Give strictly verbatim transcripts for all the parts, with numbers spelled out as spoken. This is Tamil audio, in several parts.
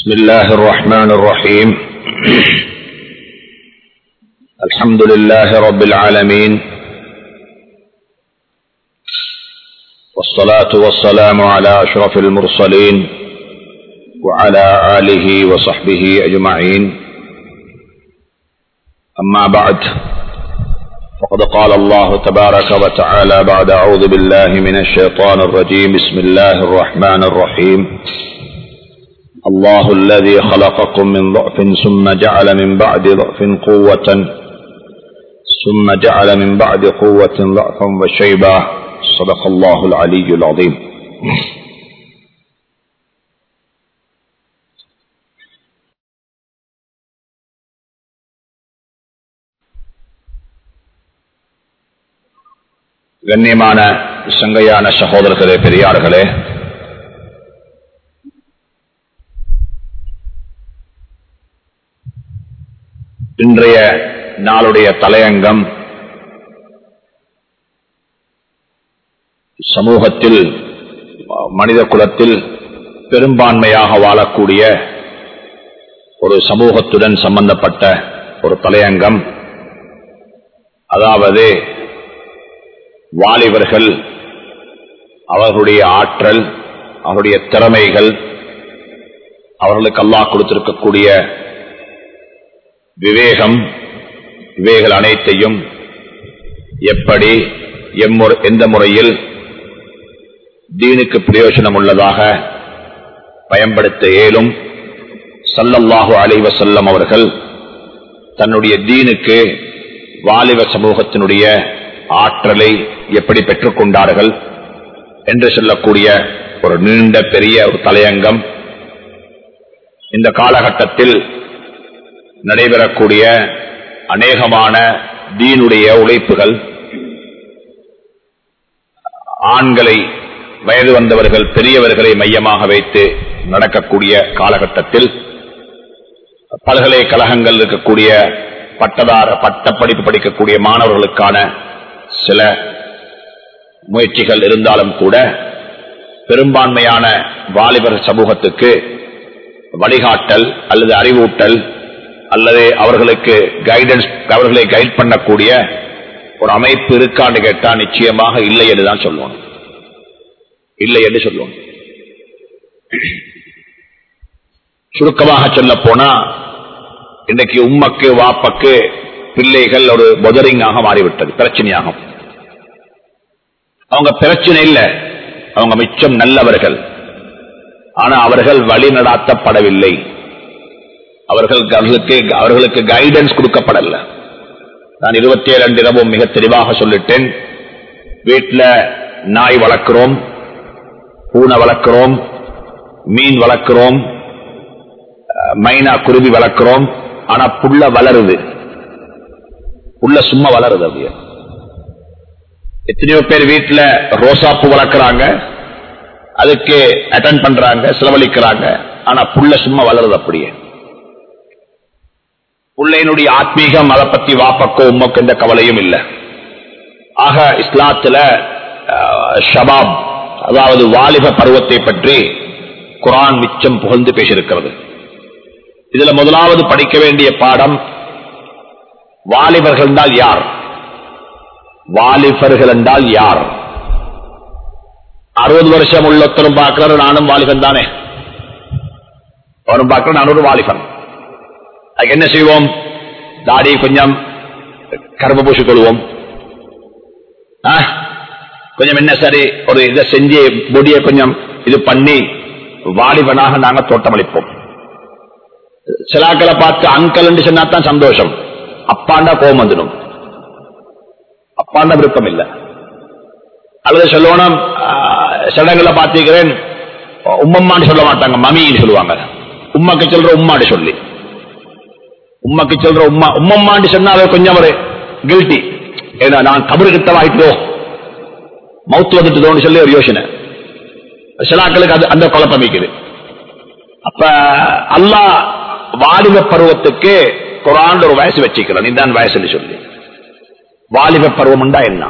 بسم الله الرحمن الرحيم. الحمد لله رب العالمين، والصلاة والسلام على أشرف المرسلين وعلى آله وصحبه أجمعين. أما بعد، فقد قال الله تبارك وتعالى بعد أعوذ بالله من الشيطان الرجيم. بسم الله الرحمن الرحيم. الله الذي خلقكم من ضعف ثم جعل من بعد ضعف قوة ثم جعل من بعد قوة ضعفا وشيبا. صدق الله العلي العظيم. கண்ணியமான சங்கையான சகோதரர்களே, பெரியார்களே, இன்றைய நாளுடைய தலையங்கம் சமூகத்தில், மனித குலத்தில் பெரும்பான்மையாக வாழக்கூடிய ஒரு சமூகத்துடன் சம்பந்தப்பட்ட ஒரு தலையங்கம். அதாவது வாலிபர்கள், அவர்களுடைய ஆற்றல், அவருடைய திறமைகள், அவர்களுக்கு அல்லாஹ் கொடுத்திருக்கக்கூடிய விவேகம், இவைகள் அனைத்தையும் எப்படி எந்த முறையில் தீனுக்கு பிரயோஜனம் உள்ளதாக பயன்படுத்த இயலும். ஸல்லல்லாஹு அலைஹி வஸல்லம் அவர்கள் தன்னுடைய தீனுக்கு வாலிப சமூகத்தினுடைய ஆற்றலை எப்படி பெற்றுக் கொண்டார்கள் என்று சொல்லக்கூடிய ஒரு நீண்ட பெரிய ஒரு தலையங்கம். இந்த காலகட்டத்தில் நடைபெறக்கூடிய அநேகமான தீனுடைய உழைப்புகள், ஆண்களை, வயது வந்தவர்கள், பெரியவர்களை மையமாக வைத்து நடக்கக்கூடிய காலகட்டத்தில் பல்கலைக்கழகங்கள் இருக்கக்கூடிய பட்டதார பட்டப்படிப்பு படிக்கக்கூடிய மாணவர்களுக்கான சில முயற்சிகள் இருந்தாலும் கூட பெரும்பான்மையான வாலிபர் சமூகத்துக்கு வழிகாட்டல் அல்லது அறிவூட்டல் அல்லது அவர்களுக்கு கைடன்ஸ், அவர்களை கைட் பண்ணக்கூடிய ஒரு அமைப்பு இருக்கான்னு கேட்டா நிச்சயமாக இல்லை என்றுதான் சொல்லுவோம். இல்லை என்று சொல்லுவோம். சுருக்கமாக சொல்ல போனா, இன்றைக்கு உம்மக்கு வாப்பக்கு பிள்ளைகள் ஒரு பொதரிங்காக மாறிவிட்டது, பிரச்சனையாகும். அவங்க பிரச்சனை இல்லை, அவங்க மிச்சம் நல்லவர்கள். ஆனா அவர்கள் வழி நடாத்தப்படவில்லை, அவர்கள் அவர்களுக்கு கைடன்ஸ் கொடுக்கப்படல. நான் இருபத்தி ஏழு அன்று இரவும் மிக தெளிவாக சொல்லிட்டேன். வீட்டில் நாய் வளர்க்கிறோம், பூனை வளர்க்கிறோம், மீன் வளர்க்கிறோம், மைனா குருவி வளர்க்கிறோம். ஆனா புள்ள வளருது, புள்ள சும்மா வளருது. அப்படியே எத்தனையோ பேர் வீட்டில் ரோசாப்பூ வளர்க்கிறாங்க, அதுக்கு அட்டெண்ட் பண்றாங்க, செலவழிக்கிறாங்க. ஆனா புள்ள சும்மா வளருது. அப்படியே புள்ளையினுடைய ஆத்மீகம், அதை பத்தி வாப்பக்கோ உம்மக்கோ எந்த கவலையும் இல்லை. ஆக இஸ்லாத்துல ஷபாப், அதாவது வாலிப பருவத்தை பற்றி குர்ஆன் மிச்சம் புகழ்ந்து பேசியிருக்கிறது. இதுல முதலாவது படிக்க வேண்டிய பாடம், வாலிபர்கள் என்றால் யார்? வாலிபர்கள் என்றால் யார்? அறுபது வருஷம் உள்ளத்தரும் பார்க்கிறார், நானும் வாலிபன் தானே, அவரும் பார்க்கிற நானும் ஒரு வாலிபன். அதுக்கு என்ன செய்வோம்? தாடி கொஞ்சம் கரும்பு பூசி கொள்வோம், கொஞ்சம் என்ன சரி ஒரு இதை செஞ்சு பொடியை கொஞ்சம் இது பண்ணி வாலிபனாக நாங்க தோட்டமளிப்போம். சிலாக்களை பார்த்து அங்கல் என்று சொன்னாதான் சந்தோஷம், அப்பாண்டா கோபம் வந்துடும், அப்பாண்டா விருப்பம் இல்லை. அல்லது சொல்லணும், சடங்குல பார்த்திருக்கிறேன், உம்மம்மான்னு சொல்ல மாட்டாங்க, மமின்னு சொல்லுவாங்க. உம்மாக்கு சொல்ற உம்மான்னு சொல்லி, உம்மாக்கு சொல்ற உம்மா உம்மம்மான்னு சொன்னாலே கொஞ்சம் ஒரு கில்ட்டி. ஏன்னா நான் கபரு கிட்ட வாய்ப்போ மவுத்து வந்துட்டுதோன்னு சொல்லி ஒரு யோசனை சிலாக்களுக்கு அது அந்த குழப்பம் வைக்குது. அப்ப அல்லாஹ் வாலிப பருவத்துக்கு குர்ஆன்ல ஒரு வயசு வச்சுக்கிறான், இதுதான் வயசுன்னு சொல்லி. வாலிப பருவம் உண்டா என்ன?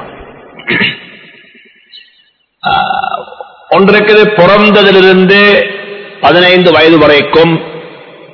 ஒன்றுக்கு பிறந்ததிலிருந்து பதினைந்து வயது வரைக்கும்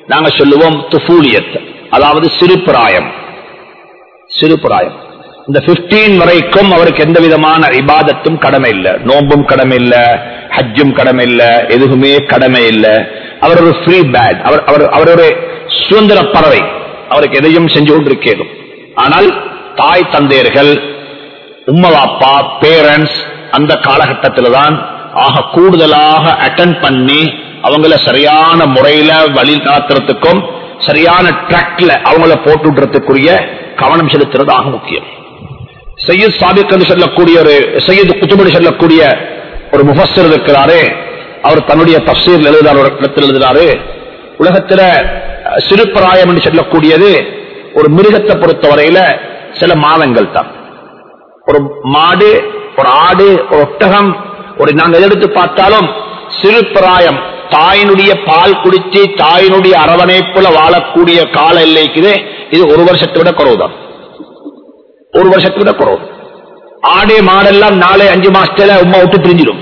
நாங்க சொல்லுவோம் துஃபூலியத், அதாவது சிறுபிராயம். சிறுபிராயம் இந்த பதினைந்து வரைக்கும் அவருக்கு எந்த விதமான இபாதத்தும் கடமை இல்லை, நோம்பும் கடமை இல்லை, ஹஜ்ஜும் கடமை இல்லை, எதுவுமே கடமை இல்லை. அவர் ஒரு ஃப்ரீ பேட், அவர் அவர் ஒரு சுதந்திர பறவை, அவருக்கு எதையும் செஞ்சு கொண்டிருக்கணும். ஆனால் தாய் தந்தையர்கள், உம்மவாப்பா, பேரண்ட்ஸ் அந்த காலகட்டத்தில் தான் ஆக கூடுதலாக அட்டென்ட் பண்ணி அவங்கள சரியான முறையில வழி நடத்துறதுக்கும் சரியான ட்ராக்ல அவங்கள போட்டுறதுக்குரிய கவனம் செலுத்துறதாக முக்கியம். சையத் சாபிக் என்று சொல்லக்கூடிய ஒரு சையத் குத்துபடி சொல்லக்கூடிய ஒரு முஃபஸ்ஸிர் இருக்கிறாரே, அவர் தன்னுடைய தஃப்சீர் எழுதுகிறார், ஒரு இடத்தில் எழுதுகிறாரு, உலகத்துல சிறுபிராயம் என்று சொல்லக்கூடியது ஒரு மிருகத்தை பொறுத்தவரையில சில மாதங்கள் தான். ஒரு மாடு, ஒரு ஆடு, ஒரு ஒட்டகம், ஒரு நாங்கள் எடுத்து பார்த்தாலும் சிறுபிராயம் தாயினுடைய பால் குடிச்சு தாயினுடைய அரவணைப்புல வாழக்கூடிய கால எல்லைக்குது இது ஒரு வருஷத்தை விட குறவுதான். ஒரு வருஷத்தை விட குறவு. ஆடு மாடெல்லாம் நாலு அஞ்சு மாசத்துல உமா விட்டு பிரிஞ்சிடும்.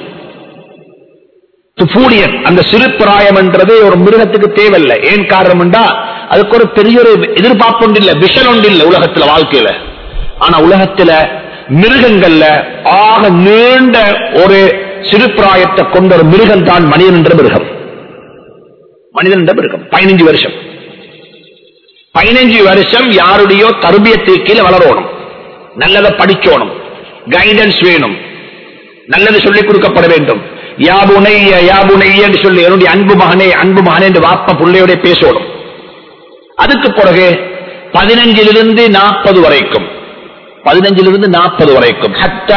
அந்த சிறுபிராயம் என்றது ஒரு மிருகத்துக்கு தேவையில்லை. ஏன் காரணம் என்றா அதுக்கு ஒரு பெரிய ஒரு எதிர்பார்ப்பு ஒன்று இல்லை, விஷன் ஒன்று இல்லை உலகத்துல வாழ்க்கையில. ஆனா உலகத்துல மிருகங்கள்ல ஆக நீண்ட ஒரு சிறுபிராயத்தை கொண்ட ஒரு மிருகம் தான் மனிதன் என்ற மிருகம். மனிதன் என்ற மிருகம் பதினஞ்சு வருஷம் பதினஞ்சு வருஷம் யாருடையோ தர்பியத்தை கீழே வளரணும், நல்லதை படிக்கணும், கைடன்ஸ் வேணும், நல்லது சொல்லிக் கொடுக்கப்பட வேண்டும். யாபுனைய யாபுனைய என்று சொல்லி என்னுடைய அன்பு மகனே அன்பு மகனே என்று வாப்ப பிள்ளையோட பேசணும். அதுக்கு பிறகு பதினஞ்சிலிருந்து நாற்பது வரைக்கும் பதினஞ்சிலிருந்து நாற்பது வரைக்கும்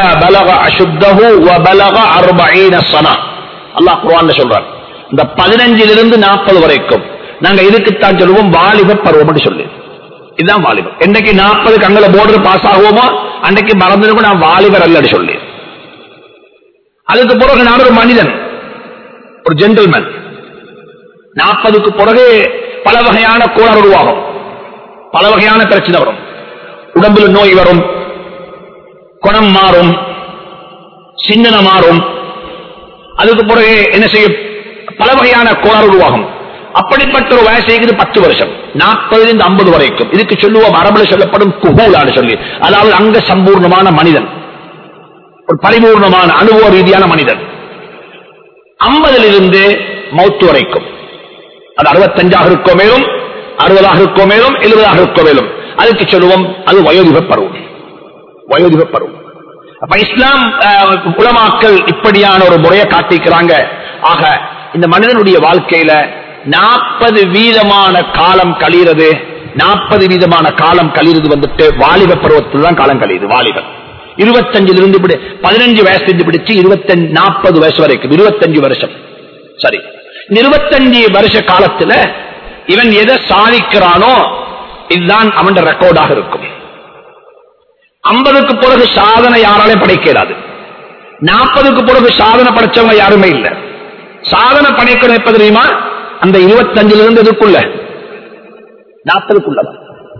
அல்லாஹ் குர்ஆன்ல சொல்றார். இந்த பதினஞ்சிலிருந்து நாற்பது வரைக்கும் நாங்க இதுக்குத்தான் சொல்லுவோம் வாலிப பருவம் என்று சொல்லி. இதுதான் வாலிபம். என்னைக்கு நாற்பதுக்கு அங்கே போர்டர் பாஸ் ஆகுவோமோ அன்றைக்கு மறந்துடும் நான் வாலிபர் அல்ல சொல்லி. அதுக்கு பிறகு நான் ஒரு மனிதன், ஒரு ஜென்டில்மேன். நாற்பதுக்கு பிறகு பல வகையான கோளாறு உருவாகும், பல வகையான பிரச்சனை வரும், உடம்புல நோய் வரும், குணம் மாறும், சிந்தனை மாறும். அதுக்கு பிறகு என்ன செய்ய பல வகையான கோளாறு உருவாகும். அப்படிப்பட்ட ஒரு வயசு பத்து வருஷம் நாற்பதிலிருந்து ஐம்பது வரைக்கும். இதுக்கு சொல்லுவோம் அரபுல சொல்லப்படும் குஹூலான்னு சொல்லி, அதாவது அங்க சம்பூர்ணமான மனிதன், ஒரு பரிபூர்ணமான அனுபவ ரீதியான மனிதன். ஐம்பதிலிருந்து மௌத்து வரைக்கும், அது அறுபத்தஞ்சாக இருக்கோ மேலும், அறுபதாக இருக்கோ மேலும், எழுபதாக இருக்கோ மேலும், அதுக்கு சொல்லுவோம் அது வயோதிப பருவம். வயோதிப பருவம். அப்ப இஸ்லாம் உலமாக்கள் இப்படியான ஒரு முறையை காட்டிக்கிறாங்க. ஆக இந்த மனிதனுடைய வாழ்க்கையில நாற்பது வீதமான காலம் கழிகிறது, நாற்பது வீதமான காலம் கழிறது வந்துட்டு வாலிப பருவத்தில் தான் காலம் கழியுது. வாலிபர் இருபத்தஞ்சுல இருந்து பதினஞ்சு வயசுல பிடிச்சு இருபத்தஞ்சு நாற்பது வயசு வரைக்கும் இருபத்தஞ்சு வருஷம். சரி, இந்த இருபத்தஞ்சு வருஷ காலத்துல இவன் எதை சாதிக்கிறானோ இதுதான் அவன் ரெக்கார்டாக இருக்கும். ஐம்பதுக்கு பிறகு சாதனை யாராலையும் படைக்கிறாது. நாற்பதுக்கு பிறகு சாதனை படைச்சவங்க யாருமே இல்லை. சாதனை படைக்கணும் எப்ப தெரியுமா? அந்த இருபத்தஞ்சுல இருந்து எதுக்குள்ள நாற்பதுக்குள்ள,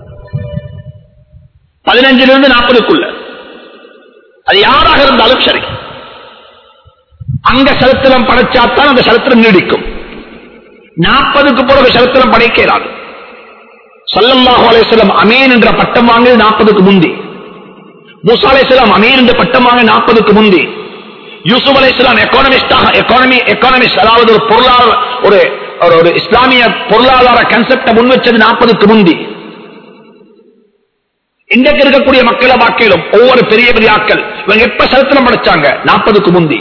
பதினஞ்சுல இருந்து நாற்பதுக்குள்ள, அது யாராக இருந்தாலும் சரி. அங்க சரித்திரம் படைச்சாத்தான் அந்த சரித்திரம் நீடிக்கும். நாற்பதுக்கு பிறகு சரித்திரம் படைக்கிறார். ஸல்லல்லாஹு அலைஹி வஸல்லம் அமீன் என்ற பட்டம் வாங்கியது நாற்பதுக்கு முந்தி. மூசா அலைஹிஸ்ஸலாம் அமீர் என்ற பட்டம் வாங்க நாற்பதுக்கு முந்தி. யூசுப் அலைஹிஸ்ஸலாம் எக்கானமிஸ்டாக எக்கானமி எக்கானமிஸ்ட் அதாவது ஒரு பொருளாதார ஒரு ஒரு இஸ்லாமிய பொருளாதார கன்செப்டை முன் வச்சது நாற்பதுக்கு முந்தி. இன்றைக்கு இருக்கக்கூடிய மக்களை வாக்கிலும் ஒவ்வொரு பெரிய பெரிய ஆட்கள் இவங்க எப்ப சரித்திரம் படைச்சாங்க? நாற்பதுக்கு முந்தி.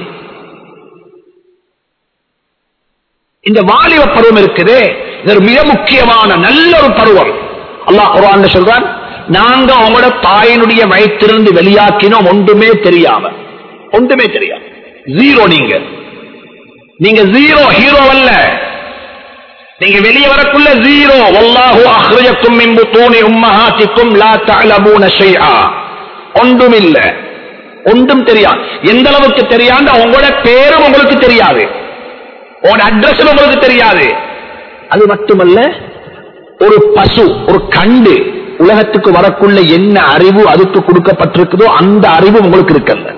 இந்த வாலிப பருவம் இருக்குது, இது ஒரு மிக முக்கியமான நல்ல ஒரு பருவம். அல்லாஹ் குர்ஆன்ல சொல்றான், நாங்க உங்களோட தாயினுடைய வயிற்றிலிருந்து வெளியாக்கினோம் ஒன்றுமே தெரியாம, ஒன்றுமே தெரியாம ஜீரோ. நீங்க நீங்க ஜீரோ, ஹீரோ அல்ல. நீங்க வெளியே வரக்குள்ள ஜீரோ. வல்லாஹு அஹ்ரஜக்கும் மின் புத்தூனி உம்மஹாத்திக்கும் லா தஅலமூன ஷைஆ. ஒன்றும் இல்ல, ஒன்றும் தெரியாது. எந்த அளவுக்கு தெரியாத உங்களோட பேரும் உங்களுக்கு தெரியாது, உங்களோட அட்ரஸ் உங்களுக்கு தெரியாது. அது மட்டுமல்ல, ஒரு பசு, ஒரு கண்டு உலகத்துக்கு வரக்குள்ள என்ன அறிவு அதுக்கு கொடுக்கப்பட்டிருக்குதோ அந்த அறிவு உங்களுக்கு இருக்கல்ல.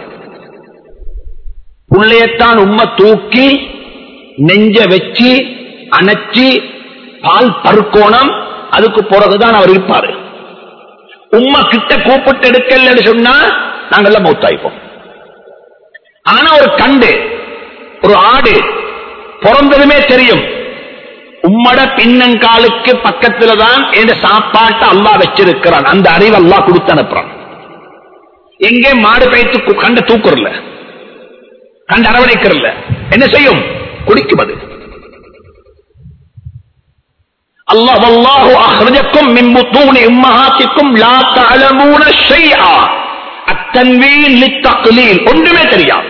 புள்ளையத்தான் உம்மை தூக்கி நெஞ்ச வச்சு அணைச்சி பால் பருக்கோணம், அதுக்கு பிறகுதான் அவர் இருப்பாரு. உம்மா கிட்ட கூப்பிட்டு எடுக்கலன்னு சொன்னா நாங்கெல்லாம் மௌத்தாய்ப்போம். ஆனா ஒரு கண்டு, ஒரு ஆடு பிறந்ததுமே தெரியும், உம்மட பின்னங்காலுக்கு பக்கத்துல தான் இந்த சாப்பாட்டை அல்லாஹ் வச்சிருக்கிறான். அந்த அறிவு அல்லாஹ் கொடுத்து அனுப்புறான். எங்கே மாடு பைத்து கண்ட தூக்குறல, கண்ட அரவணைக்கிறல்ல, என்ன செய்யும்? குடிக்குவது. அல்லாஹ் வல்லாஹு அஹ்ரஜக்கும் மின் புத்தூனி உம்மஹாத்திக்கும் லா தஅலமூன ஷைஆ. அத்தன்வீன் லித்தக்லீல். ஒன்றுமே தெரியாது,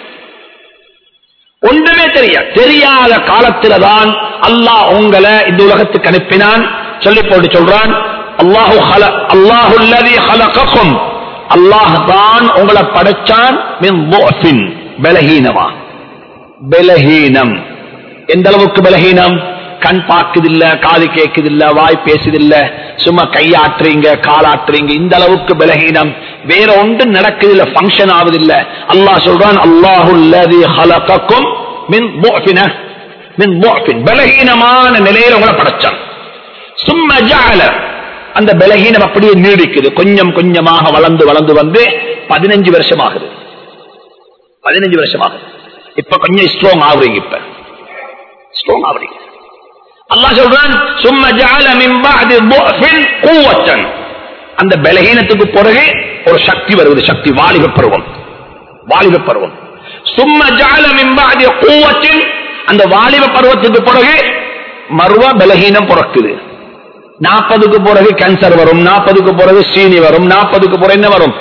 ஒன்றுமே தெரியாது. தெரியாத காலத்தில் தான் அல்லாஹ் உங்களை இந்த உலகத்துக்கு அனுப்பினான். சொல்லி போட்டு சொல்றான், அல்லாஹு அல்லாஹு அல்லதி ஹலகக்கும், அல்லாஹ் தான் உங்களை படைச்சான். மின் துஃபின், பலஹீனமா, பலஹீனம். எந்த அளவுக்கு பலஹீனம்? கண் பார்க்குதில்ல, காது கேட்குதில்ல, வாய் பேசுதில்ல, சும்மா கையாற்றுறீங்க, காலாற்றுறீங்க, இந்த அளவுக்கு பலஹீனம். வேற ஒன்று நடக்குதில்ல, பங்கன் ஆகுதில்ல. அல்லாஹ் சொல்றான், அல்லாஹு அல்லதி ஹலகக்கும் மின் துஃபின், மின் துஃபின், பலஹீனமான நிலையில உங்களை படைச்சான். சும்ம ஜஅல, அந்த பலஹீனம் அப்படியே நீடிக்குது. கொஞ்சம் கொஞ்சமாக வளர்ந்து வளர்ந்து வந்து பதினஞ்சு வருஷம் ஆகுது. பதினஞ்சு வருஷம் ஆகுது. இப்ப கொஞ்சம் ஸ்ட்ராங் ஆகுறீங்க, இப்ப ஸ்ட்ராங் ஆகுறீங்க. அல்லாஹ் சொல்றான், சும்ம ஜஅல மின் பஅதி துஃபின் குவத்தன், அந்த பலஹீனத்துக்கு பிறகு ஒரு சக்தி வருது. சக்தி வாலிப பருவம், வாலிப பருவம். சும்ம ஜஅல மின் பஅதி குவத்தின், அந்த வாலிப பருவத்துக்கு பிறகு மறுவ பலஹீனம் பிறக்குது. நாற்பதுக்கு பிறகு கேன்சர் வரும், நாற்பதுக்கு பிறகு சீனி வரும், நாற்பதுக்கு பிறகு என்ன வரும்?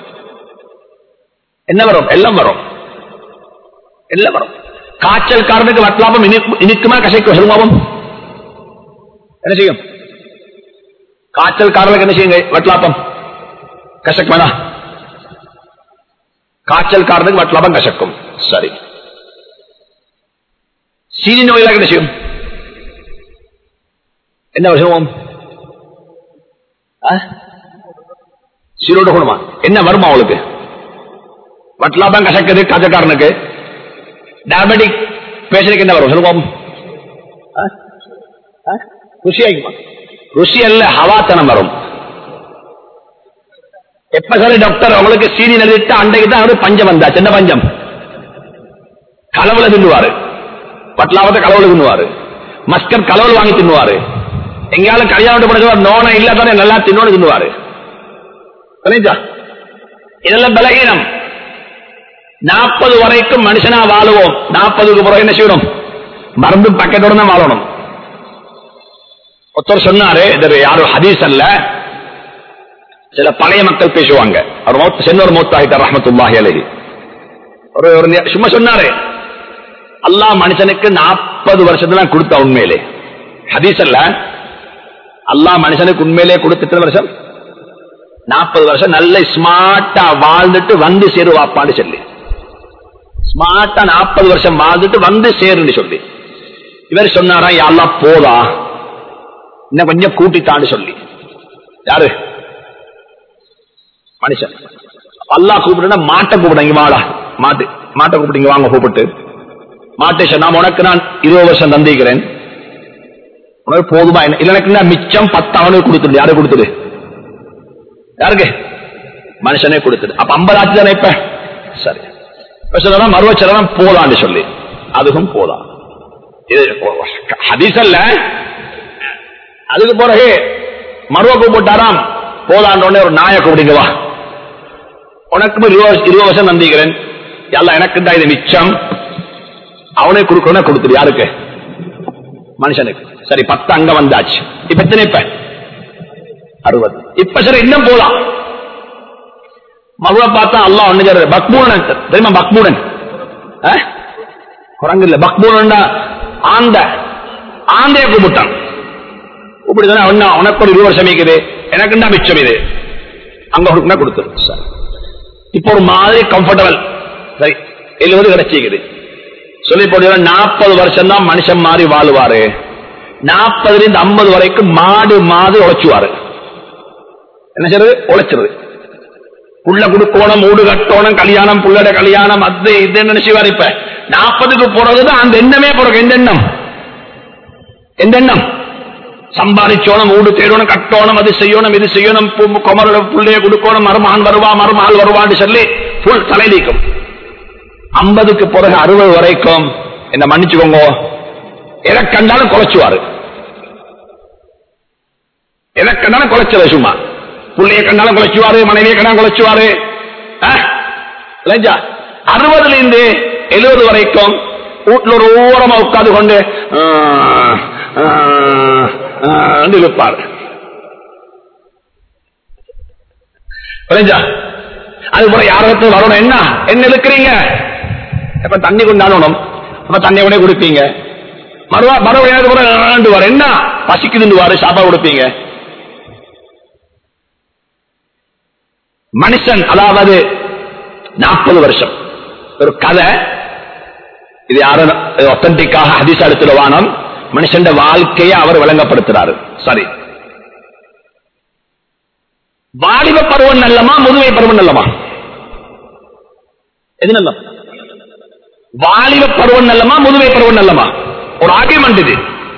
என்ன வரும்? எல்லாம் வரும், எல்லாம் வரும். காய்ச்சல் காரனுக்கு வட்லாபம் இனிக்குமா கசைக்கும்? சொல்லுங்க, என்ன செய்யும்? காய்ச்சல் காரனுக்கு என்ன செய்யுங்க? வட்லாப்பம் கசக்குமா? காய்ச்சல் காரனுக்கு வட்லாபம் கசக்கும். சரி, சீனி நோயிலாக என்ன செய்யும்? என்ன விஷயம்? சீரோட குணமா என்ன வருமா அவளுக்கு? வட்லாபம் கசக்குது காய்ச்சல்காரனுக்கு. டயபெட்டிக் பேஷனுக்கு என்ன வரும்? சொல்லுவோம், ருசி ஆகுமா? ருசி அல்ல, ஹவாத்தனம் வரும். எப்ப சரி டாக்டர் அவங்களுக்கு சீனி எழுதிட்டு அன்றைக்கு தான் அவரு பஞ்சம் வந்தாச்சு. என்ன பஞ்சம்? கலவுல தின்னுவாரு, வட்லாபத்தை கலவுல தின்னுவாரு, மஸ்கட் கலவுல வாங்கி தின்னுவாரு. எங்கேயாலும் கல்யாணம் பண்ண நோனா இல்ல தானே நல்லா தின்னோன்னு தின்னுவாரு. இதெல்லாம் பலகீனம். நாற்பது வரைக்கும் மனுஷனா வாழுவோம். நாற்பதுக்கு பிறகு என்ன செய்யணும்? மருந்து பக்கெட்டோட தான் வாழணும். ஒருத்தர் சொன்னாரு, இது யாரும் ஹதீஸ் அல்ல, சில பழைய மக்கள் பேசுவாங்க. அவர் மௌத் சென்னோர் மௌத்தாகிட்டார் ரஹ்மத்துல்லாஹி அலைஹி. ஒரு சும்மா சொன்னாரு, அல்லாஹ் மனுஷனுக்கு நாற்பது வருஷத்துல கொடுத்த உண்மையிலே. ஹதீஸ் அல்ல, அல்லாஹ் மனுஷனுக்கு உண்மையிலே கொடுத்துட்டு வருஷம் நாற்பது வருஷம் நல்ல ஸ்மார்ட்டா வாழ்ந்துட்டு வந்து சேருவாப்பான்னு சொல்லி, ஸ்மார்ட்டா நாற்பது வருஷம் வாழ்ந்துட்டு வந்து சேருன்னு சொல்லி இவர் சொன்னாரா, யாரெல்லாம் போதா இன்னும் கொஞ்சம் கூட்டித்தான்னு சொல்லி. யாரு? மனுஷன். அல்லாஹ் கூப்பிட்டு மாட்டை கூப்பிடுங்க, வாடா மாட்டு மாட்டை கூப்பிட்டீங்க, வாங்க கூப்பிட்டு மாட்டை சொன்னா, உனக்கு நான் இருபது வருஷம் தந்திக்கிறேன், உனக்கு போதுமா? இல்லைன்னா மிச்சம் பத்து அவனுக்கு கொடுத்துடு. யாரு கொடுத்துடு? யாருக்கு? மனுஷனே கொடுத்துடு. அப்ப ஐம்பது ஆச்சு தானே இப்ப? சரி, மறுவச்சரம் போதான்னு சொல்லி அதுக்கும் போதா. இது ஹதீஸ் அல்ல. அதுக்கு பிறகு மறுவ கூப்பிட்டாராம், போதான்ற உடனே ஒரு நாயை கூப்பிடுங்க, வா உனக்கு இருபது வருஷம் நந்திக்கிறேன், எல்லாம் எனக்கு தான் இது மிச்சம், அவனே கொடுக்கணும் கொடுத்துரு. யாருக்கு? மனுஷனுக்கு. சரி, பத்து அங்க வந்தாச்சு. இப்ப எத்தனை? இப்ப அறுபது. இப்ப சரி, இன்னும் போலாம். மறுவ பார்த்தா அல்லாஹ் ஒண்ணு பக்மூடன் தெரியுமா? பக்மூடன் குரங்கு இல்ல, பக்மூடன் ஆந்த ஆந்தைய கூப்பிட்டான். கூப்பிட்டு உனக்கு ஒரு இருபது வருஷம் இருக்குது, எனக்கு தான் மிச்சம் இது, அங்க கொடுத்து. இப்ப ஒரு மாதிரி கம்ஃபர்டபிள். சரி, எழுபது கிடைச்சிக்குது. சொல்லி போட்டு நாற்பது வருஷம் தான் மனுஷன் மாறி வாழுவாரு. நாற்பதுல இருந்து ஐம்பது வரைக்கும் மாடு மாடு உழைச்சுவாரு. என்ன செய்யறது? உழைச்சிருது. புள்ள குடுக்கணும், மூடு கட்டணும், கல்யாணம், புள்ளட கல்யாணம், அது இது நினைச்சுவார். இப்ப நாற்பதுக்கு போறதுதான் அந்த எண்ணமே போறோம். எந்த எண்ணம்? எந்த எண்ணம்? சம்பாதிச்சோணும், வீடு தேடணும், கட்டணும், அது செய்யணும், இது செய்யணும், குமர பிள்ளைய கொடுக்கணும், மருமகன் வருவா மருமகள் வருவான்னு சொல்லி புல் தலைநீக்கும். ஐம்பதுக்கு பிறகு அறுபது வரைக்கும் என்ன மன்னிச்சுக்கோங்க, எதை கண்டாலும் குலைச்சுவாரு. எதை கண்டாலும் குலைச்சது. சும்மா பிள்ளைய கண்டாலும் குலைச்சுவாரு, மனைவியை கண்டாலும் குலைச்சுவாரு. அறுபதுல இருந்து எழுபது வரைக்கும் வீட்டில் ஒரு ஓரமா உட்கார்ந்து கொண்டு இருப்பார். அது போல யாருக்கு வரணும், என்ன என்ன இருக்கிறீங்க, எப்ப தண்ணி கொண்டாடணும், அப்ப தண்ணி உடனே கொடுப்பீங்க. மறுவா மறுபடியும் வர என்ன பசிக்குதுன்னு சாப்பாடு கொடுப்பீங்க. மனுஷன் அதாவது நாற்பது வருஷம் ஒரு கதை, இது யாரும் ஒத்தன்டிக்காக ஹதீஸ் எடுத்துட வானம், மனுஷன் வாழ்க்கையை அவர் விளங்கப்படுத்துறாரு. சரி, வாலிப பருவம் நல்லமா முதுமை பருவம் நல்லமா? எது நல்லம்? வாலிப பருவம் நல்லமா முதுமை பருவம் நல்லமா? ஒரு ஆர்கியூமெண்ட் இது.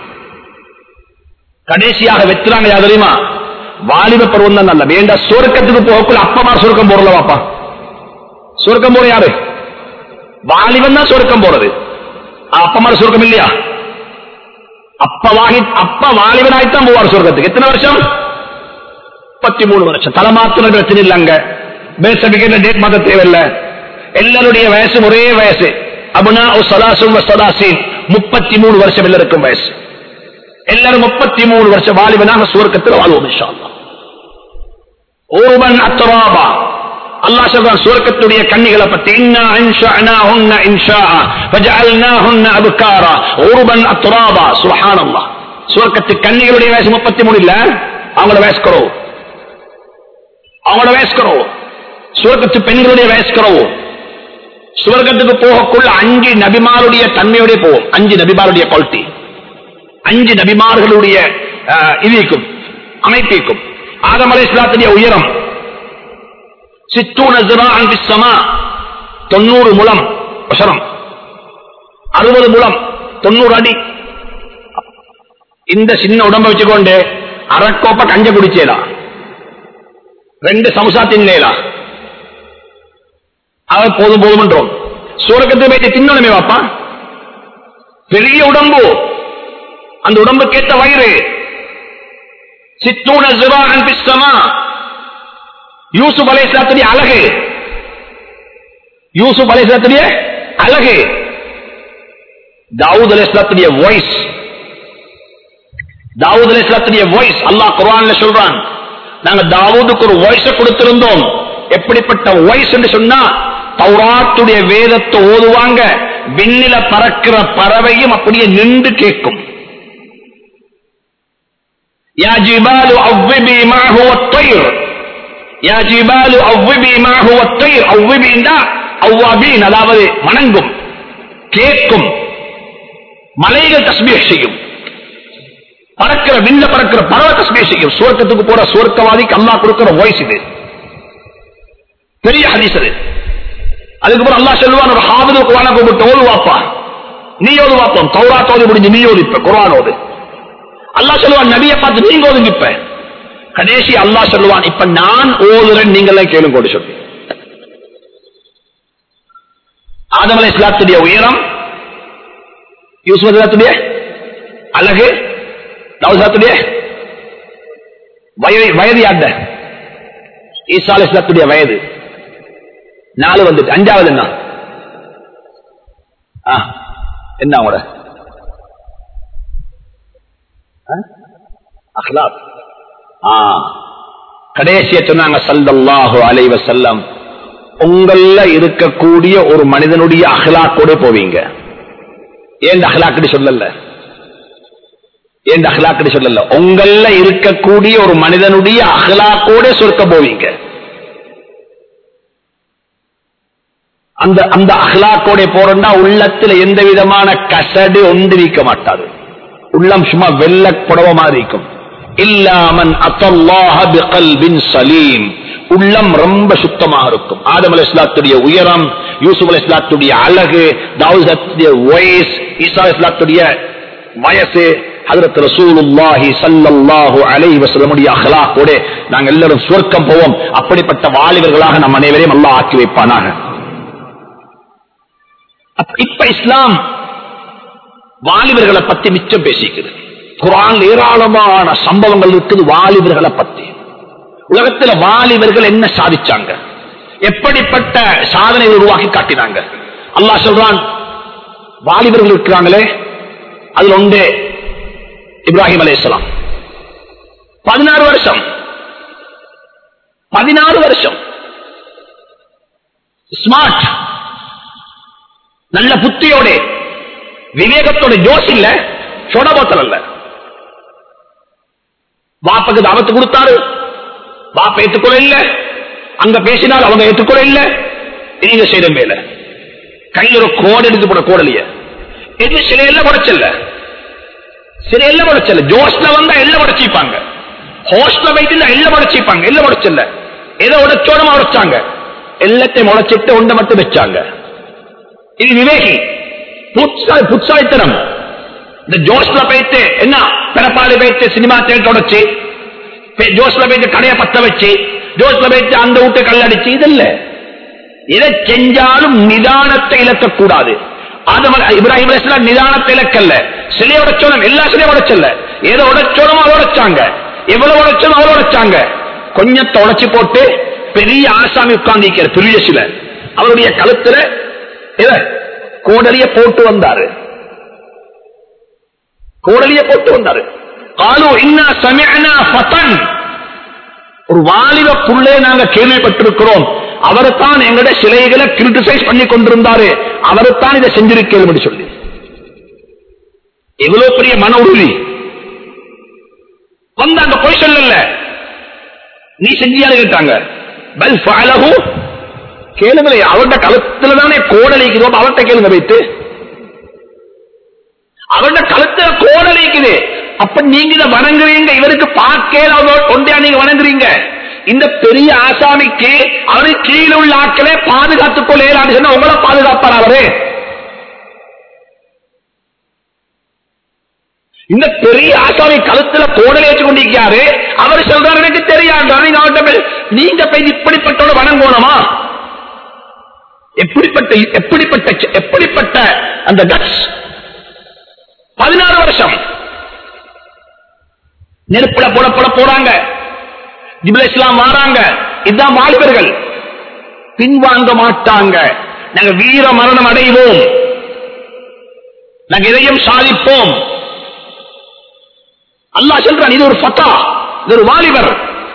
கடைசியாக வெத்துறாங்க யார் தெரியுமா? வாலிப பருவம் தான் நல்ல. வேண்ட சொர்க்கத்துக்கு போகக்குள்ள அப்பமா சொர்க்கம் போறல வாப்பா. சொர்க்கம் போற யாரு? வாலிபன் தான் சொர்க்கம் போறது. அப்பமா சொர்க்கம் இல்லையா? அப்பவாகி அப்ப வாலிபனாய்த்தான் போவார் சொர்க்கத்துக்கு. எத்தனை வருஷம்? முப்பத்தி மூணு வருஷம். தலைமாத்திர பிரச்சனை இல்லைங்க, பேர் சர்டிபிகேட் டேட் மாத்த தேவையில்லை. எல்லாருடைய வயசு ஒரே வயசு. அபுனா முப்பத்தி மூணு வருஷம் எல்லாருக்கும் வயசு. எல்லாரும் முப்பத்தி மூணு வருஷம் வாலிபனாக சுவர்க்கத்தில் வாழ்வோம் இன்ஷா அல்லாஹ். ஊர்பன் அத்ராபா அல்லாஹ் சொல்றான் சுவர்க்கத்துடைய கன்னிகளை பத்தி, இன்னா இன்ஷஅனாஹுன்ன இன்ஷாஅ ஃபஜஅல்னாஹுன்ன அப்காரா ஊர்பன் அத்ராபா. சுப்ஹானல்லாஹ். சுவர்க்கத்து கன்னிகளுடைய வயசு முப்பத்தி மூணு இல்ல, அவங்களோட வயசு கரோ, அவங்களோட வயசு கரோ. சுவர்க்கத்து பெண்களுடைய வயசு கரோ. சுவர்க்கத்துக்கு போகக்குள்ள அஞ்சு நபிமாருடைய தன்மையோட போவோம். அஞ்சு நபிமாருடைய குவாலிட்டி, அஞ்சு நபிமார்களுடைய இதுக்கும் அமைப்பிக்கும். ஆதம் அலைஹிஸ்ஸலாத்துடைய உயரம் சித்தூன ஸிராஅன் ஃபிஸ் ஸமா, தொண்ணூறு முழம் வசரம், அறுபது முழம், தொண்ணூறு அடி. இந்த சின்ன உடம்ப வச்சுக்கொண்டு அரக்கோப்ப கஞ்ச குடிச்சேலா, ரெண்டு சமுசா தின்னேலா, அவர் போதும் போதும். சூரக்கத்தை போயிட்டு தின்னணுமே வாப்பா, பெரிய உடம்பு, அந்த உடம்பு கேட்ட வயிறு. சித்தூன ஸிராஅன் ஃபிஸ் ஸமா. யூசுப் அலைஹிஸ்ஸலாத்துடைய அழகு, யூசுப் அலைஹிஸ்ஸலாத்துடைய அழகு. தாவூத் அலைஹிஸ்ஸலாத்துடைய வாய்ஸ், தாவூத் அலைஹிஸ்ஸலாத்துடைய வாய்ஸ் அல்லாஹ் குர்ஆன்ல சொல்றான், நாங்க தாவூதுக்கு ஒரு வாய்ஸ் கொடுத்திருந்தோம். எப்படிப்பட்ட வாய்ஸ் என்று சொன்னா, தௌராத்துடைய வேதத்தை ஓதுவாங்க, விண்ணில பறக்கிற பறவையும் அப்படியே நின்று கேட்கும். யா ஜிபாலு அவ்விபி மாஹு வத்-தய்ர், யா ஜிபாலு அவ்விபி மாஹு வத்-தய்ர். அவ்விபின்னா அவ்வாபீன், அதாவது வணங்கும், கேட்கும். மலைகள் தஸ்பீஹ் செய்யும், பறக்கிற விண்ணில பறக்கிற பறவை தஸ்பீஹ் செய்யும். சுவர்க்கத்துக்கு போற சுவர்க்கவாதிக்கு அல்லாஹ் கொடுக்கிற வாய்ஸ் இது. பெரிய ஹதீஸ் அது. அதுக்கப்புறம் அல்லாஹ் சொல்லுவான், ஒரு ஹாஃபிது குர்ஆனை கூப்பிட்டு ஓதுவாப்பா, நீ ஓதுவாப்பா. தௌராத் ஓதி முடிஞ்சு நீ ஓது, இப்ப குர்ஆன் ஓது. அல்லாஹ் சொல்லுவான், நபியை பார்த்து நீங்க ஓதுங்க. இப்ப கடைசி அல்லாஹ் சொல்லுவான், இப்ப நான் ஓதுறேன், நீங்களே கேளுங்க சொல்லி. ஆதம் அலைஹிஸ்ஸலாத்துடைய உயரம், யூசுப் அலைஹிஸ்ஸலாத்துடைய அழகு, தாவூத் அலைஹிஸ்ஸலாத்துடைய வயது வயது யார்ட? ஈசா அலைஹிஸ்ஸலாத்துடைய வயது நாலு வந்துட்டு. அஞ்சாவது என்ன? என்ன அவங்களோட அஹ்லாக். கடைசியா சொன்னாங்க ஸல்லல்லாஹு அலைஹி வஸல்லம், உங்கள இருக்கக்கூடிய ஒரு மனிதனுடைய அஹ்லாக்கோட போவீங்க. ஏன் அஹ்லாக்கு சொல்லல? ஏன் அஹ்லாக்கு சொல்லல? உங்கள இருக்கக்கூடிய ஒரு மனிதனுடைய அஹ்லாக்கோட சொர்க்க போவீங்க. அந்த அந்த அஹ்லாக்கோட போறா உள்ளத்துல எந்த விதமான கசடு ஒன்றிருக்க மாட்டாது. உள்ளம் சும்மா வெள்ள புடவ மாதிரி இருக்கும். இல்லாமன் அத்தல்லாஹ பிகல்பின் சலீம், உள்ளம் ரொம்ப சுத்தமாக இருக்கும். ஆதம் அலைஹிஸ்ஸலாத்துடைய உயரம், யூசுப் அலைஹிஸ்ஸலாத்துடைய அழகு, தாவூத் அலைஹிஸ்ஸலாத்துடைய வயசு, ஈசா அலைஹிஸ்ஸலாத்துடைய வயசு, ஹஜ்ரத் ரசூலுல்லாஹி ஸல்லல்லாஹு அலைஹி வஸல்லமுடைய அக்லாக்கோட நாங்கள் எல்லாரும் சுவர்க்கம் போவோம். அப்படிப்பட்ட வாலிபர்களாக நம் அனைவரையும் அல்லாஹ் ஆக்கி வைப்பானாக. இப்ப இஸ்லாம் வாலிபர்களை பத்தி மிச்சம் பேசிக்குது. குர்ஆன் ஏராளமான சம்பவங்கள் இருக்குது வாலிபர்களை பத்தி. உலகத்தில் வாலிபர்கள் என்ன சாதிச்சாங்க, எப்படிப்பட்ட சாதனை உருவாக்கி காட்டினாங்க. அல்லாஹ் சொல்றான், வாலிபர்கள் இருக்கிறாங்களே அதுல ஒன்று இப்ராஹிம் அலைஹிஸ்ஸலாம். பதினாறு வருஷம் பதினாறு வருஷம் ஸ்மார்ட், நல்ல புத்தியோட விவேகத்தோட, ஜோஸ் இல்ல, சொடபோத்தல் அல்ல. வாப்புக்கு தாவத்து கொடுத்தாரு, வாப்ப ஏற்றுக்கொள்ள இல்ல, அங்க பேசினால் அவங்க ஏற்றுக்கொள்ள இல்ல. நீங்க செய்த மேல கையில் ஒரு கோடு எடுத்து போட கோடலிய எது சில எல்லாம் உடைச்சல்ல, சில எல்லாம் உடைச்சல்ல. ஜோஸ்ல வந்தா எல்லாம் உடைச்சிப்பாங்க, ஹோஸ்ட்ல வைத்து எல்லாம் உடைச்சிப்பாங்க, எல்லாம் உடைச்சல்ல. ஏதோ உடைச்சோடமா உடைச்சாங்க, எல்லாத்தையும் உடைச்சிட்டு ஒன்றை மட்டும் வச்சாங்க. இது விவேகி, புட்சாலித்தனம். இந்த ஜோஸ்ல போயிட்டு என்ன பிறப்பாளி போயிட்டு சினிமா தேட்டர் உடைச்சு, ஜோஸ்ல போயிட்டு கடையை பத்த வச்சு, ஜோஸ்ல போயிட்டு அந்த வீட்டை கல்லடிச்சு, இதல்ல. எதை செஞ்சாலும் நிதானத்தை இழக்கக்கூடாது. இப்ராஹிம் அலைஹிஸ்ஸலாம் நிதானத்தை இழக்கல்ல. சிலையை உடைச்சோம், எல்லா சிலையும் உடைச்சல்ல, ஏதோ உடைச்சோடும் அவள் உடைச்சாங்க, எவ்வளவு உடைச்சோம் அவள் உடைச்சாங்க. கொஞ்சத்தை உடைச்சு போட்டு பெரிய ஆசாமி உட்கார்ந்து பெரிய சிலை, அவருடைய கழுத்துல கோடலிய போட்டு வந்தாரு, கோடலிய போட்டு வந்தாரு. காலு இன்னா சமிஅனா ஃபதன், ஒரு வாலிப புள்ளே நாங்க கேள்விப்பட்டிருக்கிறோம், அவர்தான் எங்களுடைய சிலைகளை கிரிட்டிசைஸ் பண்ணி கொண்டிருந்தாரு, அவர்தான் இதை செஞ்சிருக்கேன் சொல்லி. எவ்வளவு பெரிய மன உறுதி வந்தாங்க. போய் சொல்லல, நீ செஞ்சியான்னு கேட்டாங்க. பல் ஃபஅலஹு, கேளுங்களே, அவருடைய கழுத்துல தானே கோடலிக்கிறோம், அவர்கிட்ட கேளுங்க வைத்து, அவருடைய கழுத்துல கோடலிக்குது. அப்ப நீங்க இதை வணங்குறீங்க, இவருக்கு பார்க்க ஒன்றையா நீங்க வணங்குறீங்க. இந்த பெரிய ஆசாமிக்கு அவரு கீழே உள்ள ஆக்களே பாதுகாத்துக் கொள்ளேன்னு சொன்னா உங்களை பாதுகாப்பார் அவரு. இந்த பெரிய ஆசாமி கழுத்துல கோடலை ஏற்று கொண்டிருக்காரு, அவர் சொல்றாரு எனக்கு தெரியாது, நீங்க போய் இப்படிப்பட்டோட வணங்கணுமா? எப்படிப்பட்ட எப்படிப்பட்ட எப்படிப்பட்ட அந்த கட்ஸ். பதினாறு வருஷம் நெருப்புல போட போட போறாங்க, ஜிப்ரீல் இஸ்லாம் வராங்க. இதுதான் வாலிபர்கள், பின்வாங்க மாட்டாங்க. நாங்க வீர மரணம் அடைவோம், நாங்க இதையும் சாதிப்போம். அல்லாஹ் சொல்றான், இது ஒரு ஃபதா, இது ஒரு வாலிபர்.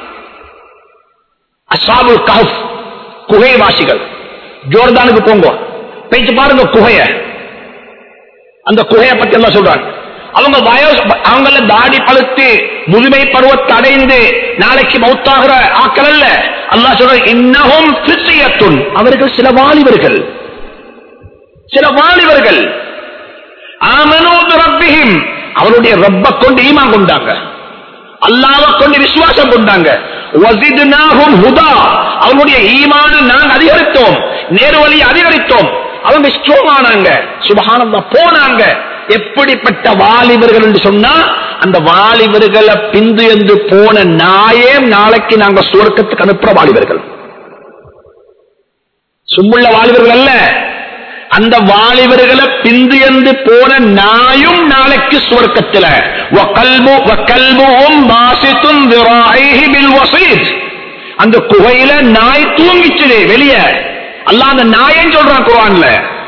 அஸ்ஹாபுல் கஹஃப், குகைவாசிகள். ஜோர்தானுக்கு போங்க, பேச்சு பாருங்க குகைய. அந்த குகையை பத்தி எல்லாம் சொல்றாங்க. அவங்க வயசு, அவங்கள தாடி பழுத்து முதுமை பருவத்தை அடைந்து நாளைக்கு மௌத்தாகிற ஆக்கள் அல்ல. அல்லாஹ் சொல்ற, இன்னஹும் ஃபித்யத்துன், அவர்கள் சில வாலிபர்கள், சில வாலிபர்கள். ஆமனூ பிரப்பிஹிம், அவருடைய ரப்ப கொண்டு ஈமான் கொண்டாங்க, அல்லாஹ்வை கொண்டு விசுவாசம் கொண்டாங்க. வஸித்னாஹும் ஹுதா, அவருடைய ஈமான் நாங்கள் அதிகரித்தோம், நேர்வழி அதிகரித்தோம். அவங்க ஸ்ட்ராங் ஆனாங்க, சுப்ஹானல்லாஹ் போனாங்க. எப்படிப்பட்ட வாலிபர்கள் என்று சொன்னா, அந்த வாலிபர்களை பிந்து என்று போன நாயே நாளைக்கு நாங்க சுவர்க்கத்துக்கு அனுப்புற வாலிபர்கள், சும்முள்ள வாலிபர்கள் அல்ல. அந்த வாலிபர்களை பிந்து என்று போன நாயும் நாளைக்கு சுவர்க்கத்தில். அந்த குகையில நாய் தூங்கிச்சு வெளியே, அல்லாஹ் அந்த நாயன்னு சொல்றான் குர்ஆன்ல.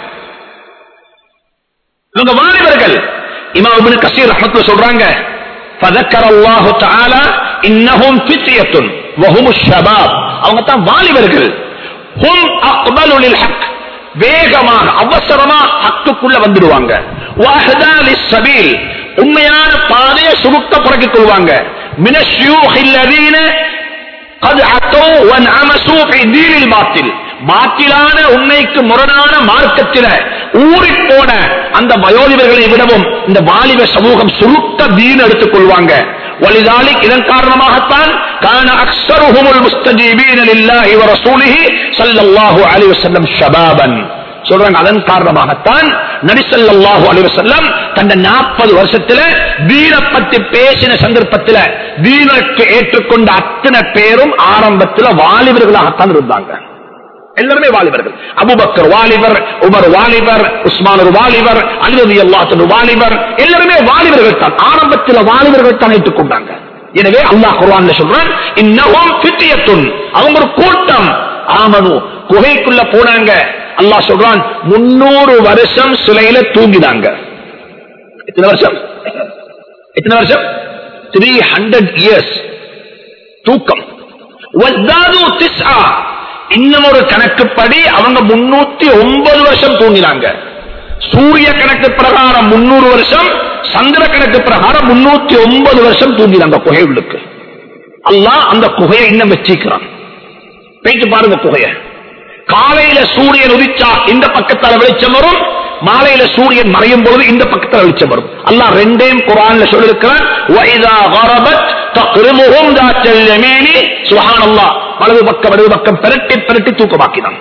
இவங்க வாலிபர்கள். இமாம் இப்னு கஸீர் ரஹ்மத்துல்லாஹி சொல்றாங்க, فذكر الله تعالى انهم فتية وهم الشباب, அவங்க தான் வாலிபர்கள். هم اقبل للحق, வேகமாக அவசரமா ஹக்குக்குள்ள வந்துடுவாங்க. வஹதா லிஸ்ஸபீல், உண்மையான பாதையை சுருக்க புறக்கிக் கொள்வாங்க. மின ஷியூஹில் லதீன قد عتوا وانعمسوا في دين الباطل, பாத்திலான உண்மைக்கு முரணான மார்க்கத்தில ஊறி போன அந்த வயோதிபர்களை விடவும் இந்த வாலிப சமூகம் சுருக்க தீன் எடுத்துக் கொள்வாங்க. வலிதாலிக், இதன் காரணமாகத்தான் கான அக்ஸருஹுமுல் முஸ்தஜீபீன லில்லாஹி வ ரசூலிஹி ஸல்லல்லாஹு அலைஹி வஸல்லம் ஷபாபன், சொல்றாங்க. அதன் காரணமாகத்தான் நபி ஸல்லல்லாஹு அலைஹி வஸல்லம் தன்னை நாற்பது வருஷத்துல தீன பத்தி பேசின சந்தர்ப்பத்தில் தீனுக்கு ஏற்றுக்கொண்ட அத்தனை பேரும் ஆரம்பத்தில் வாலிபர்களாகத்தான் இருந்தாங்க. எல்லாருமே வாலிபர்கள். அபூபக்கர் வாலிபர், உமர் வாலிபர், உஸ்மான் ஒரு வாலிபர், அலி ரலியல்லாஹு அன்ஹு வாலிபர், எல்லாருமே வாலிபர்கள் தான். ஆரம்பத்தில் வாலிபர்கள் தான் ஏற்றுக்கொண்டாங்க. எனவே அல்லாஹ் குர்ஆன்ல சொல்றான், இன்னஹும் ஃபித்யத்துன், அவங்க ஒரு கூட்டம், ஆமனு, குகைக்குள்ள போனாங்க. அல்லாஹ் சொல்றான் முன்னூறு வருஷம் சிலையில தூங்கினாங்க. எத்தனை வருஷம்? எத்தனை வருஷம்? முன்னூறு இயர்ஸ் தூக்கம். வஸ்தாது திஸ்ஆ, இன்னும் ஒரு கணக்குப்படி அவங்க முன்னூத்தி ஒன்பது வருஷம் தூங்கினாங்க. சூரிய கணக்கு பிரகாரம் முன்னூறு வருஷம், சந்திர கணக்கு பிரகாரம் முன்னூத்தி ஒன்பது வருஷம் தூங்கினாங்க குகைகளுக்கு. அல்லாஹ் அந்த குகையை இன்னும் வச்சிக்கிறான். போயிட்டு பாருங்க குகைய. காலையில சூரியன் உதிச்சா இந்த பக்கத்தால வெளிச்சம் வரும், மாலையில சூரியன் மறையும் பொழுது இந்த பக்கத்தால வெளிச்சம் வரும். அல்லாஹ் ரெண்டையும் குர்ஆன்ல சொல்லிருக்கிறான். வஇதா கரபத் தக்ரிமுஹும் தாத்தல் யமீனி, சுப்ஹானல்லாஹ், வலது பக்கம் வலது பக்கம் பெரட்டி பெரட்டி தூக்கமாக்கினான்.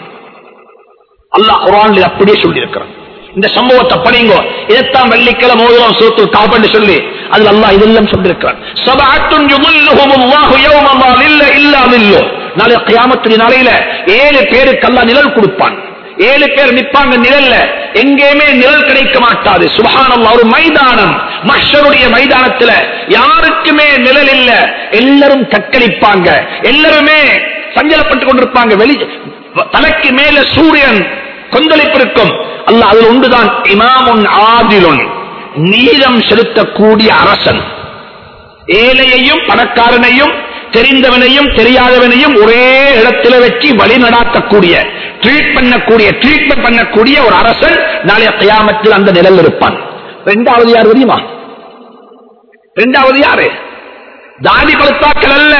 அல்லாஹ் குர்ஆன்ல அப்படியே சொல்லியிருக்கிறான். இந்த சம்பவத்தை படிங்கோ. இதைத்தான் வெள்ளிக்கிழமை ஓதுறோம் சூரத்துல் கஹஃப் என்று சொல்லி அதுல அல்லாஹ் இதெல்லாம் சொல்லியிருக்கிறான். சபஅத்துன் யுظில்லுஹுமுல்லாஹு யௌம லா லில்ல இல்லா லில்லு, நாளை கியாமத்துடைய நாளையில ஏழு பேருக்கு அல்லாஹ் நிழல் கொடுப்பான். ஏழு பேர் நிப்பாங்க நிழல்ல, எங்கேயுமே நிழல் கிடைக்க மாட்டாது. சுப்ஹானல்லாஹ், ஒரு மைதானம், மஹ்ஷருடைய மைதானத்துல யாருக்குமே நிழல் இல்ல. எல்லாரும் தக்களிப்பாங்க, எல்லாருமே சஞ்சலப்பட்டுக் கொண்டிருப்பாங்க. வெளி தலைக்கு மேல சூரியன் கொந்தளிப்பு இருக்கும். அல்லாஹ் அதில் ஒன்றுதான் இமாமுன் ஆதிலுன், நீதம் செலுத்தக்கூடிய அரசன். ஏழையையும் பணக்காரனையும் தெரிந்தவனையும் தெரியாதவனையும் ஒரே இடத்துல வச்சு வழி நடாத்தக்கூடிய, ட்ரீட் பண்ணக்கூடிய ட்ரீட்மெண்ட் பண்ணக்கூடிய ஒரு அரசன் நாளைய கியாமத்தில் அந்த நிழல் இருப்பான். இரண்டாவது யார் தெரியுமா? இரண்டாவது யாரு? தாடி பழுத்தாக்கள் அல்ல.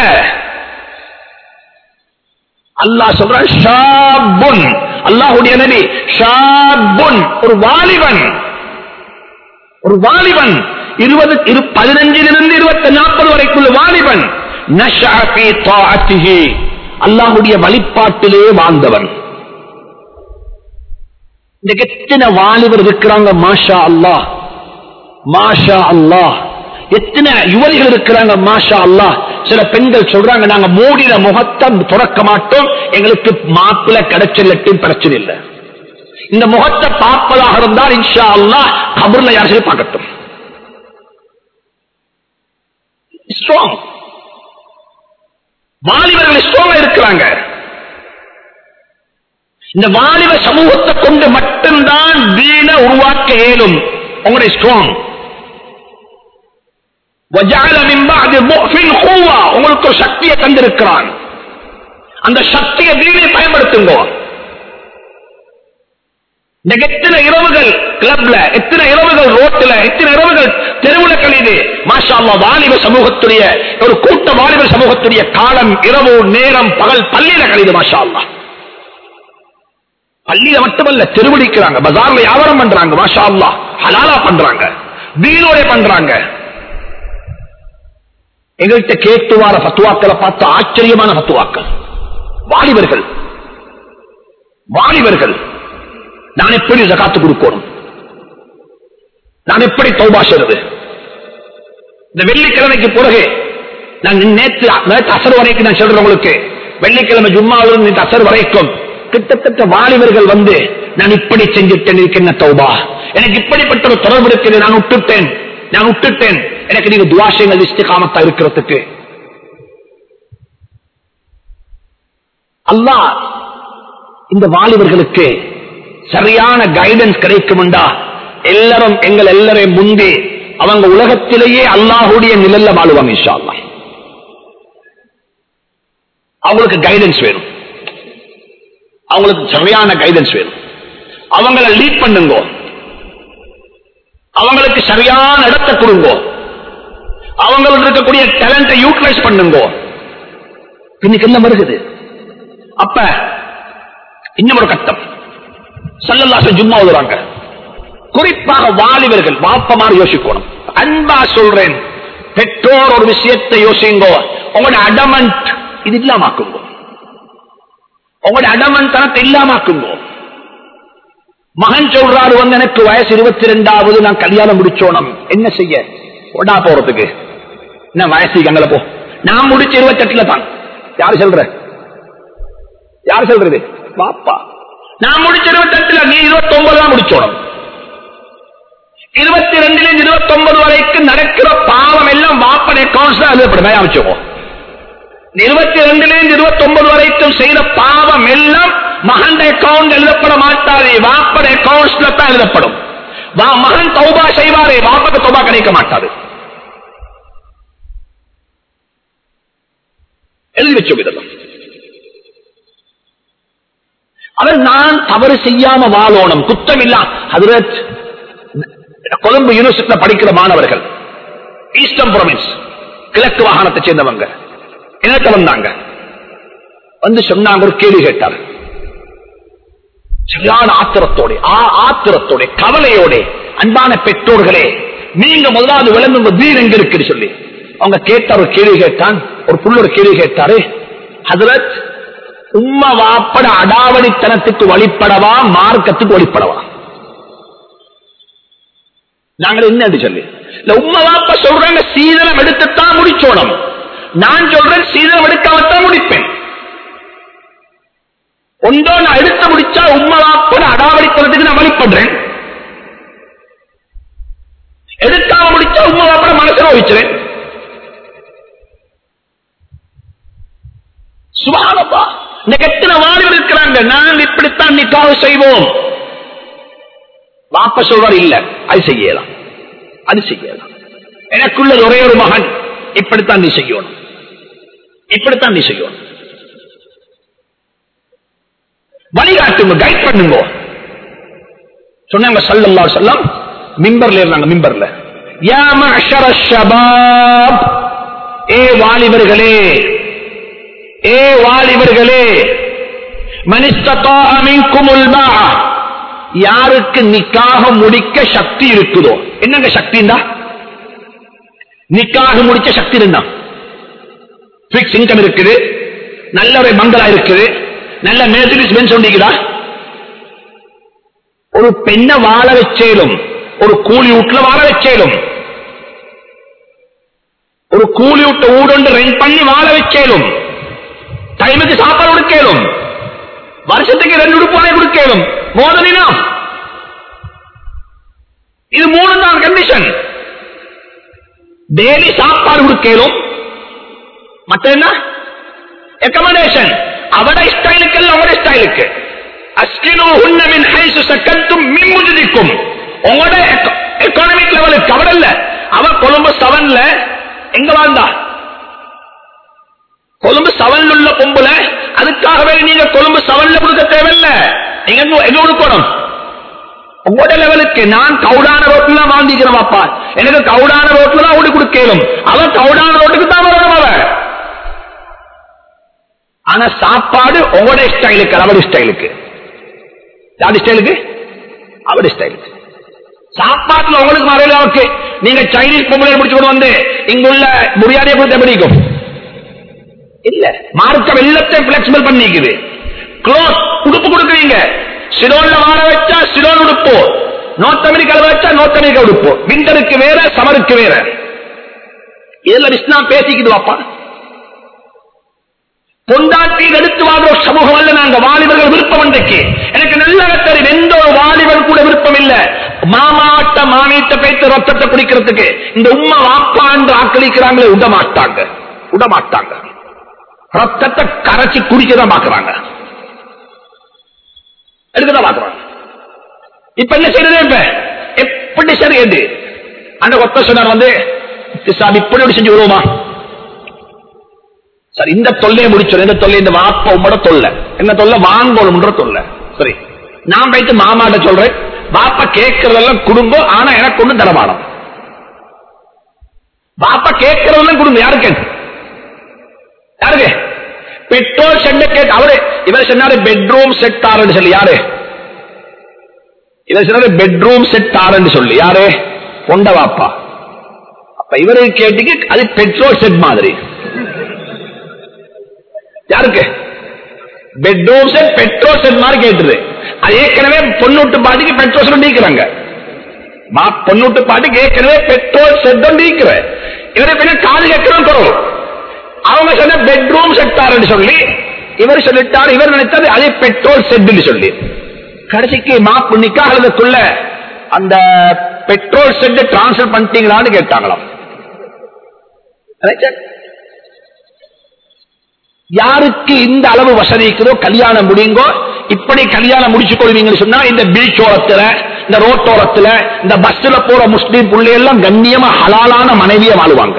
அல்லாஹ் சொல்றான் ஷாபுன், அல்லாஹ்வுடைய நபி ஷாபுன், ஒரு வாலிபன், ஒரு வாலிபன், இருபது பதினஞ்சிலிருந்து இருபத்தி நாற்பது வரைக்குள்ள வாலிபன். நஷஅ ஃபீ தாஅத்திஹி, அல்லாஹ்வுடைய வழிபாட்டிலே வாழ்ந்தவன். இந்த எத்தனை வாலிபர் இருக்கிறாங்க, மாஷா அல்லாஹ், மாஷா அல்லாஹ். எத்தனை யுவதிகள் இருக்கிறாங்க, மாஷா அல்லாஹ். சில பெண்கள் சொல்றாங்க, நாங்க மூடின முகத்தை துறக்க மாட்டோம், எங்களுக்கு மாப்பிளை கிடைச்சலட்டும் பிரச்சனை இல்லை. இந்த முகத்தை பார்ப்பதாக இருந்தால் இன்ஷா அல்லாஹ் கபர்ல யாரும் பார்க்கட்டும். ஸ்ட்ராங் வாலிபர்கள் ஸ்ட்ராங்கா இருக்கிறாங்க. இந்த வாலிப சமூகத்தை கொண்டு மட்டும்தான் தீன உருவாக்க இயலும். உங்களுடைய ஸ்ட்ராங் உங்களுக்கு ஒரு சக்தியை தந்திருக்கிறான். அந்த சக்தியை தீனை பயன்படுத்துங்க. எத்தனை இரவுகள் கிளப்ல, எத்தனை இரவுகள் ரோட்டில், எத்தனை இரவுகள் தெருவுல கழிது. மாஷா அல்லாஹ், வாலிப சமூகத்துடைய ஒரு கூட்ட வாலிப சமூகத்துடைய காலம், இரவு நேரம், பகல் பள்ளியில கழிது. மாஷா அல்லாஹ், பள்ளியில மட்டுமல்ல, தெருவடிக்கிறாங்க, பஜார்ல வியாபாரம் பண்றாங்க. மாஷா அல்லாஹ், ஹலாலா பண்றாங்க, தீனோட பண்றாங்க. எங்கள்கிட்ட கேட்டு வார பத்துவாக்களை பார்த்து ஆச்சரியமான பத்துவாக்கள். வாலிபர்கள் வாலிபர்கள் நான் எப்படி ஜகாத்து கொடுக்கணும், நான் எப்படி தௌபா செய்வது. இந்த வெள்ளிக்கிழமைக்கு பிறகு நான் நேற்று நேற்று அசர் வரைக்கும் நான் சொல்றேன் உங்களுக்கு, வெள்ளிக்கிழமை ஜும்மாவிலிருந்து நேற்று அசர் வரைக்கும் கிட்டத்தட்ட வாலிபர்கள் வந்து நான் இப்படி செஞ்சுட்டேன், இருக்கின்ற தௌபா, எனக்கு இப்படிப்பட்ட ஒரு தொடர்பு இருக்குது, நான் விட்டுட்டேன் நான் விட்டுட்டேன் எனக்கு நீங்க துஆ செய்யுங்கள் இஸ்திகாமத்தா இருக்கிறதுக்கு. அல்லாஹ் இந்த வாலிபர்களுக்கு சரியான கைடன்ஸ் கிடைக்கும். எல்லாரும் எங்கள் எல்லாரையும் முந்தி அவங்க உலகத்திலேயே அல்லாஹ்வுடைய நிழல்ல வாழுவாங்க இன்ஷா அல்லாஹ். அவங்களுக்கு கைடன்ஸ் வேணும், அவங்களுக்கு சரியான கைடன்ஸ் வேணும். அவங்களை லீட் பண்ணுங்க, அவங்களுக்கு சரியான இடத்தை கொடுங்க, அவங்களுக்கு இருக்கக்கூடிய டேலண்டை யூட்டிலைஸ் பண்ணுங்க. இன்னைக்கு என்ன வருகிறது? அப்ப இன்னும் ஒரு கட்டம் ஸல்லல்லாஹு அலைஹி ஜும்மா ஓதுறாங்க. குறிப்பாக வாலிபர்கள் வாப்பமாறு யோசிக்கணும். அன்பா சொல்றேன், பெற்றோர் ஒரு விஷயத்தை யோசிங்க, உங்களோட அடமன்ட் இது இல்லாமக்குங்க, உங்களோட அடமன்ட் தனத்தை இல்லாமக்குங்க. மகன் சொல்றாரு வந்து எனக்கு வயசு இருபத்தி ரெண்டாவது நான் கல்யாணம் முடிச்சோணும், என்ன செய்ய? ஒடா போறதுக்கு என்ன வயசு அங்கல போ, நான் முடிச்ச இருபத்தி எட்டுல தான். யாரு சொல்ற? யாரு சொல்றது? பாப்பா. நான் முடிச்ச இருபத்தி எட்டுல, நீ இருபத்தி ஒன்பது தான் முடிச்சோணும். இருபத்தி ரெண்டுல இருந்து இருபத்தி ஒன்பது வரைக்கும் நடக்கிற பாவம் எல்லாம் வாப்பட அக்கௌண்ட்ஸ் தான் எழுதப்படும். அமைச்சுக்கோ, இருபத்தி ரெண்டுல இருந்து இருபத்தி ஒன்பது வரைக்கும் செய்த பாவம் எல்லாம் மகன் அக்கௌண்ட் எழுதப்பட மாட்டாது, வாப்பட அக்கௌண்ட்ஸ்ல தான் எழுதப்படும். மகன் தௌபா செய்வாரே, வாப்பக்கு தௌபா கிடைக்க மாட்டாது. எழுதி வச்சு அவர் நான் தவறு செய்யாம வாழோணும், குத்தம் இல்ல. ஹஜ்ரத் கொழும்பு யூனிவர்சிட்டியில் படிக்கிற மாணவர்கள், ஈஸ்டர்ன் ப்ரொவின்ஸ் கிழக்கு மாகாணத்தை சேர்ந்தவங்க எனக்கு வந்தாங்க. வந்து சொன்னாங்க, ஒரு கேள்வி கேட்டார். சரியான ஆத்திரத்தோட ஆத்திரத்தோட கவலையோட, அன்பான பெற்றோர்களே நீங்க முதலாவது விளங்குங்க தீன் எங்க இருக்குன்னு சொல்லி அவங்க கேட்டார். ஒரு கேள்வி கேட்டான், ஒரு புள்ள ஒரு கேள்வி கேட்டாரு. ஹஜ்ரத், உம்ம வாப்பட அடாவடித்தனத்துக்கு வழிபடவா மார்க்கத்துக்கு வழிபடவா? நாங்கள் என்ன சொல்லி இல்ல, உம்ம வாப்ப சொல்றாங்க சீதனம் எடுத்துத்தான் முடிச்சோணும், நான் சொல்றேன் சீதனம் எடுக்காமத்தான் முடிப்பேன். ஒன்றோ நான் எடுத்து முடிச்சா உம்ம வாப்பட அடாவடித்தனத்துக்கு நான் வழிபடுறேன், எடுக்காம முடிச்சா உம்ம வாப்பட மனசுல வச்சுறேன். சுபஹானல்லாஹ், இந்த எத்தனை வாலிபர் இருக்கிறாங்க, நாங்கள் இப்படித்தான் நிக்காஹ் செய்வோம். வாப்ப சொல்வார் இல்ல, அது செய்யலாம், அது செய்யலாம். எனக்குள்ள ஒரே ஒரு மகன், இப்படித்தான் நீ செய்யணும், இப்படித்தான் நீ செய்யணும். வழிகாட்டுங்க, கைட் பண்ணுங்க. சொன்னாங்க ஸல்லல்லாஹு அலைஹி வஸல்லம், மிம்பர்ல இருந்தாங்க, மிம்பர்ல, யா மஅஷர ஷபாப், ஏ வாலிபர்களே, ஏ வாலிபர்களே, மன் இஸ்ததாஅ மின்குமுல் பாஅ, யாருக்கு நிக்காக முடிக்க சக்தி இருக்குதோ. என்னங்க சக்தி? நிக்காக முடிச்ச சக்தி இருந்தா பிக்ஸ் இன்கம் இருக்குது, நல்ல ஒரு மங்களா இருக்குது, நல்ல மெர்சிடிஸ் பென்ஸ் ஒண்டிக்குதா, ஒரு பெண்ணை வாழ வச்சேலும், ஒரு கூலி வீட்டுல வாழ வச்சேலும், ஒரு கூலி வீட்டு ஊடொன்று ரெண்ட் பண்ணி வாழ வச்சேலும், டைமுக்கு சாப்பாடு கொடுக்கலும், வருஷத்துக்கு ரெண்டு உடுப்பானை கொடுக்கலும், மோதலினா இது மூணு தான் கண்டிஷன். டெய்லி சாப்பாடு கொடுக்கலும், மற்ற என்ன அக்கமடேஷன் அவட ஸ்டைலுக்கு அல்ல, அவட ஸ்டைலுக்கு. அஸ்கினுஹுன்ன மின் ஹைசு சக்கன்தும் மின் முஜ்திக்கும், உங்களோட எக்கானமிக் லெவலுக்கு. அவட இல்ல, அவ கொழும்பு செவன்ல எங்க வாழ்ந்தா, கொழும்பு செவன்ல உள்ள பொம்புல, அதுக்காகவே நீங்க கொழும்பு செவன்ல கொடுக்க தேவையில்லை, நீங்க எங்க கொடுக்கணும் உங்களோட லெவலுக்கு. நான் கவுடான ரோட்ல தான் வாழ்ந்திக்கிறேன் பாப்பா, எனக்கு கவுடான ரோட்ல தான் ஓடி கொடுக்கலும், அவன் கவுடான ரோட்டுக்கு தான் வரணும் அவ. ஆனா சாப்பாடு உங்களோட ஸ்டைலுக்கு, அவட ஸ்டைலுக்கு. யாரு ஸ்டைலுக்கு? அவட ஸ்டைலுக்கு. சாப்பாட்டுல உங்களுக்கு மறையில ஓகே, நீங்க சைனீஸ் பொம்பளை முடிச்சுக்கொண்டு வந்து இங்குள்ள பிரியாணியை கொடுத்த பிடிக்கும் இல்ல. மார்க்கம் எல்லாத்தையும் பிளெக்சிபிள் பண்ணிக்குது. க்ளோத் உடுப்பு கொடுக்குறீங்க, சிலோன்ல வாழ வச்சா சிலோன் உடுப்போ, நோர்த் அமெரிக்கால வச்சா நோர்த் அமெரிக்கா உடுப்போ, விண்டருக்கு வேற சமருக்கு வேற. இதெல்லாம் இஸ்லாம் பேசிக்குது வாப்பா. பொண்டாட்டியில் எடுத்து வாழ்ற சமூகம் அல்ல நாங்க. வாலிபர்கள் விருப்பம் இன்றைக்கு எனக்கு நல்ல தெரியும், எந்த ஒரு வாலிபர் கூட விருப்பம் இல்ல மாமாட்ட மாமிட்ட பேத்து ரத்தத்தை குடிக்கிறதுக்கு. இந்த உம்மா வாப்பா என்று ஆக்களிக்கிறாங்களே, விட மாட்டாங்க, விட மாட்டாங்க. ரத்தத்தை கரைச்சி குடிக்கதான் பாக்குறாங்க, எடுக்கதான் பாக்குறாங்க. இப்ப என்ன செய்யறது? இப்ப எப்படி சரி என்று அந்த ஒத்த சொன்னார் வந்து, இப்படி செஞ்சு வருவோமா சார்? இந்த தொல்லையை முடிச்சோம். இந்த தொல்லை, இந்த வாப்ப உம்மோட தொல்லை, என்ன தொல்லை? வாங்கணும்ன்ற தொல்லை. சரி, நான் போயிட்டு மாமாட்ட சொல்றேன், பாப்பா கேட்கறதெல்லாம் குடும்பம், ஆனா எனக்கு ஒண்ணு தரமானம். பாப்பா கேட்கறதெல்லாம் குடும்பம், யாருக்கு யாருக்கு? பெட்ரோல் செட் கேட்டு அவரு இவர் சொன்னாரு பெட்ரூம் செட் தாரன்னு சொல்லி. யாரு இவர் சொன்னாரு? பெட்ரூம் செட் தாரன்னு சொல்லி. யாரு? பொண்ட வாப்பா. அப்ப இவரு கேட்டீங்க, அது பெட்ரோல் செட் மாதிரி. யாருக்கு? பெட்ரூம் செட் பெட்ரோல் செட் மாதிரி கேட்டுது. அது ஏற்கனவே பொண்ணூட்டு பாட்டிக்கு பெட்ரோல் செட் நீக்கிறாங்க. பொண்ணூட்டு பாட்டிக்கு ஏற்கனவே பெட்ரோல் செட் நீக்கிற இவரை கொஞ்சம் காது கேட்கிறோம் குறவு. அவங்க சொன்ன பெட்ரூம் செட்டார் சொல்லி இவர் சொல்லிட்டார். இவர் நினைத்தது அதே பெட்ரோல் செட் சொல்லி கடைசிக்கு மாப்பு நிக்காகிறதுக்குள்ள அந்த பெட்ரோல் செட் டிரான்ஸ்பர் பண்ணிட்டீங்களான்னு கேட்டாங்களாம். யாருக்கு இந்த அளவு வசதி இருக்குதோ கல்யாணம் முடியுங்கோ. இப்படி கல்யாணம் முடிச்சு கொள்வீங்கன்னு சொன்னா இந்த பீச் ஓரத்துல, இந்த ரோட்டோரத்துல, இந்த பஸ்ல போற முஸ்லீம் பிள்ளை எல்லாம் கண்ணியமா ஹலாலான மனைவியை வாழுவாங்க.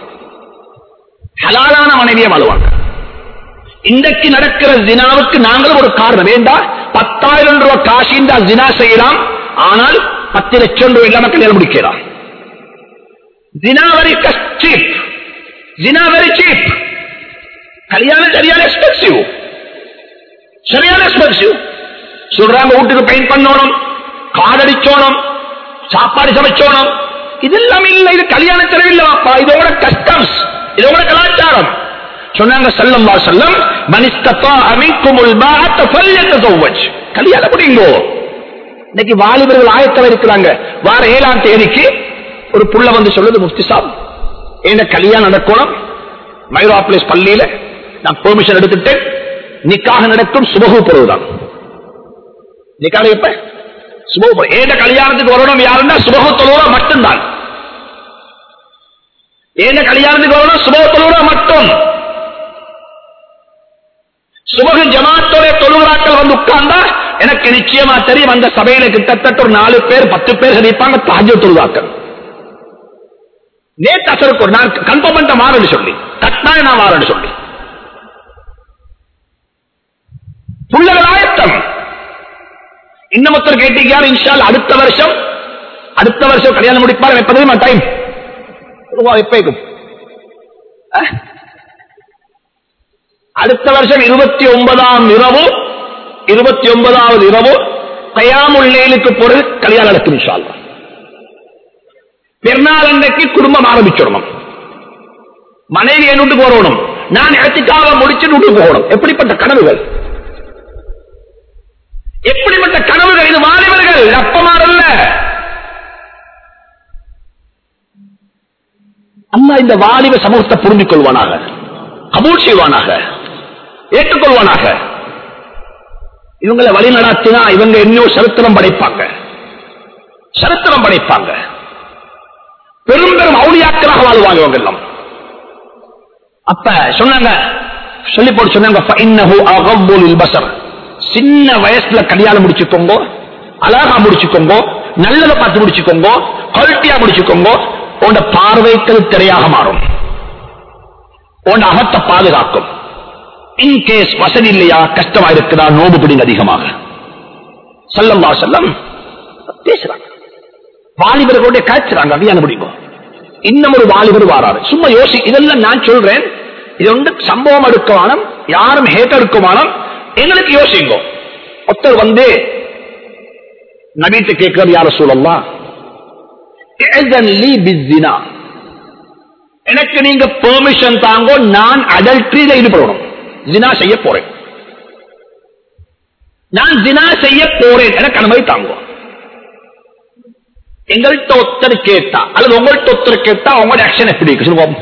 ஹலாலான மனைவியை வாழுவாங்க. இன்றைக்கு நடக்கிற ஜினாவுக்கு நாங்களும் ஒரு காரணம். வேண்டாம், பத்தாயிரம் ரூபாய் காசு இந்த ஜினா செய்யலாம், ஆனால் பத்து லட்சம் ரூபாய் இல்லாம கல்யாணம் முடிக்கலாம். ஜினா வெரி சீப், ஜினா வெரி சீப். கல்யாணம் சரியான எக்ஸ்பென்சிவ், சரியான எக்ஸ்பென்சிவ். சொல்றாங்க வீட்டுக்கு பெயிண்ட் பண்ணணும், காடடிச்சோணும், சாப்பாடு சமைச்சோணும். இதெல்லாம் இல்ல, இது கல்யாண செலவில்லைப்பா, இதோட கஸ்டம்ஸ், இதோட கலாச்சாரம். சொன்னாங்க ஸல்லல்லாஹு அலைஹி வஸல்லம், மன் இஸ்ததாஅ மின்குமுல் பாஅத ஃபல்யதஸவ்வஜ். கல்யாணம் முடிங்கோ. இன்னைக்கு வாலிபர்கள் ஆயத்தம் இருக்கிறாங்க. வார ஏழாம் தேதிக்கு ஒரு புள்ள வந்து சொல்லுது, முஃப்தி சாப் என்ன கல்யாணம் நடக்கணும் மைரோப்ளேஸ் பள்ளியில, நான் பெர்மிஷன் எடுத்துட்டு நிக்காக நடக்கும் சுபஹு பொருள்தான். நிக்காக எப்ப சுபஹு ஏண்ட கல்யாணத்துக்கு வரணும் யாருன்னா சுபஹு தொழுவா மட்டும்தான். ஏண்ட கல்யாணத்துக்கு வரணும் சுபஹு தொழுவா மட்டும். சுபஹு ஜமாத்தோட தொழுகிறாக்கள் வந்து உட்கார்ந்தா எனக்கு நிச்சயமா தெரியும் அந்த சபையில கிட்டத்தட்ட ஒரு நாலு பேர் பத்து பேர் சந்திப்பாங்க தஹஜ்ஜுத் தொழுவாக்கள். நேற்று அசருக்கு ஒரு நான் கன்ஃபார்ம் பண்ணிட்ட மாறன்னு சொல்லி கட்டாயம் நான் மாறன்னு சொல்லி புள்ளகள் ஆயத்தம். இன்னும் ஒருத்தர் கேட்டீங்க இன்ஷால் அடுத்த வருஷம் அடுத்த வருஷம் கல்யாணம் முடிப்பார் எப்போதுமா டைம் எப்பைக்கும் அடுத்த வருஷம் இருபத்தி ஒன்பதாம் இரவு இருபத்தி ஒன்பதாவது இரவு கயாமுல் லைலுக்கு பொருள் கல்யாணம் நடக்கும் இன்ஷா அல்லாஹ். பெருநாள் அன்றைக்கு குடும்பம் ஆரம்பிச்சிடணும், மனைவி என்னுட்டு போறணும், நான் இடத்துக்காக முடிச்சு போகணும். எப்படிப்பட்ட கனவுகள், எப்படிப்பட்ட கனவுகள்! இது வாலிபர்கள் அப்பமாறல்ல. அல்லாஹ் இந்த வாலிப சமூகத்தை புரிந்து கொள்வானாக, கபூல் செய்வானாக, ஏற்றுக்கொள்வானாக. இவங்களை வழி நடாத்தினா இவங்க இன்னும் சரித்திரம் படைப்பாங்க, சரித்திரம் படைப்பாங்க. பெரும் பெரும் அவுலியாக்களாக வாழ்வாங்க இவங்க எல்லாம். அப்ப சொன்னாங்க, சொல்லி போட்டு சொன்னாங்க, ஃபஇன்னஹு அகவ்வு லில்பஸர். சின்ன வயசுல கல்யாணம் முடிச்சுக்கோங்க, அழகா முடிச்சுக்கோங்க, நல்லதை பார்த்து முடிச்சுக்கோங்க, குவாலிட்டியா முடிச்சுக்கோங்க. உண்ட பார்வைக்கு திரையாக மாறும், உண்ட அகத்தை பாதுகாக்கும். இன்கேஸ் வசதி இல்லையா, கஷ்டமா இருக்குதா, நோம்பு பிடிங்க அதிகமாக. ஸல்லல்லாஹு அலைஹி வஸல்லம் பேசுறாங்க, வாலிபர்களுடைய காய்ச்சுறாங்க, கல்யாணம் முடிக்கும். இன்னும் ஒரு வாலிபர் வாராரு, சும்மா யோசி. இதெல்லாம் நான் சொல்றேன், இது வந்து சம்பவம் எடுக்கவானம், யாரும் ஹேட் எடுக்கவானம், எங்களுக்கு யோசிங்கோ. ஒருத்தர் வந்து நபிட்டு கேட்கிறார், யா ரசூலல்லாஹ் எனக்கு நீங்க பெர்மிஷன் தாங்கோ, நான் அடல்ட்ரியில ஈடுபடணும், ஜினா செய்ய போறேன், நான் ஜினா செய்ய போறேன், எனக்கு அனுமதி தாங்கோ. எங்கள்கிட்ட ஒருத்தர் கேட்டா அல்லது உங்கள்கிட்ட ஒருத்தர் கேட்டா உங்களோட ஆக்ஷன் எப்படி இருக்கு சொல்லுவோம்.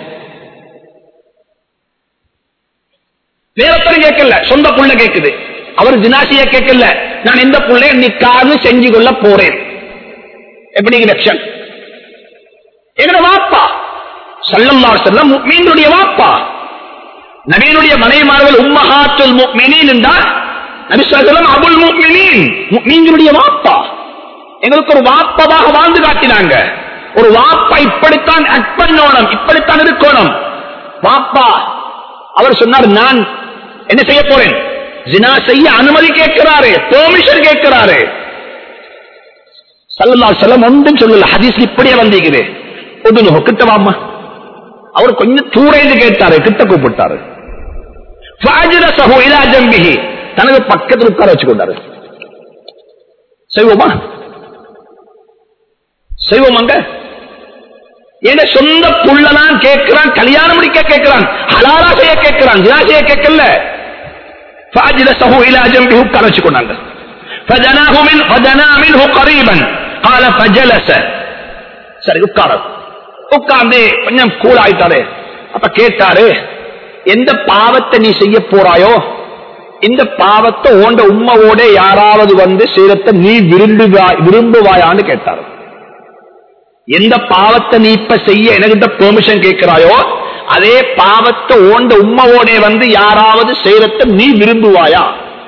வேறொருத்தர் கேட்கல, சொந்த புள்ள கேட்குது, அவர் ஜினாசிய கேட்கல, நான் இந்த புள்ளைய நிக்காது செஞ்சு கொள்ள போறேன், எப்படி ஆக்ஷன்? எங்க வாப்பா ஸல்லல்லாஹு அலைஹி வஸல்லம் முஃமினுடைய வாப்பா, நபியினுடைய மனைவிமார்கள் உம்மஹாத்துல் முஃமினீன் என்றால் நபி ஸல்லல்லாஹு அலைஹி வஸல்லம் அபுல் முஃமினீன், முஃமினுடைய வாப்பா. எங்களுக்கு ஒரு வாப்பமாக வாழ்ந்து காட்டினாங்க. ஒரு வாப்பா இப்படித்தான் ஆக்ட் பண்ணணும், இப்படித்தான் இருக்கணும். வாப்பா அவர் சொன்னார், நான் என்ன செய்ய போறேன், ஜினா செய்ய அனுமதி கேட்கிறாரு, பெர்மிஷன் கேட்கிறாரு. ஸல்லல்லாஹு அலைஹி வஸல்லம் ஒன்றும் சொல்லல, ஹதீஸ் இப்படியே வந்திருக்குது. ஒதுனு கிட்ட வாமா, அவர் கொஞ்சம் தூரேந்து கேட்டாரு, கிட்ட கூப்பிட்டாரு. ஃபஅஜ்லஸஹு இலா ஜம்பிஹி, தனது பக்கத்தில் உட்கார வச்சுக்கொண்டாரு. செய்வோமா செய்வோமாங்க? ஏன்னா சொந்த புள்ளதான் கேட்கிறான், கல்யாணம் முடிக்க கேட்கிறான், ஹலாலா செய்ய கேட்கிறான், ஜினா செய்ய கேட்கல. فاجلسه الى جنبه உட்கார வச்சுக்கொண்டாங்க. فدناه من فدنا منه قريبا قال فجلس. சரி உட்கார உட்கார்ந்து கொஞ்சம் கூல் ஆயிட்டாரு. அப்ப கேட்டாரு, எந்த பாவத்தை நீ செய்ய போறாயோ இந்த பாவத்தை ஓண்ட உம்மவோட யாராவது வந்து சேரத்தை நீ விரும்புவாய் விரும்புவாயான்னு கேட்டாரு. எந்த பாவத்தை நீ இப்ப செய்ய எனக்கிட்ட பெர்மிஷன் கேட்கிறாயோ அதே பாவத்தை ஓண்ட உம்மவோட வந்து யாராவது சேரத்தை நீ விரும்புவாயா?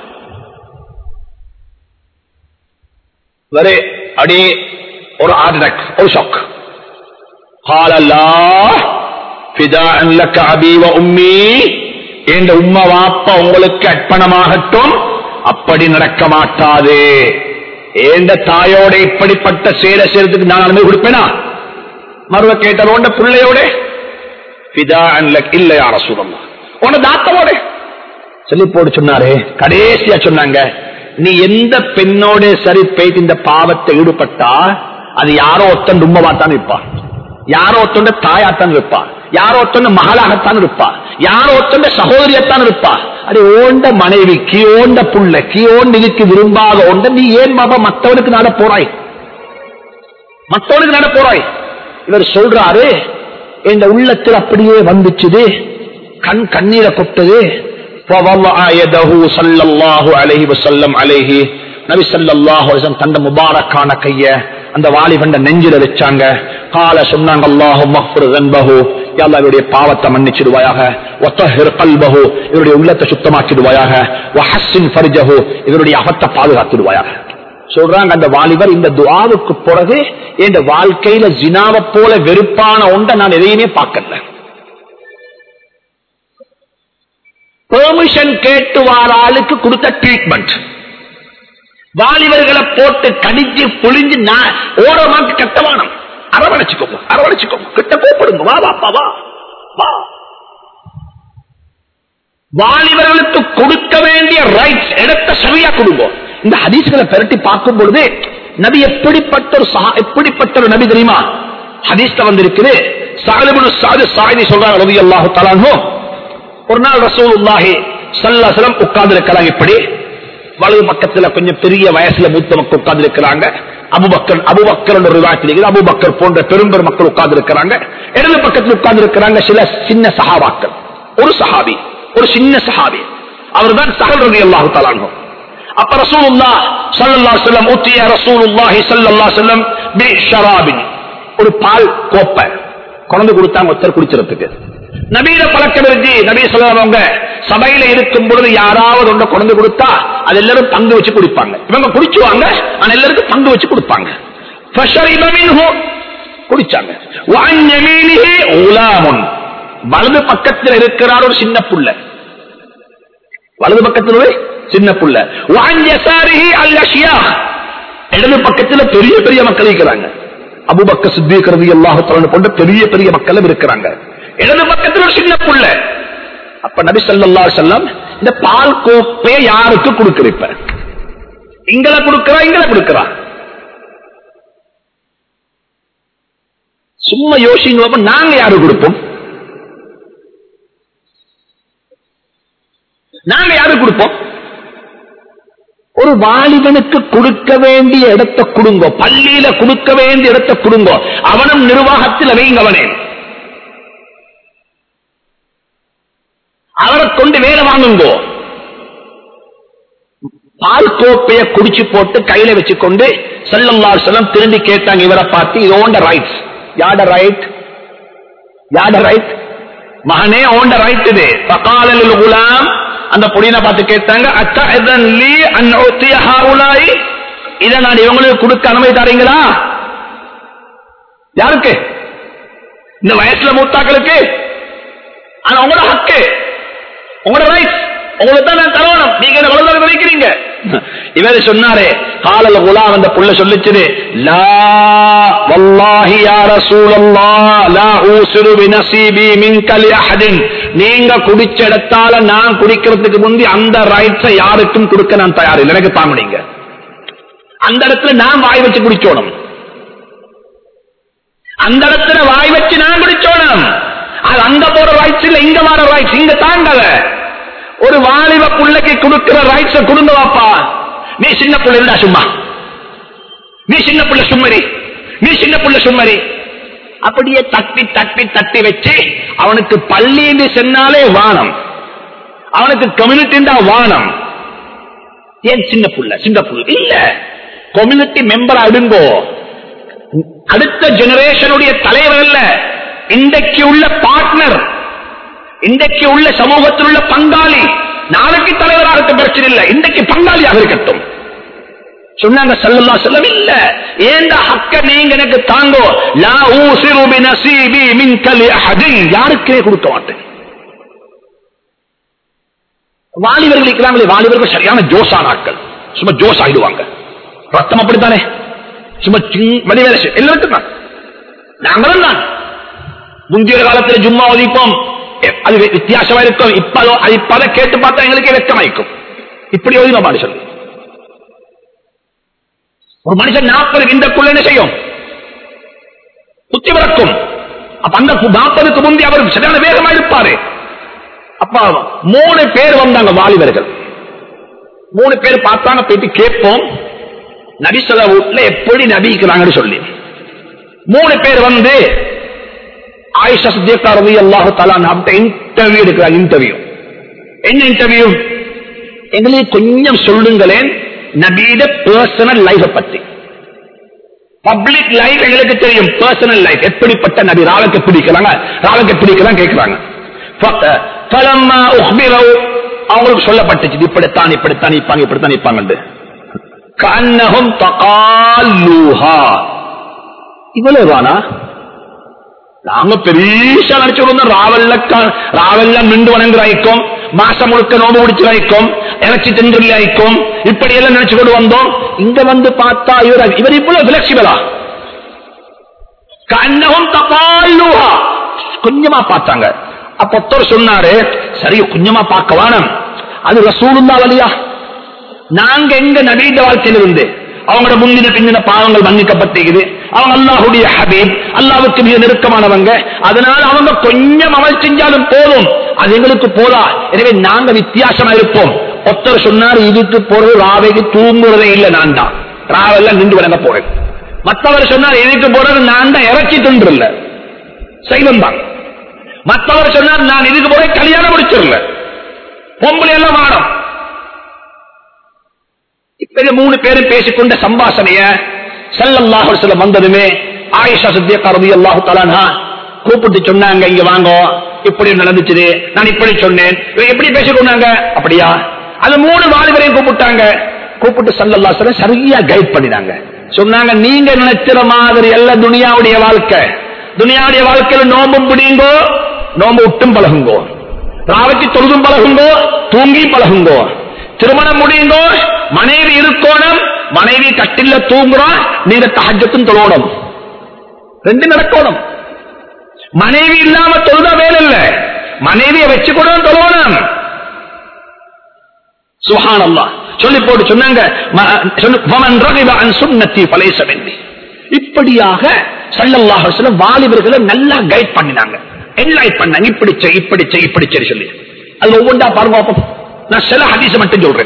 வரே அடி ஒரு ஆர்டக் ஒரு ஷாக். قال الله فداء لك ابي وامي. என்ற உம்மா வாப்பா உங்களுக்கு அர்ப்பணமாகட்டும், அப்படி நடக்க மாட்டாது. எந்த தாயோட இப்படிப்பட்ட சேர சேரத்துக்கு நான் அனுமதி கொடுப்பேனா? மறுவ கேட்டோட பிள்ளையோட இல்ல யார சூழல் உன தாத்தவோட சொல்லி போட்டு சொன்னாரு. கடைசியா சொன்னாங்க, நீ எந்த பெண்ணோட சரி போயிட்டு இந்த பாவத்தை ஈடுபட்டா அது யாரோ ஒத்தன் உம்மவாத்தான் இருப்பா, யாரோ ஒத்தொண்ட தாயாத்தான் இருப்பா, யாரோ ஒத்தொண்ட மகளாகத்தான் இருப்பா, யாரோ ஒத்தொண்ட சகோதரியத்தான் இருப்பா. அது ஓண்ட மனைவிக்கு ஓண்ட புள்ளைக்கு ஓண்ட இதுக்கு விரும்பாத ஒண்ட நீ ஏன் பாபா மற்றவனுக்கு நட போறாய் மற்றவனுக்கு நட போறாய் இவர் சொல்றாரு, என் உள்ளத்தில் அப்படியே வந்துச்சுது, கண் கண்ணீரை கொட்டது. நபி ஸல்லல்லாஹு அலைஹி வஸல்லம் தந்த முபாரக்கான கைய அந்த வாலிபண்ட நெஞ்சில வச்சாங்க. கால சொன்னாங்க, அல்லாஹும்ம ஃபிர் ذنبஹு, யா அல்லாஹ் இவருடைய பாவத்தை மன்னிச்சிடுவாயாக, வதஹிர் கல்பஹு, இவருடைய உள்ளத்தை சுத்தமாக்கிடுவாயாக, வஹஸ்ஸின் ஃபர்ஜஹு, இவருடைய அகத்தை பாதுகாத்திடுவாயாக. சொல்றாங்க அந்த வாலிபர், இந்த துஆவுக்கு பிறகு என் வாழ்க்கையில ஜினாவை போல வெறுப்பான ஒன்றை நான் எதையுமே பார்க்கல. பெர்மிஷன் கேட்டு வார ஆளுக்கு கொடுத்த ட்ரீட்மெண்ட், வாலிபர்களை போட்டு கடிச்சு புளிஞ்சு ஓரமாக்கு கட்டவானம், அரவணைச்சுக்கோங்க அரவணைச்சுக்கோங்க, கிட்ட கூப்பிடுங்க, வா வாப்பா வா வா. வாலிபர்களுக்கு கொடுக்க வேண்டிய ரைட்ஸ் இடத்தை சரியா கொடுங்க. இந்த ஹதீஸ்களை பெரட்டி பார்க்கும் பொழுது நபி எப்படிப்பட்ட ஒரு எப்படிப்பட்ட ஒரு நபி தெரியுமா? ஹதீஸ்ல வந்திருக்குது. ஸஅலபுன் ஸஅத் ஸாயிதி சொல்றாங்க ரலியல்லாஹு தஆலா அன்ஹு, ஒரு நாள் ரசூலுல்லாஹி ஸல்லல்லாஹு அலைஹி வஸல்லம் உட்கார்ந்து இருக்காங்க. இப்படி வலது பக்கத்துல கொஞ்சம் பெரிய வயசுல மூத்த மக்கள் உட்கார்ந்து இருக்கிறாங்க. அபூபக்கர் அபூபக்கர் என்ற ரிவாயத்தில் அபூபக்கர் போன்ற பெரும்பெரும் மக்கள் உட்கார்ந்து இருக்கிறாங்க. இடது பக்கத்தில் உட்கார்ந்து இருக்கிறாங்க சில சின்ன சஹாபாக்கள். ஒரு சஹாபி, ஒரு சின்ன சஹாபி, அவர்தான் ஸஹல் ரலியல்லாஹு தஆலா அன்ஹு. அப்ப ரசூலுல்லாஹ் ஸல்லல்லாஹு அலைஹி வஸல்லம் உத்திய ரசூலுல்லாஹி ஸல்லல்லாஹு அலைஹி வஸல்லம் பி ஷராபின், ஒரு பால் கோப்பை கொண்டு கொடுத்தாங்க ஒருத்தர் குடிக்கிறதுக்கு. நபியில பழக்கம் இருக்கு. நபி சொல்லுவாங்க, சபையில இருக்கும் பொழுது யாராவது ஒன்றை கொண்டு கொடுத்தா அது எல்லாரும் பங்கு வச்சு குடிப்பாங்க. இவங்க குடிச்சுவாங்க, ஆனா எல்லாருக்கும் பங்கு வச்சு கொடுப்பாங்க. குடிச்சாங்க. வலது பக்கத்தில் இருக்கிறார் ஒரு சின்ன புள்ள, வலது பக்கத்தில் ஒரு சின்ன புள்ள. இடது பக்கத்தில் பெரிய பெரிய மக்கள் இருக்கிறாங்க. அபூபக்கர் சித்திக் ரலியல்லாஹு தஆலா போன்ற பெரிய பெரிய மக்கள் இருக்கிறாங்க. இடது பக்கத்தில் ஒரு சின்ன புள்ள. அப்ப நபி ஸல்லல்லாஹு அலைஹி வஸல்லம் இந்த பால் கோப்பையை யாருக்கு கொடுக்கிறப்ப? இங்கள கொடுக்கிறா இங்கள கொடுக்கிறா? சும்மா யோசிங்க, நாங்க யாரு கொடுப்போம்? நாங்க யாரு கொடுப்போம்? ஒரு வாலிபனுக்கு கொடுக்க வேண்டிய இடத்தை கொடுங்கோ, பள்ளியில கொடுக்க வேண்டிய இடத்தை கொடுங்கோ, அவனும் நிர்வாகத்தில் வைங்க, அவனே அவரை கொண்டு வேலை வாங்குங்கோ. பால் கோப்பையை குடிச்சு போட்டு கையில வச்சுக்கொண்டு ஸல்லல்லாஹு அலைஹி வஸல்லம் திரும்பி கேட்டாங்க இவரை பார்த்து, இது ஓண்ட ரைட்ஸ். யாட ரைட்? யாட ரைட்? மகனே ஓண்ட ரைட் இது. ஃபகால லில் குலாம், அந்த பொடியனை பார்த்து கேட்டாங்க, அத்தஅதன் லீ அன் உத்திய ஹாஉலாய், இத நான் இவங்களுக்கு கொடுக்க அனுமதி தரீங்களா? யாருக்கு? இந்த வயசுல மூத்தாக்களுக்கு. ஆனா உங்களோட ஹக்கு, உங்களோட ரைட், உங்களுக்கு தான் நான் தரணும், நீங்க என்ன வளர்ந்து நினைக்கிறீங்க? இவர் சொன்னாரே, காலல குலாம், அந்த புள்ள சொல்லிச்சு, லா வல்லாஹி யா ரசூலல்லாஹ் லா ஊசிரு பினஸீபி மின்க லிஅஹதின், நீங்க குடிச்ச இடத்தால நான் குடிக்கிறதுக்கு முந்தி அந்த ரைட்ஸை யாருக்கும் கொடுக்க நான் தயார் இல்லை, எனக்கு தாங்க. நீங்க அந்த இடத்துல நான் வாய் வச்சு குடிச்சோணும், அந்த இடத்துல வாய் வச்சு நான் குடிச்சோணும். அது அங்க போற ரைட்ஸ் இல்ல, இங்க வர ரைட்ஸ், இங்க தாங்கல. ஒரு வாலிப புள்ளைக்கு கொடுக்கிற ரைட்ஸ் கொடுங்க வாப்பா. நீ சின்ன புள்ள இருந்தா சும்மா, நீ சின்ன புள்ள சும்மரி, நீ சின்ன புள்ள சும்மரி. அப்படியே தட்டி தட்டி தட்டி வச்சு அவனுக்கு பள்ளின்னு சொன்னாலே வானம், அவனுக்கு கம்யூனிட்டி வானம். ஏன் சின்ன புள்ள சின்ன புள்ள இல்ல, கம்யூனிட்டி மெம்பர் அடுங்கோ. அடுத்த ஜெனரேஷனுடைய தலைவர் அல்ல, இன்றைக்கு உள்ள பார்ட்னர், இன்றைக்கு உள்ள சமூகத்தில் உள்ள பங்காளி. நாளைக்கு தலைவராக இருக்க பிரச்சனை இல்லை, இன்றைக்கு பங்காளியாக இருக்கட்டும் சொன்னாங்க ஸல்லல்லாஹு அலைஹி வஸல்லம். இல்ல, ஏண்ட ஹக்க நீங்க எனக்கு தாங்கோ. லா ஊசிரு பினஸீபி மின்க லிஅஹதின், யாருக்கே கொடுக்க மாட்டேன். வாலிபர்கள் இருக்கிறாங்களே, வாலிபர்கள் சரியான ஜோசானாக்கள், சும்மா ஜோஸ் ஆயிடுவாங்க. ரத்தம் அப்படித்தானே, சும்மா வடிவேலை எல்லாருக்கும் தான். நாங்களும் தான் முந்தைய காலத்தில் ஜும்மா ஒதிப்போம், அது வித்தியாசமா இருக்கும். இப்ப இப்ப கேட்டு பார்த்தா எங்களுக்கே வெக்கமாய்க்கும். இப்படி ஒதுங்க மனுஷன், ஒரு மனுஷன் நாற்பது இந்தக்குள்ள என்ன செய்யும், புத்தி வளர்க்கும். அப்ப அந்த நாற்பதுக்கு முந்தைய அவர் சரியான வேகமா இருப்பாரு. அப்ப மூணு பேர் வந்தாங்க வாலிபர்கள், மூணு பேர் பார்த்தாங்க. போயிட்டு கேட்போம் நபி சொல்ல வீட்டுல எப்படி நபிக்கிறாங்கன்னு சொல்லி. மூணு பேர் வந்து ஆயிஷா சித்திகா ரலியல்லாஹு தஆலா அன்ஹா இன்டர்வியூ எடுக்கிறாங்க. இன்டர்வியூ என்ன இன்டர்வியூ, எங்களுக்கு கொஞ்சம் சொல்லுங்களேன் நபியோட பர்சனல் லைஃப் பத்தி. பப்ளிக் லைஃப் எங்களுக்கு தெரியும், பர்சனல் லைஃப் எப்படிப்பட்ட நபி, ராவுக்கு பிடிக்கிறாங்க, ராவுக்கு பிடிக்கலாம் கேட்கிறாங்க. அவங்களுக்கு சொல்லப்பட்டுச்சு இப்படித்தான் இப்படித்தான் நிற்பாங்க, இப்படித்தான் நிற்பாங்க. கன்னஹும் தகால்லூஹா, இவ்வளவுதானா? நாங்க பெரிய நினைச்சு ராவல்ல ராவெல்லாம் நின்று வணங்குறாய்க்கும், மாசம் முழுக்க நோம்பு முடிச்சு வைக்கும், இறைச்சி தின்றி ஆயிக்கும், இப்படி எல்லாம் நினைச்சு கொண்டு வந்தோம். இங்க வந்து பார்த்தா இவர் இவர் இவ்வளவு பிளெக்சிபிளா. கன்னஹும் தகால்லூஹா, கொஞ்சமா பார்த்தாங்க. அப்ப ஒருத்தர் சொன்னாரு, சரி கொஞ்சமா பார்க்க வேணும், அது ரசூலுல்லாஹ் வழியா. நாங்க எங்க நபீட வாழ்க்கையில் இருந்து அவங்களோட முன்னின பின்னின பாவங்கள் மன்னிக்கப்பட்டிருக்குது, அவங்க அல்லாஹ்வுடைய ஹபீப், அல்லாஹ்வுக்கு மிக நெருக்கமானவங்க. அதனால அவங்க கொஞ்சம் அமல் செஞ்சாலும் போதும், அது எங்களுக்கு போதா. எனவே நாங்க வித்தியாசமா இருப்போம். ஒருத்தர் சொன்னார், இதுக்கு பொருள் ராவைக்கு தூங்குறதே இல்லை, நான் தான் ராவெல்லாம் நின்று வணங்க போறேன். மற்றவர் சொன்னார், இதுக்கு போறது நான் தான் இறச்சி தின்று இல்ல, சைவம் தான். மற்றவர் சொன்னார், நான் இதுக்கு போற கல்யாணம் முடிச்சிடல, பொம்பளை எல்லாம் வாடம். இப்ப மூணு பேரும் பேசிக்கொண்ட சம்பாஷணைய ஸல்லல்லாஹு அலைஹி வஸல்லம் வந்ததுமே ஆயிஷா சித்திகா ரலியல்லாஹு தஆலா அன்ஹா கூப்பிட்டு சொன்னாங்க, இங்க வாங்க, இப்படி நடந்துச்சு, நான் இப்படி சொன்னேன். எப்படி பேசிக்கொண்டாங்க, அப்படியா? அது மூணு வாலிபரையும் கூப்பிட்டாங்க. கூப்பிட்டு ஸல்லல்லாஹு அலைஹி வஸல்லம் சரியா கைட் பண்ணினாங்க. சொன்னாங்க, நீங்க நினைக்கிற மாதிரி அல்ல துனியாவுடைய வாழ்க்கை. துனியாவுடைய வாழ்க்கையில நோம்பும் பிடிங்கோ, நோம்பு விட்டும் பழகுங்கோ, ராவத்தி தொழுதும் பழகுங்கோ, தூங்கி பழகுங்கோ. திருமணம் முடியுங்கோ, மனைவி இருக்கணும், மனைவி கட்டில தூங்குறா, நீங்க தஹஜ்ஜத்தும் தொழணும், ரெண்டு நடக்கணும். மனைவி இல்லாம தொழுத வேலை இல்ல, மனைவியை வச்சு கூட தொழணும். சுப்ஹானல்லாஹ் சொல்லி போட்டு சொன்னாங்க, இப்படியாக ஸல்லல்லாஹு அலைஹி வஸல்லம் வாலிபர்களை நல்லா கைட் பண்ணினாங்க, என்லைட் பண்ணாங்க. இப்படி செய் இப்படி செய் இப்படி செய் சொல்லி அது ஒவ்வொன்றா பாருங்க. நான் சில ஹதீஸ் மட்டும் சொல்றேன்.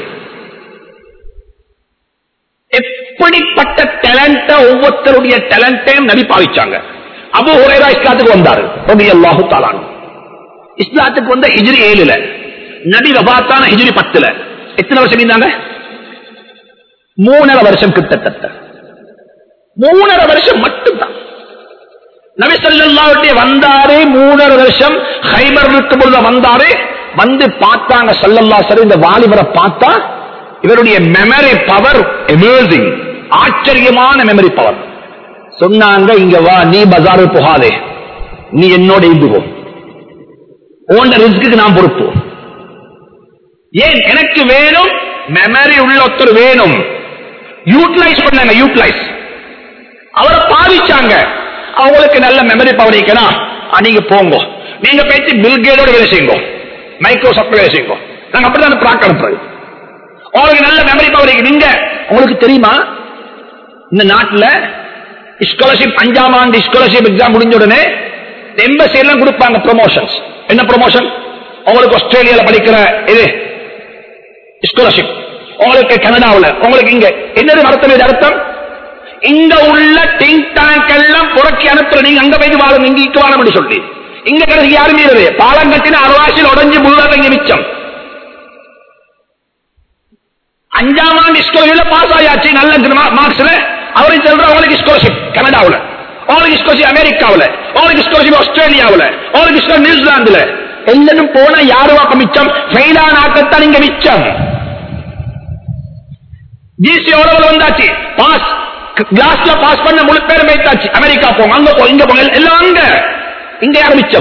எப்படிப்பட்ட டேலண்ட, ஒவ்வொருத்தருடைய டேலண்டையும் நபி பாவிச்சாங்க. அபூ ஹுரைரா இஸ்லாத்துக்கு வந்தாரு ரலியல்லாஹு தஆலா அன்ஹு. இஸ்லாத்துக்கு வந்த ஹிஜ்ரி ஏழுல, நபி வஃபாத்தான ஹிஜ்ரி பத்துல. எத்தனை வருஷம் இருந்தாங்க? மூணரை வருஷம், கிட்டத்தட்ட மூணரை வருஷம் மட்டும்தான். நபி ஸல்லல்லாஹு அலைஹி வஸல்லம் வந்தாரு, மூணரை வருஷம் ஹைபர் இருக்கும் பொழுது வந்தாரு. வந்து பார்த்தாங்க ஸல்லல்லாஹு அலைஹி வஸல்லம், இந்த வாலிபரை பார்த்தா இவருடைய மெமரி பவர் அமேசிங், ஆச்சரியமான மெமரி பவர். சொன்னாங்க, இங்க வா, நீ பஜாரு போகாதே, நீ என்னோட இந்துவோ, உன் ரிஸ்க்கு நான் பொறுப்பு. ஏன் எனக்கு வேணும், மெமரி உள்ள ஒருத்தர் வேணும். யூட்டிலைஸ் பண்ணாங்க, யூட்டிலைஸ் அவரை பாதிச்சாங்க. அவங்களுக்கு நல்ல மெமரி பவர் இருக்கணும், நீங்க போங்க, நீங்க பேச்சு பில்கேட்டோட வேலை செய்யுங்க, மைக்ரோசாப்ட் வேலை செய்யுங்க, நாங்க அப்படிதான் பிராக் அனுப்புறது. உங்களுக்கு நல்ல மெமரி பவர் இருக்கு. நீங்க உங்களுக்கு தெரியுமா, இந்த நாட்டில் ஸ்காலர்ஷிப் அஞ்சாம் ஆண்டு ஸ்காலர்ஷிப் எக்ஸாம் முடிஞ்ச உடனே எம்பசி எல்லாம் கொடுப்பாங்க ப்ரமோஷன்ஸ். என்ன ப்ரமோஷன்? உங்களுக்கு ஆஸ்திரேலியால படிக்கிற இது ஸ்காலர்ஷிப் உங்களுக்கு கனடாவில், உங்களுக்கு இங்க என்னது அர்த்தம்? இது அர்த்தம் இங்க உள்ள திங்க் டேங்க் எல்லாம் புறக்கி அனுப்புற, நீங்க அங்க போய் வாழும், இங்க இக்கு வாழும் சொல்லி இங்க கடைசி யாருமே இல்லை. பாலம் கட்டின அறுவாசியில் உடஞ்சி முழுவதும் இங்க மிச்சம். அஞ்சாம் ஆண்டு ஸ்காலர்ஷிப் பாஸ் ஆயாச்சு நல்ல மார்க்ஸ்ல, அவரை சொல்ற உங்களுக்கு ஸ்காலர்ஷிப் கனடாவில், உங்களுக்கு ஸ்காலர்ஷிப் அமெரிக்காவில், உங்களுக்கு ஸ்காலர்ஷிப் ஆஸ்திரேலியாவில், உங்களுக்கு ஸ்காலர்ஷிப் நியூசிலாந்துல, எல்லாரும் போனா யாரு வாக்க மிச்சம்? ஃபெயிலான ஆக்கத்தான் இங்க மிச்சம். ஜிசி எவ்வளவு வந்தாச்சு, பாஸ் கிளாஸ்ல பாஸ் பண்ண முழு பேரும் வைத்தாச்சு. அமெரிக்கா போங்க, அங்க போ, இங்க போங்க, எல்லாம் அங்க. இங்க யார் மிச்சம்?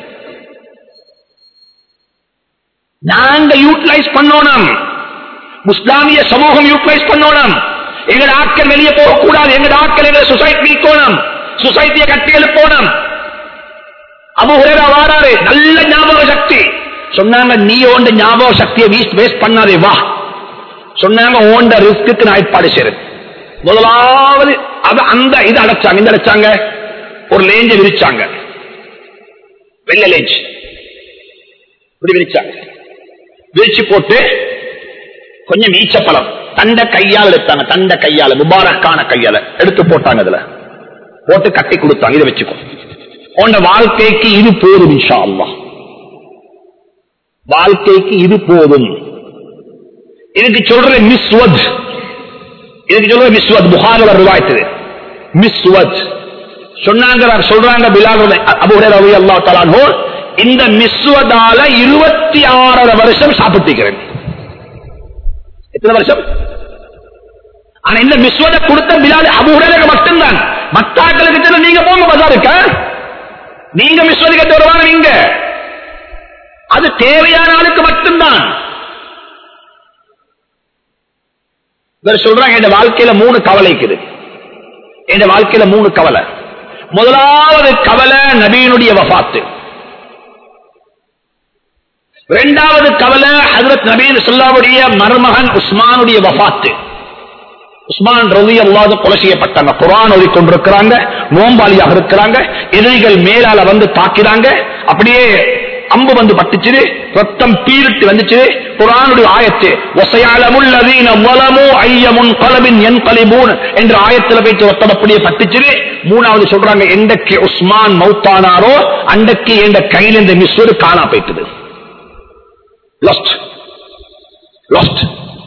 நாங்க யூட்டிலைஸ் பண்ணணும், முஸ்லாமிய சமூகம் யூட்டிலைஸ் பண்ணணும். எங்க ஆட்கள் வெளியே போகக்கூடாது, எங்க ஆட்கள் எங்க சொசைட்டி நீக்கணும், சொசைட்டியை கட்டி எழுப்பணும். அபூ ஹுரைரா வாராரு, நல்ல ஞாபக சக்தி. சொன்னாங்க நீ ஓண்ட ஞாபக சக்தியை வேஸ்ட் பண்ணாதே வா. சொன்னாங்க ஓண்ட ரிஸ்க்கு நான் ஏற்பாடு செய்றேன். முதலாவது அந்த இது அடைச்சாங்க, இந்த அடைச்சாங்க ஒரு லேஞ்ச விரிச்சாங்க, வெள்ள லேஞ்ச் விரிச்சாங்க. விரிச்சு போட்டு கொஞ்சம் ஈச்சப்பழம் தண்ட கையால் எடுத்தாங்க, தண்ட கையால முபாரக்கான கையால எடுத்து போட்டாங்க. அதுல போட்டு கட்டி கொடுத்தாங்க, இதை வச்சுக்கோ, உன்ன வாழ்க்கைக்கு இது போதும் இன்ஷா அல்லாஹ், வாழ்க்கைக்கு இது போதும். இதுக்கு சொல்ற மிஸ்வத், இதுக்கு சொல்ற மிஸ்வத் புகாரில் ரிவாயத்து மிஸ்வத் சொன்னாங்க. சொல்றாங்க பிலால் அபூ ஹுரைரா ரலியல்லாஹு தஆலா அன்ஹு, இந்த மிஸ்வதால இருபத்தி ஆறரை வருஷம் சாப்பிட்டிருக்கிறேன். எத்தனை வருஷம்? ஆனா இந்த மிஸ்வதை கொடுத்த பிலால் அபூ ஹுரைரா மட்டும்தான். மத்தாக்களுக்கு நீங்க போங்க பஜாருக்கு, நீங்க மிஸ்வதை கேட்டு வருவாங்க, நீங்க அது தேவையான ஆளுக்கு மட்டும்தான். சொல்றாங்க என் வாழ்க்கையில மூணு கவலை இருக்குது, என் வாழ்க்கையில மூணு கவலை. முதலாவது கவலை நபியினுடைய வஃபாத்து, இரண்டாவது கவலை ஹஜ்ரத் நபி ஸல்லல்லாஹுடைய மருமகன் உஸ்மானுடைய வஃபாத்து. உஸ்மான் ரலியல்லாஹு கொலை செய்யப்பட்டாங்க, குர்ஆன் ஓதிக் கொண்டிருக்கிறாங்க, நோம்பாளியாக இருக்கிறாங்க, எதிரிகள் மேலால வந்து தாக்கினாங்க, அப்படியே அம்பு வந்து பட்டுச்சு, ரத்தம் பீரிட்டு வந்துச்சு. குர்ஆனுடைய ஆயத்து வஸயலமுல் லதீன ஸலமு அய்யமுன் கலபின் யன்கலிபூன் என்ற ஆயத்துல போய் ரத்தம் அப்படியே பட்டுச்சு. மூணாவது சொல்றாங்க எந்தக்கு உஸ்மான் மௌத்தானாரோ அன்றைக்கு என்ற கையில் இந்த மிஸ்வரு காணா போயிட்டது, லாஸ்ட் லாஸ்ட்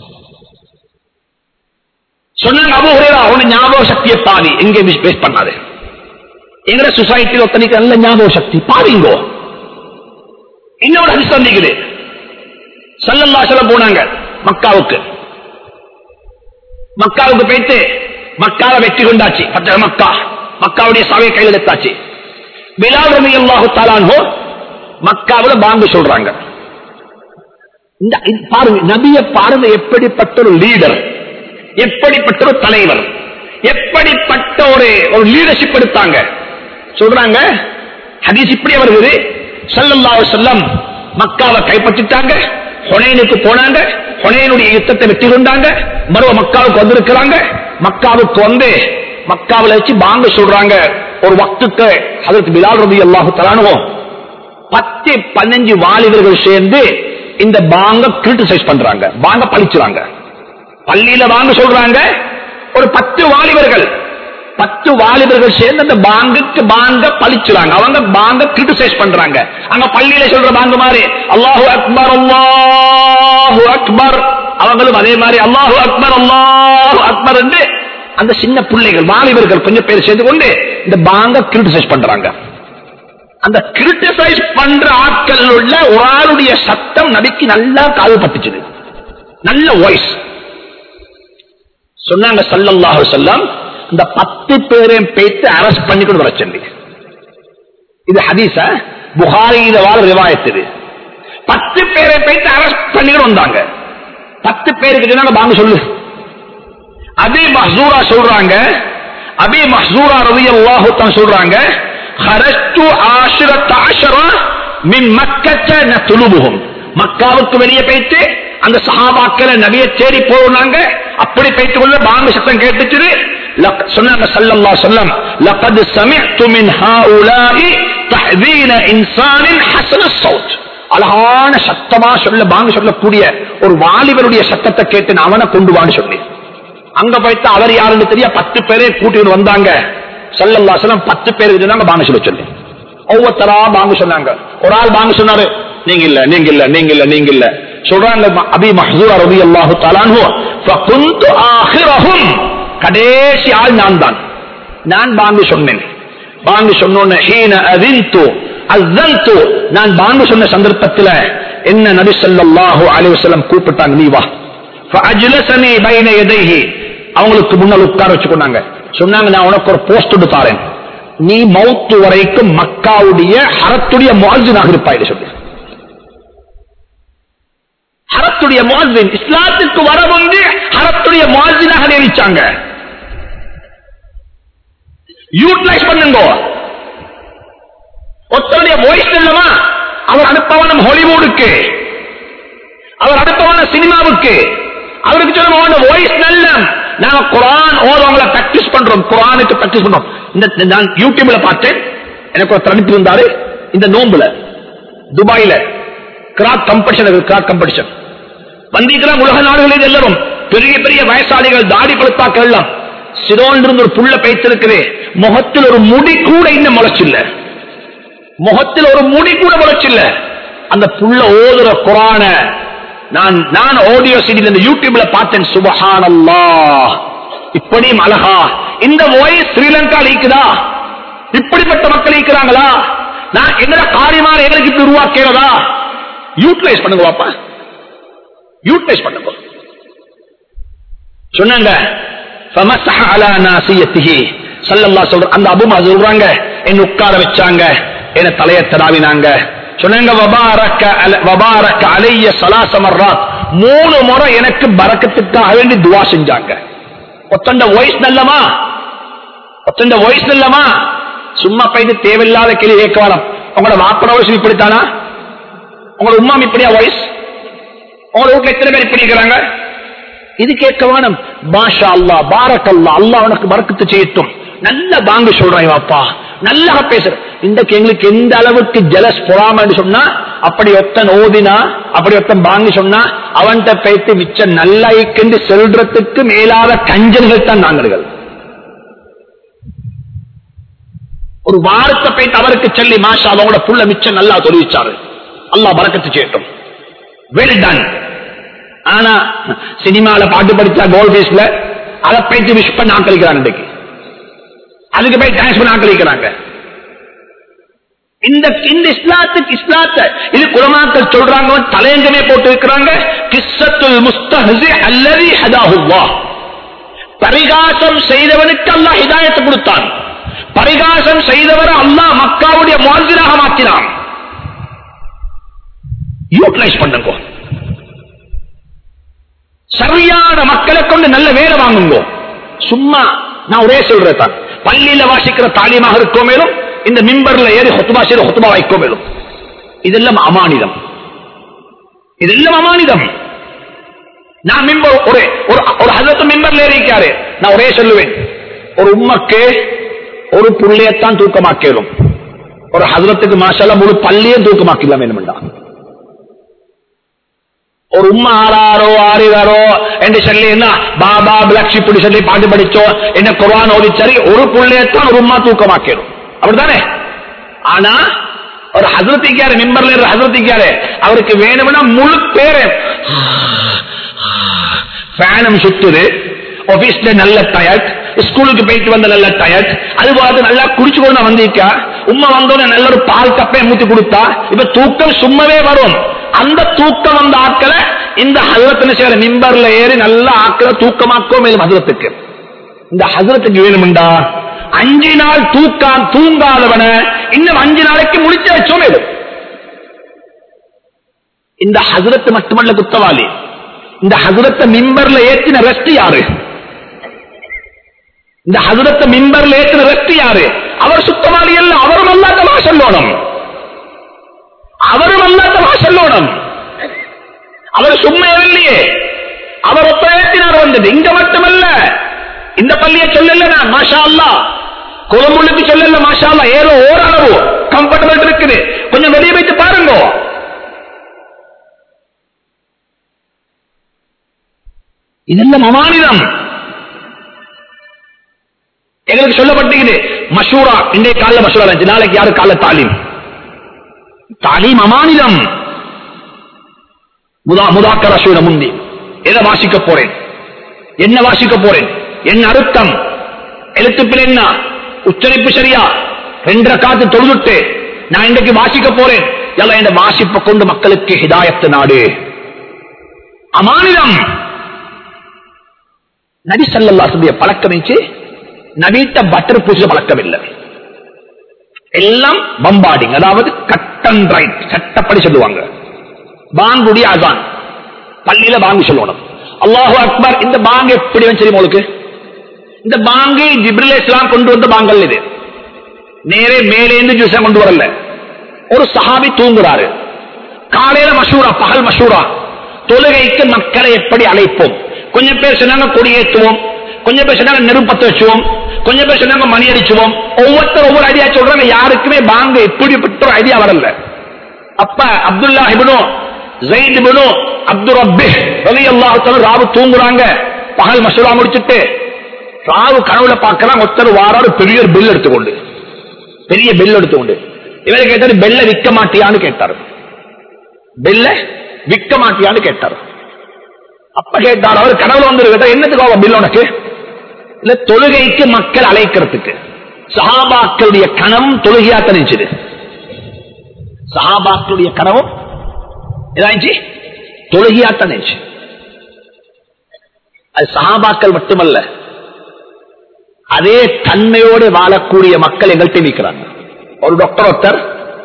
சொன்னாங்க. அபூ ஹுரைரா அவன ஞாபக சக்தியை பாதி எங்கே வேஸ்ட் பண்ணாது. எங்க சொசைட்டியில் ஒத்தனைக்கு நல்ல ஞாபக சக்தி பாருங்கோ. இன்னொரு ஹதீஸ் வந்திருக்குது, ஸல்லல்லாஹு அலைஹி வஸல்லம் போனாங்க மக்காவுக்கு. மக்காவுக்கு போயிட்டு மக்காவை வெற்றி கொண்டாச்சு, பத்தக மக்கா, மக்காவுடைய சபையை கையில் எடுத்தாச்சு. பிலால் ரலியல்லாஹு தஆலா அன்ஹு மக்காவுல பாங்கு சொல்றாங்க. இந்த பாருங்க நபியை பாருங்க, எப்படிப்பட்ட ஒரு லீடர், எப்படிப்பட்ட ஒரு தலைவர், எப்படிப்பட்ட ஒரு ஒரு லீடர்ஷிப் எடுத்தாங்க. சொல்றாங்க ஹதீஸ் இப்படியே வருகிறது, ஸல்லல்லாஹு அலைஹி வஸல்லம் மக்காவை கைப்பற்றிட்டாங்க, ஹுனைனுக்கு போனாங்க, ஹுனைனுடைய யுத்தத்தை வெற்றி கொண்டாங்க, மறுவ மக்காவுக்கு வந்திருக்கிறாங்க. மக்காவுக்கு வந்து மக்காவில் வச்சு பாங்க சொல்றாங்க. ஒரு வக்துக்கு ஹஜ்ரத் பிலால் ரலியல்லாஹு தஆலா அன்ஹு பத்து பதினஞ்சு வாலிபர்கள் சேர்ந்து இந்த பாங்க கிரிட்டிசைஸ் பண்றாங்க, பாங்க பழிச்சுறாங்க. பள்ளியில வாங்க சொல்றாங்க, ஒரு பத்து வாலிபர்கள் பத்து வாலிபர்கள் சேர்ந்து அந்த பாங்குக்கு பாங்க பழிச்சுறாங்க, அவங்க பாங்க கிரிட்டிசைஸ் பண்றாங்க. அங்க பள்ளியில சொல்ற பாங்க மாதிரி அல்லாஹு அக்பர் அல்லாஹு அக்பர், அவங்களும் அதே மாதிரி அல்லாஹு அக்பர் அல்லாஹு அக்பர் என்று அந்த சின்ன பிள்ளைகள் வாலிபர்கள் கொஞ்சம் பேர் சேர்ந்து கொண்டு இந்த பாங்க கிரிட்டிசைஸ் பண்றாங்க. அந்த கிரிட்டிசைஸ் பண்ற ஆட்கள் உள்ள ஒரு ஆளுடைய சத்தம் நபிக்கு நல்லா காது பட்டுச்சு, நல்ல வாய்ஸ். சொன்னாங்க ஸல்லல்லாஹு அலைஹி வஸல்லம் இந்த பத்து பேரையும் பேத்து அரெஸ்ட் பண்ணிக்கொண்டு வர சொல்லி. இது ஹதீஸ புகாரியில வாழ ரிவாயத். இது பத்து பேரை பேத்து அரெஸ்ட் பண்ணிக்கிட்டு வந்தாங்க. பத்து பேருக்கு சொன்னாங்க பாங்க சொல்லு. அபி மஹ்சூரா சொல்றாங்க, அபி மஹ்சூரா ரலியல்லாஹு தஆலா சொல்றாங்க, خرجت عشرة عشرة من مكة نطلبهم. மக்காவுக்கு வெளியே போயிட்டு அந்த சஹாபாக்களை நபியை தேடி போனாங்க. அப்படி போயிட்டு கொள்ள பாங்க சத்தம் கேட்டுச்சு. சொன்னாங்க ஸல்லல்லாஹு அலைஹி வஸல்லம், لقد سمعت من هؤلاء تحذين انسان حسن الصوت. அழகான சத்தமா சொல்ல பாங்க சொல்லக்கூடிய ஒரு வாலிபருடைய சத்தத்தை கேட்டு நான் அவனை கொண்டு வான்னு சொன்னேன். அங்க போய்த்து அவர் யாருன்னு தெரிய பத்து பேரே கூட்டிட்டு வந்தாங்க. ஸல்லல்லாஹு அலைஹி வஸல்லம் பத்து பேர் இருந்தாங்க பாங்க சொல்ல சொல்லி ஒவ்வொருத்தரா பாங்க சொன்னாங்க. ஒரு ஆள் பாங்க சொன்னாரு, நீங்க இல்ல நீங்க இல்ல நீங்க இல்ல நீங்க இல்ல சொல்றாங்க. அபி மஹ்சூரா ரலியல்லாஹு தஆலா அன்ஹு ஃபகுன்து ஆகிரஹும், கடைசி ஆள் நான் தான். நான் பாங்க சொன்னேன். பாங்க சொன்னோன்னு ஹீன அஸின்து அஸன்து, நான் பாங்க சொன்ன சந்தர்ப்பத்தில் என்ன நபி ஸல்லல்லாஹு அலைஹி வஸல்லம் கூப்பிட்டாங்க, நீ வா. ஃபஅஜ்லஸனி பைன யதைஹி, அவங்களுக்கு முன்னால் உட்கார வச்சுக்கொண்டாங்க. சொன்னாங்க, நான் உனக்கு ஒரு போஸ்ட் தாரேன், நீ மௌத்து வரைக்கும் மக்காவுடைய ஹரத்துடைய முஅஸ்ஸினாக இருப்பாய் சொல்லி. ஹரத்துடைய முஅஸ்ஸின், இஸ்லாத்துக்கு வர வந்து ஹரத்துடைய முஅஸ்ஸினாக நியமிச்சாங்க. யூட்டிலைஸ் பண்ணுங்க. ஒருத்தருடைய வாய்ஸ் இல்லமா, அவர் அனுப்பவன ஹாலிவுட்டுக்கு, அவர் அனுப்பவன சினிமாவுக்கு, அவருக்கு சொல்லுவோம் வாய்ஸ் நல்ல. நாங்க குர்ஆன் ஓதுவங்களை பிராக்டிஸ் பண்றோம், குர்ஆனுக்கு பிராக்டிஸ் பண்றோம். இந்த நான் யூடியூப்ல பார்த்தேன், எனக்கு ஒரு தரணித்து இருந்தாரு. இந்த நோம்புல துபாயில கிராக் காம்படிஷன், கிராக் காம்படிஷன் வந்திருக்கிறாங்க உலக நாடுகளில் எல்லாரும். பெரிய பெரிய வயசாளிகள், தாடி பழுப்பாக்கள் எல்லாம். சிரோன்றிருந்து ஒரு புள்ள பைத்திருக்குது, முகத்தில் ஒரு முடி கூட இன்னும் முளைச்சில்ல, முகத்தில் ஒரு முடி கூட முளைச்சில்ல. அந்த புள்ள ஓதுற குர்ஆன நான் நான் ஆடியோ சீடியில் இந்த யூடியூப்ல பார்த்தேன். சுப்ஹானல்லாஹ், இப்படியும் அழகா இந்த வாய்ஸ் ஸ்ரீலங்கா இருக்குதா? இப்படிப்பட்ட மக்கள் இருக்கிறாங்களா? நான் எங்கட காரியமான எங்களுக்கு இப்படி உருவாக்கிறதா? யூட்டிலைஸ் பண்ணுங்க பாப்பா, யூட்டிலைஸ் பண்ணுங்க. சொன்னாங்க ஃபமஸஹ அலா நாசியத்திஹி, ஸல்லல்லாஹு சொல்ற அந்த அபூ மாஸ் சொல்றாங்க, என்ன உட்கார வச்சாங்க, என்ன தலைய தடவினாங்க. சொன்னாங்க வபாரக வபாரக அலைய ஸலாஸ மர்ராத், மூணு முறை எனக்கு பரக்கத்துக்காக வேண்டி துஆ செஞ்சாங்க. ஒத்தண்ட வாய்ஸ் நல்லமா, ஒத்தண்ட வாய்ஸ் நல்லமா. சும்மா போயிட்டு தேவையில்லாத கேள்வி கேட்க வேணாம். உங்களோட வாப்பட வாய்ஸ் இப்படித்தானா? உங்களோட உம்மா இப்படியா வாய்ஸ்? உங்களோட வீட்டுல எத்தனை பேர் இப்படி இருக்கிறாங்க? இது கேட்க வேணும். மாஷா அல்லாஹ், பாரக்கல்லாஹ், அல்லாஹ் உனக்கு பரக்கத்து செய்யட்டும். நல்ல பாங்கு சொல்றாய் வாப்பா, நல்லா பேசுற. இன்றைக்கு எங்களுக்கு எந்த அளவுக்கு ஜலஸ் பொறாமன்னு சொன்னா, அப்படி ஒத்தன் ஓதினா, அப்படி ஒத்தன் பாங்கு சொன்னா அவன்கிட்ட பேத்து மிச்சம் நல்லா இக்கென்று செல்றதுக்கு மேலாத கஞ்சல்கள் தான் நாங்கள். ஒரு வாரத்தை போயிட்டு அவருக்கு சொல்லி மாஷா அவங்களோட புள்ள மிச்சம் நல்லா தொழுவிச்சாரு, அல்லாஹ் பரக்கத்து செய்யட்டும், வெல் டன். ஆனா சினிமால பாட்டு படிச்சா கோல் பீஸ்ல அதை போயிட்டு விஷ் பண்ண ஆக்களிக்கிறாங்க. இன்றைக்கு அதுக்கு போய் டான்ஸ் பண்ண ஆக்களிக்கிறாங்க. இந்த இந்த இஸ்லாத்துக்கு இஸ்லாத்தை இது குலமாக்கள் சொல்றாங்க, தலையங்கமே போட்டு இருக்கிறாங்க. கிஸ்ஸத்துல் முஸ்தஹ்ஸி அல்லதி ஹதாஹுல்லாஹ், பரிகாசம் செய்தவனுக்கு அல்லாஹ் ஹிதாயத்தை கொடுத்தான். பரிகாசம் செய்தவர் அல்லாஹ் மக்காவுடைய முஅஸ்ஸினாக மாற்றினான். யூட்டிலைஸ் பண்ணுங்க. சரியான மக்களை கொண்டு நல்ல வேலை வாங்குங்க. சும்மா நான் ஒரே சொல்றேன், பள்ளியில வாசிக்கிற தாலியமாக இருக்கோ மேலும், இந்த மிம்பர்ல ஏறி ஹுத்பா செய்து ஹுத்பா வைக்கோ மேலும், இதெல்லாம் அமானிதம், இதெல்லாம் அமானிதம். நான் மிம்பர் ஒரே ஒரு ஹஜ்ரத் மிம்பர்ல ஏறிக்காரு. நான் ஒரே சொல்லுவேன், ஒரு உம்மக்கு ஒரு புள்ளையத்தான் தூக்கமாக்கலும், ஒரு ஹஜ்ரத்துக்கு மாஷாஅல்லாஹ் முழு பள்ளியும் தூக்கமாக்கலாம் வேணும்டா. ஒரு உம்மா ஆறாரோ ஆறிதாரோ என்று சொல்லி என்ன பாபா பிளக்ஷி புடி சொல்லி பாட்டு படிச்சோ என்ன குர்ஆன் ஓதிச்சரி ஒரு புள்ளையத்தான் ஒரு உம்மா தூக்கமாக்கணும், அப்படித்தானே? ஆனா ஒரு ஹஜ்ரத்திக்காரு மிம்பர்ல இருக்கிற ஹஜ்ரத்திக்காரு அவருக்கு வேணும்னா முழு பேரு ஃபேனும் சுத்துது, ஆபீஸ்ல நல்ல டயர்ட், ஸ்கூலுக்கு போயிட்டு வந்த நல்ல டயர்ட், அது பார்த்து நல்லா குடிச்சு கொண்டு வந்திருக்கா. உம்மா வந்தோட நல்ல ஒரு பால் கப்பை மூத்தி கொடுத்தா இப்ப தூக்கம் சும்மாவே வரும். அந்த தூக்கம் வந்த ஆட்களை இந்த ஹஜ்ரத் சேர மிம்பர்ல ஏறி நல்ல ஆட்களை தூக்கமாக்கோ மேலும் ஹஜ்ரத்துக்கு. இந்த ஹஜ்ரத்துக்கு வேணும்டா அஞ்சு நாள் தூக்கம் தூங்காதவன இன்னும் அஞ்சு நாளைக்கு முடிச்சு வச்சோம் மேலும். இந்த ஹஜ்ரத் மட்டுமல்ல குத்தவாளி, இந்த ஹஜ்ரத்தை மிம்பர்ல ஏற்றின ரெஸ்ட் யாரு? இந்த ஹஜ்ரத்தை மிம்பர்ல ஏற்றின ரெஸ்ட் யாரு? அவர் சுத்தவாளி அல்ல, அவரும் அல்லாஹ் சொல்லணும், அவரும் அல்லாஹ் சொல்லணும். அவர் சும்மா இல்லையே, அவர் ஒப்பேற்றினார் வந்தது. இங்க மட்டுமல்ல, இந்த பள்ளியை சொல்லல நான் மாஷா அல்லாஹ், கொலம்புள்ளுக்கு சொல்லல மாஷா அல்லாஹ், ஏதோ ஓரளவு கம்ஃபர்டபிள் இருக்குது. கொஞ்சம் வெளியே வைத்து பாருங்க. இதெல்லாம் அமானிதம். எங்களுக்கு சொல்லப்பட்டது மஷூரா, இன்றைய கால மஷூரா இருந்துச்சு, நாளைக்கு யாரு கால தாலீம். தாலீம் அமானிதம். முதாக்கர சூழ முந்தி எதை வாசிக்க போறேன், என்ன வாசிக்க போறேன், என்ன அர்த்தம், எழுத்துப்பில் என்ன, உச்சரிப்பு சரியா, ரெண்டரை காத்து தொழுதுட்டு நான் இன்றைக்கு வாசிக்க போறேன். எல்லாம் இந்த வாசிப்பை கொண்டு மக்களுக்கு ஹிதாயத்து நாடு. அமானிதம். நபி ஸல்லல்லாஹு அலைஹி வஸல்லம் பழக்கம் இருந்துச்சு, நபீட்ட பட்டர் பூச பழக்கம் இல்லை. எல்லாம் பம்பாடிங், அதாவது கட் அண்ட் ரைட், சட்டப்படி சொல்லுவாங்க. பாங்குடைய அசான், பள்ளியில பாங்கு சொல்லணும். அல்லாஹு அக்பர். இந்த பாங்கு எப்படி வந்து உங்களுக்கு, இந்த பாங்கு ஜிப்ரீல் அலைஹிஸ்ஸலாம் கொண்டு வந்த பாங்கல். இது நேரே மேலேந்து ஜூஸா கொண்டு வரல. ஒரு சஹாபி தூங்குறாரு, காலையில மஷூரா, பகல் மஷூரா, தொழுகைக்கு மக்களை எப்படி அழைப்போம். கொஞ்சம் பேர் சொன்னாங்க கொடியேற்றுவோம், கொஞ்சம் பேர் சொன்னாங்க நெருப்பத்தை வச்சுவோம், கொஞ்சம் பேர் சொன்னாங்க மணி அடிச்சுவோம். ஒவ்வொருத்தர் ஒவ்வொரு ஐடியா சொல்றாங்க. யாருக்குமே பாங்கு இப்படிப்பட்ட ஒரு ஐடியா வரல. அப்ப அப்துல்லா இப்னு ஸைத் இப்னு அப்துர் ரப்பி ரலியல்லாஹு தஆலா ராவு தூங்குறாங்க. பகல் மஷூரா முடிச்சிட்டு ராவு கனவுல பார்க்கறாங்க, ஒருத்தர் வாராரு பெரிய பெல் எடுத்துக்கொண்டு, பெரிய பெல் எடுத்துக்கொண்டு. இவரை கேட்டாரு, பெல்ல விற்க மாட்டியான்னு கேட்டாரு. பெல்ல விற்க மாட்டியான்னு கேட்டாரு. அப்ப கேட்டார் அவர் கனவுல வந்து கேட்டார், என்னத்துக்கு பில் உனக்கு? இல்ல, தொழுகைக்கு மக்கள் அழைக்கிறதுக்கு. சஹாபாக்களுடைய கனவும் தொழுகையா தனிச்சுது. சஹாபாக்களுடைய கனவும் ஏதாச்சு தொழுகையா தனிச்சு. அது சஹாபாக்கள் மட்டுமல்ல, அதே தன்மையோடு வாழக்கூடிய மக்கள் எங்கள்கிட்ட நிற்கிறாங்க. ஒரு டாக்டர் ஒருத்தர்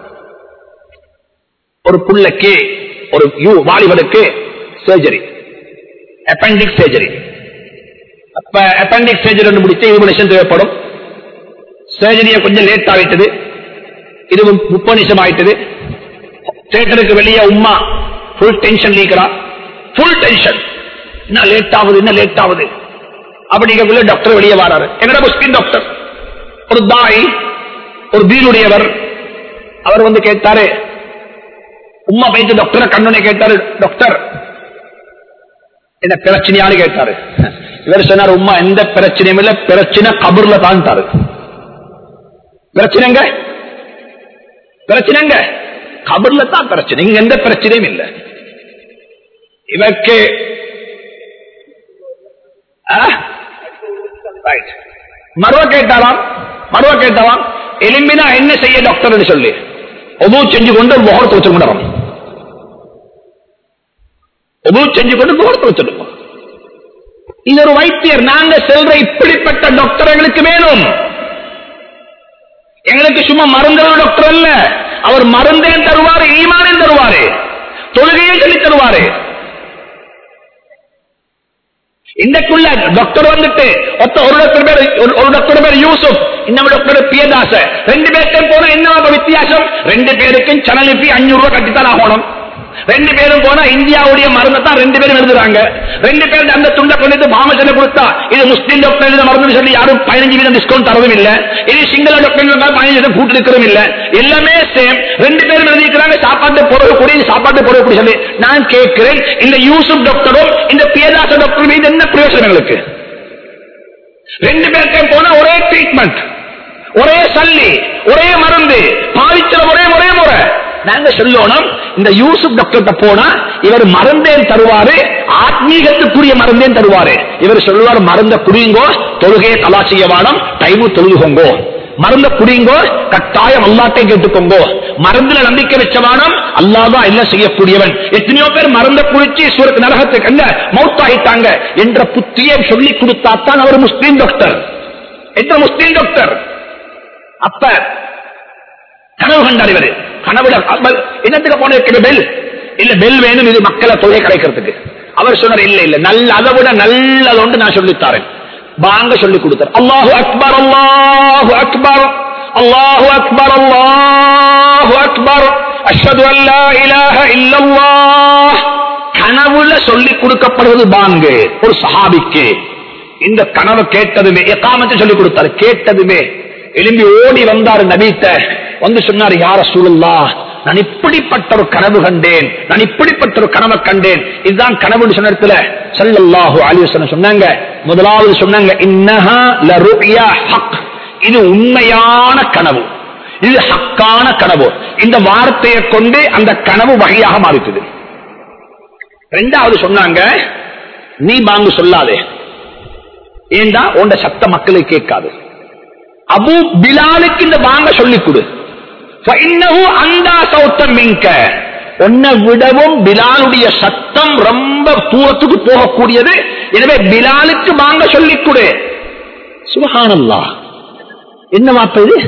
ஒரு புள்ளைக்கு, ஒரு வாலிபனுக்கு சர்ஜரி, அப்பெண்டிக்ஸ் சர்ஜரி. அப்ப அப்பெண்டிக்ஸ் சர்ஜரி முடிச்சு இன்வெஸ்டிகேஷன் தேவைப்படும். சர்ஜரியை கொஞ்சம் லேட் ஆகிட்டது, இது முப்பது நிமிஷம் ஆயிட்டது. தியேட்டருக்கு வெளியே உம்மா ஃபுல் டென்ஷன் நீக்கிறா, ஃபுல் டென்ஷன். என்ன லேட் ஆகுது, என்ன லேட் ஆகுது அப்படிங்கக்குள்ள டாக்டர் வெளியே வராரு. எங்கட முஸ்லிம் டாக்டர், ஒரு தாய், ஒரு தீனுடையவர். அவர் வந்து கேட்டாரு, உம்மா போயிட்டு டாக்டரை கண்ணுனே கேட்டாரு, டாக்டர் என்ன பிரச்சனையானு கேட்டாரு. இவர் சொன்னார், உம்மா எந்த பிரச்சனையும் இல்ல, பிரச்சனை கபூர்ல தான். பிரச்சனைங்க பிரச்சனைங்க கபூர்ல தான் பிரச்சனை, இங்க எந்த பிரச்சனையும் இல்லை. இவருக்கு மறுவ கேட்டாராம், மறுவ கேட்டாராம், எலும்பினா என்ன செய்ய டாக்டர் சொல்லி ஒபு செஞ்சு கொண்டு முகத்தை வச்சுக்கொண்டு ஒபு செஞ்சு கொண்டு முகத்தை வச்சிருக்கோம். இது ஒரு வைத்தியர். நாங்க செல்ற இப்படிப்பட்ட டாக்டர் எங்களுக்கு வேணும். எங்களுக்கு சும்மா மருந்துற டாக்டர் அல்ல, அவர் மருந்தையும் தருவாரு, ஈமானையும் தருவாரு, தொழுகையும் சொல்லி தருவாரு. இன்றைக்குள்ள டாக்டர் வந்துட்டு ஒரு டாக்டர் பேர் ஒரு டாக்டர் பேர் யூசுப், இன்னொரு டாக்டர் பிரியதாச. ரெண்டு பேருக்கும் போனா என்ன வித்தியாசம்? ரெண்டு பேருக்கும் சேனல் ஃபீ அஞ்சூறு ரூபாய் கட்டித்தான் ஆகணும். ரெண்டு பேரும் போனா இந்தியாவுடைய மருந்து தான் ரெண்டு பேரும் எழுதுறாங்க. ரெண்டு பேரும் அந்த துண்டை கொண்டு மாமசனை கொடுத்தா இது முஸ்லீம் டாக்டர் எழுத மருந்து சொல்லி யாரும் பதினஞ்சு வீதம் டிஸ்கவுண்ட் தரதும் இல்ல. இது சிங்கள டாக்டர் பதினஞ்சு வீதம் கூட்டு இருக்கிறதும் இல்ல. எல்லாமே சேம். ரெண்டு பேரும் எழுதிக்கிறாங்க சாப்பாட்டு பொருள் கூடிய சாப்பாட்டு பொருள் கூடி சொல்லி. நான் கேட்கிறேன், இந்த யூசுப் டாக்டரும் இந்த பிரியதாச டாக்டர் மீது என்ன பிரயோஜனம் எங்களுக்கு? ரெண்டு பேருக்கும் போனா ஒரே ட்ரீட்மெண்ட், ஒரே சல்லி, ஒரே மருந்து, பாதிச்சல ஒரே ஒரே முறை. நாங்க சொல்லணும், இந்த யூசுப் டாக்டர் போனா இவர் மருந்தேன் தருவாரு, ஆத்மீகத்துக்குரிய மருந்தேன் தருவாரு. இவர் சொல்லுவார், மருந்த குடிங்கோ, தொழுகையை கலா செய்ய வேணும், டைமு தொழுகுங்கோ, மருந்த குடிங்கோ, கட்டாயம் அல்லாட்டை கேட்டுக்கோங்கோ, மருந்துல நம்பிக்கை வச்ச வேணும், அல்லாதான் எல்லாம் செய்யக்கூடியவன். எத்தனையோ பேர் மருந்த குடிச்சு சூரத் நரகத்துக்கு கண்ட மௌத்தாயிட்டாங்க என்ற புத்தியை சொல்லி கொடுத்தாத்தான் அவர் முஸ்லீம் டாக்டர் என்ற முஸ்லீம் டாக்டர். அப்ப கனவு கண்டார் இவர். கனவுல என்னத்துக்கு போன பெல் இல்ல, பெல் வேணும் இது மக்களை தொகை கிடைக்கிறதுக்கு. அவர் சொன்னார், இல்ல இல்ல நல்ல, அதை விட நல்லது ஒன்று நான் சொல்லித்தாரேன். பாங்க சொல்லி கொடுத்தார். அல்லாஹு அக்பர், அல்லாஹு அக்பர், அல்லாஹு அக்பர், அல்லாஹு அக்பர், அஷ்ஹது அல்லா இலாஹ இல்லல்லாஹ். கனவுல சொல்லி கொடுக்கப்படுவது பாங்கு. ஒரு சஹாபிக்கு இந்த கனவு கேட்டதுமே இகாமத்தை சொல்லி கொடுத்தாரு. கேட்டதுமே எழும்பி ஓடி வந்தாரு நபிட்ட வந்து சொன்னார், யா ரசூலுல்லாஹ் நான் இப்படிப்பட்ட ஒரு கனவு கண்டேன், நான் இப்படிப்பட்ட ஒரு கனவை கண்டேன். இதுதான் கனவு சொன்ன இடத்துல ஸல்லல்லாஹு அலைஹி வஸல்லம் சொன்னாங்க, முதலாவது சொன்னாங்க இன்னஹா லருயா ஹக், இது உண்மையான கனவு, இது ஹக்கான கனவு. இந்த வார்த்தையை கொண்டு அந்த கனவு வகையாக மாறிட்டது. இரண்டாவது சொன்னாங்க, நீ பாங்கு சொல்லாதே, ஏண்டா உண்ட சத்த மக்களுக்கு கேட்காது. அபு பிலாலுக்கு இந்த பாங்க சொல்லிக் கொடு, உன்னை விடவும் பிலாலுடைய சத்தம் ரொம்ப தூரத்துக்கு போகக்கூடியது, எனவே பிலாலுக்கு பாங்க சொல்லிக் கொடு. சுப்ஹானல்லாஹ், என்ன வார்த்தை இது?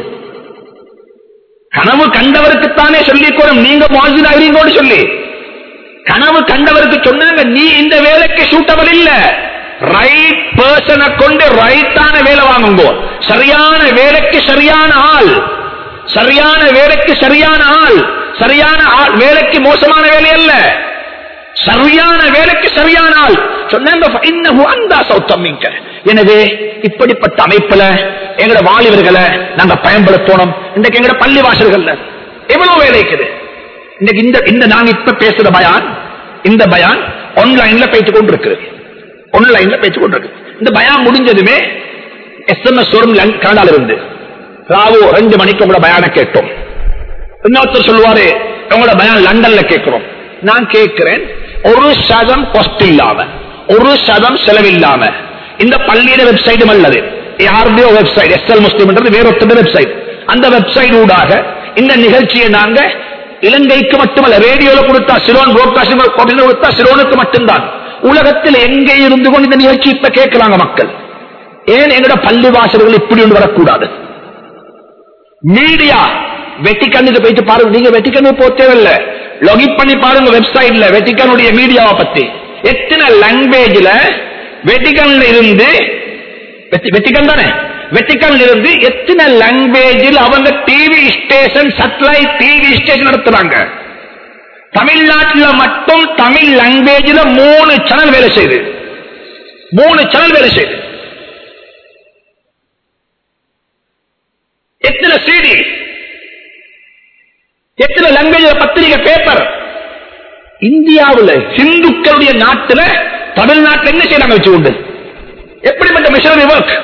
கனவு கண்டவருக்குத்தானே சொல்லிக்கொடும், நீங்க முஅஜ்ஜினாகிறீங்கன்னு சொல்லி கனவு கண்டவருக்கு சொன்னாங்க, நீ இந்த வேலைக்கு சூட்டபிள் இல்ல, ரைட் பர்சனை கொண்டு ரைட்டான வேலை வாங்குங்கோ, சரியான வேலைக்கு சரியான ஆள், சரியான வேலைக்கு சரியான ஆள், சரியான ஆள் வேலைக்கு மோசமான வேலை அல்ல, சரியான வேலைக்கு சரியான ஆள் சொன்னாங்க. எனவே இப்படிப்பட்ட அமைப்புல எங்கட வாலிபர்களை நாங்க பயன்படுத்தணும். இன்றைக்கு எங்கட பள்ளி வாசல்கள் எவ்வளவு வேலை இருக்குது. இன்னைக்கு இந்த இந்த நாங்க இப்ப பேசுற பயான், இந்த பயான் ஆன்லைன்ல பேச்சு கொண்டு இருக்கு, ஆன்லைன்ல பேச்சு கொண்டு இருக்கு. இந்த பயான் முடிஞ்சதுமே எஸ்எம்எஸ் வரும் கனடால இருந்து, ராவு ரெண்டு மணிக்கு உங்களோட பயான கேட்டோம். இன்னொருத்தர் சொல்லுவாரு உங்களோட பயான் லண்டன்ல கேட்கிறோம். நான் கேட்கிறேன், ஒரு சதம் காஸ்ட் இல்லாம, ஒரு சதம் செலவில்லாம இந்த பள்ளியில வெப்சைட் அல்லது யாருடைய வெப்சைட், எஸ் எல் முஸ்லிம் வேறொரு வெப்சைட், அந்த வெப்சைட் ஊடாக இந்த நிகழ்ச்சியை நாங்க இலங்கைக்கு மட்டுமல்ல, ரேடியோல கொடுத்தா சிலோன் புரோட்காஸ்டிங் கொடுத்தா சிலோனுக்கு மட்டும்தான், உலகத்தில் எங்கே இருந்து கொண்டு இந்த நிகழ்ச்சி இப்ப கேட்கிறாங்க மக்கள். ஏன் எங்கட பள்ளி வாசல்கள் இப்படி ஒன்று வரக்கூடாது? மீடியா வெட்டிக்கண்ணுக்கு போயிட்டு பாருங்க, நீங்க வெட்டிக்கண்ணு போ தேவையில்லை, லாகின் பண்ணி பாருங்க வெப்சைட்ல வெட்டிக்கனுடைய மீடியாவை பத்தி எத்தனை லாங்குவேஜ்ல வெட்டிக்கன்ல இருந்து, வெட்டிக்கன் தானே, வெட்டிக்கன்ல இருந்து எத்தனை லாங்குவேஜில் அவங்க TV station, satellite TV station நடத்துறாங்க. தமிழ்நாட்டில் மட்டும் தமிழ் லாங்குவேஜில் மூணு சேனல் வேலை செய்யுது, மூணு சேனல் வேலை செய்யுது. எத்தனை சிடி, எத்தனை லாங்குவேஜ் பத்திரிகை, பேப்பர். இந்தியாவில் இந்துக்களுடைய நாட்டில் தமிழ்நாட்டில் என்ன செய்யறாங்க வச்சுக்கொண்டு, எப்படிப்பட்ட மிஷனரி ஒர்க்.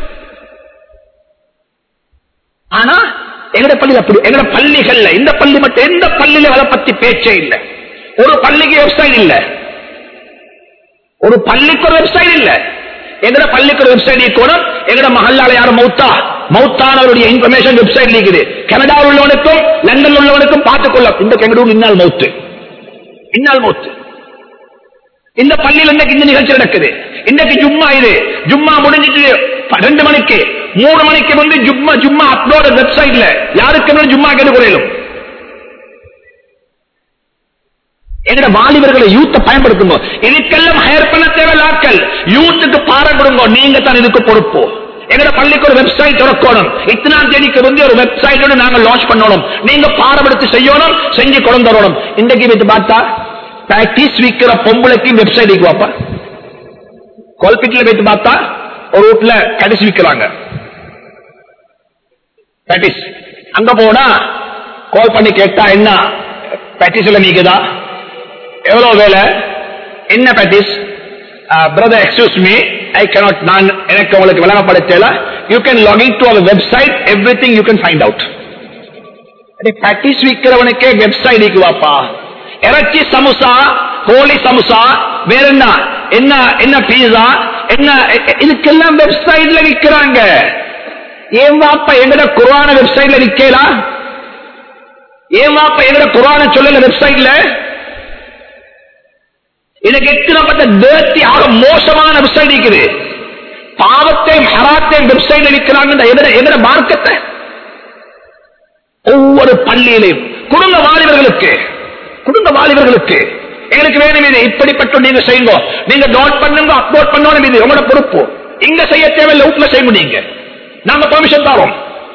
ஆனா எங்கட பள்ளி அப்படி, எங்கட பள்ளிகள்ல இந்த பள்ளி மட்டும், எந்த பள்ளியில அதை பத்தி பேச்சே இல்லை. ஒரு பள்ளிக்கு வெப்சைட் இல்ல, ஒரு பள்ளிக்கு ஒரு வெப்சைட் இல்ல. எங்கட பள்ளிக்கு ஒரு வெப்சைட் இருக்கணும். எங்கட மஹல்லால யாரும் மௌத்தா மௌத்தானவருடைய இன்ஃபர்மேஷன் வெப்சைட் இருக்குது. கனடாவில் உள்ளவனுக்கும் லண்டன் உள்ளவனுக்கும் பார்த்துக்கொள்ள, இந்த கனடூர் இன்னால் மௌத்து, இன்னால் மௌத்து. இந்த பள்ளியில் இன்னைக்கு இந்த நிகழ்ச்சி நடக்குது. இன்னைக்கு ஜும்மா, இது ஜும்மா முடிஞ்சிட்டு ரெண்டு மணிக்கு மூணு மணிக்கு வந்து ஜும்மா ஜும்மா அப்லோட் வெப்சைட்ல யாருக்கு ஜும்மா கேட்டு குறையிலும். எங்கட வாலிபர்களை யூத்தை பயன்படுத்துங்க. இதுக்கெல்லாம் ஹயர் பண்ண தேவையில்லாக்கள் யூத்துக்கு பாரம் கொடுங்க, நீங்க தான் இதுக்கு பொறுப்போ. எங்கட பள்ளிக்கு ஒரு வெப்சைட் திறக்கணும், இத்தனாம் தேதிக்கு வந்து ஒரு வெப்சைட் நாங்க லான்ச் பண்ணணும், நீங்க பாரப்படுத்தி செய்யணும், செஞ்சு கொண்டு வரணும். இன்றைக்கு வைத்து பார்த்தா பிராக்டிஸ் விக்கிற பொம்பளைக்கு வெப்சைட் வாப்பா, கோல்பிட்டில் வைத்து பார்த்தா ஒரு வீட்டுல கடிச்சு விக்கிறாங்க பிராக்டிஸ். அங்க போனா கால் பண்ணி கேட்டா, என்ன பிராக்டிஸ்ல நீக்குதா, எவ்வளவு வேலை, என்ன practice, brother excuse me, I cannot, நான் எனக்கு உங்களுக்கு விளங்கப்படுத்தல, you can login to our website, everything you can find out. Practice விக்கிறவனுக்கே வெப்சைட் இருக்குவாப்பா. இறைச்சி சமுசா, கோழி சமுசா, வேற என்ன என்ன என்ன பீஸா, என்ன இதுக்கெல்லாம் வெப்சைட்ல விற்கிறாங்க. ஏன் வாப்பா எங்கட குர்ஆன வெப்சைட்ல விற்கலாம்? ஏன் வாப்பா எங்கட குர்ஆன சொல்லல வெப்சைட்ல? இதுக்கு எத்தனைப்பட்ட டர்ட்டி ஆக மோசமான வெப்சைட் இருக்குது. பாவத்தையும் ஹராத்தையும் வெப்சைட்ல விற்கிறாங்க. எங்கட மார்க்கத்தை ஒவ்வொரு பள்ளியிலையும் குடும்ப வாலிபர்களுக்கு குடும்ப வாலிபர்களுக்கு எங்களுக்கு வேணும். இது இப்படிப்பட்ட நீங்க செய்யுங்க, நீங்க நோட் பண்ணுங்க, அப்லோட் பண்ணணும், இது உங்களோட பொறுப்பு. இங்க செய்ய தேவையில்லை, வீட்டுல செய்ய முடியுங்க, நாங்க பெர்மிஷன் தரோம்.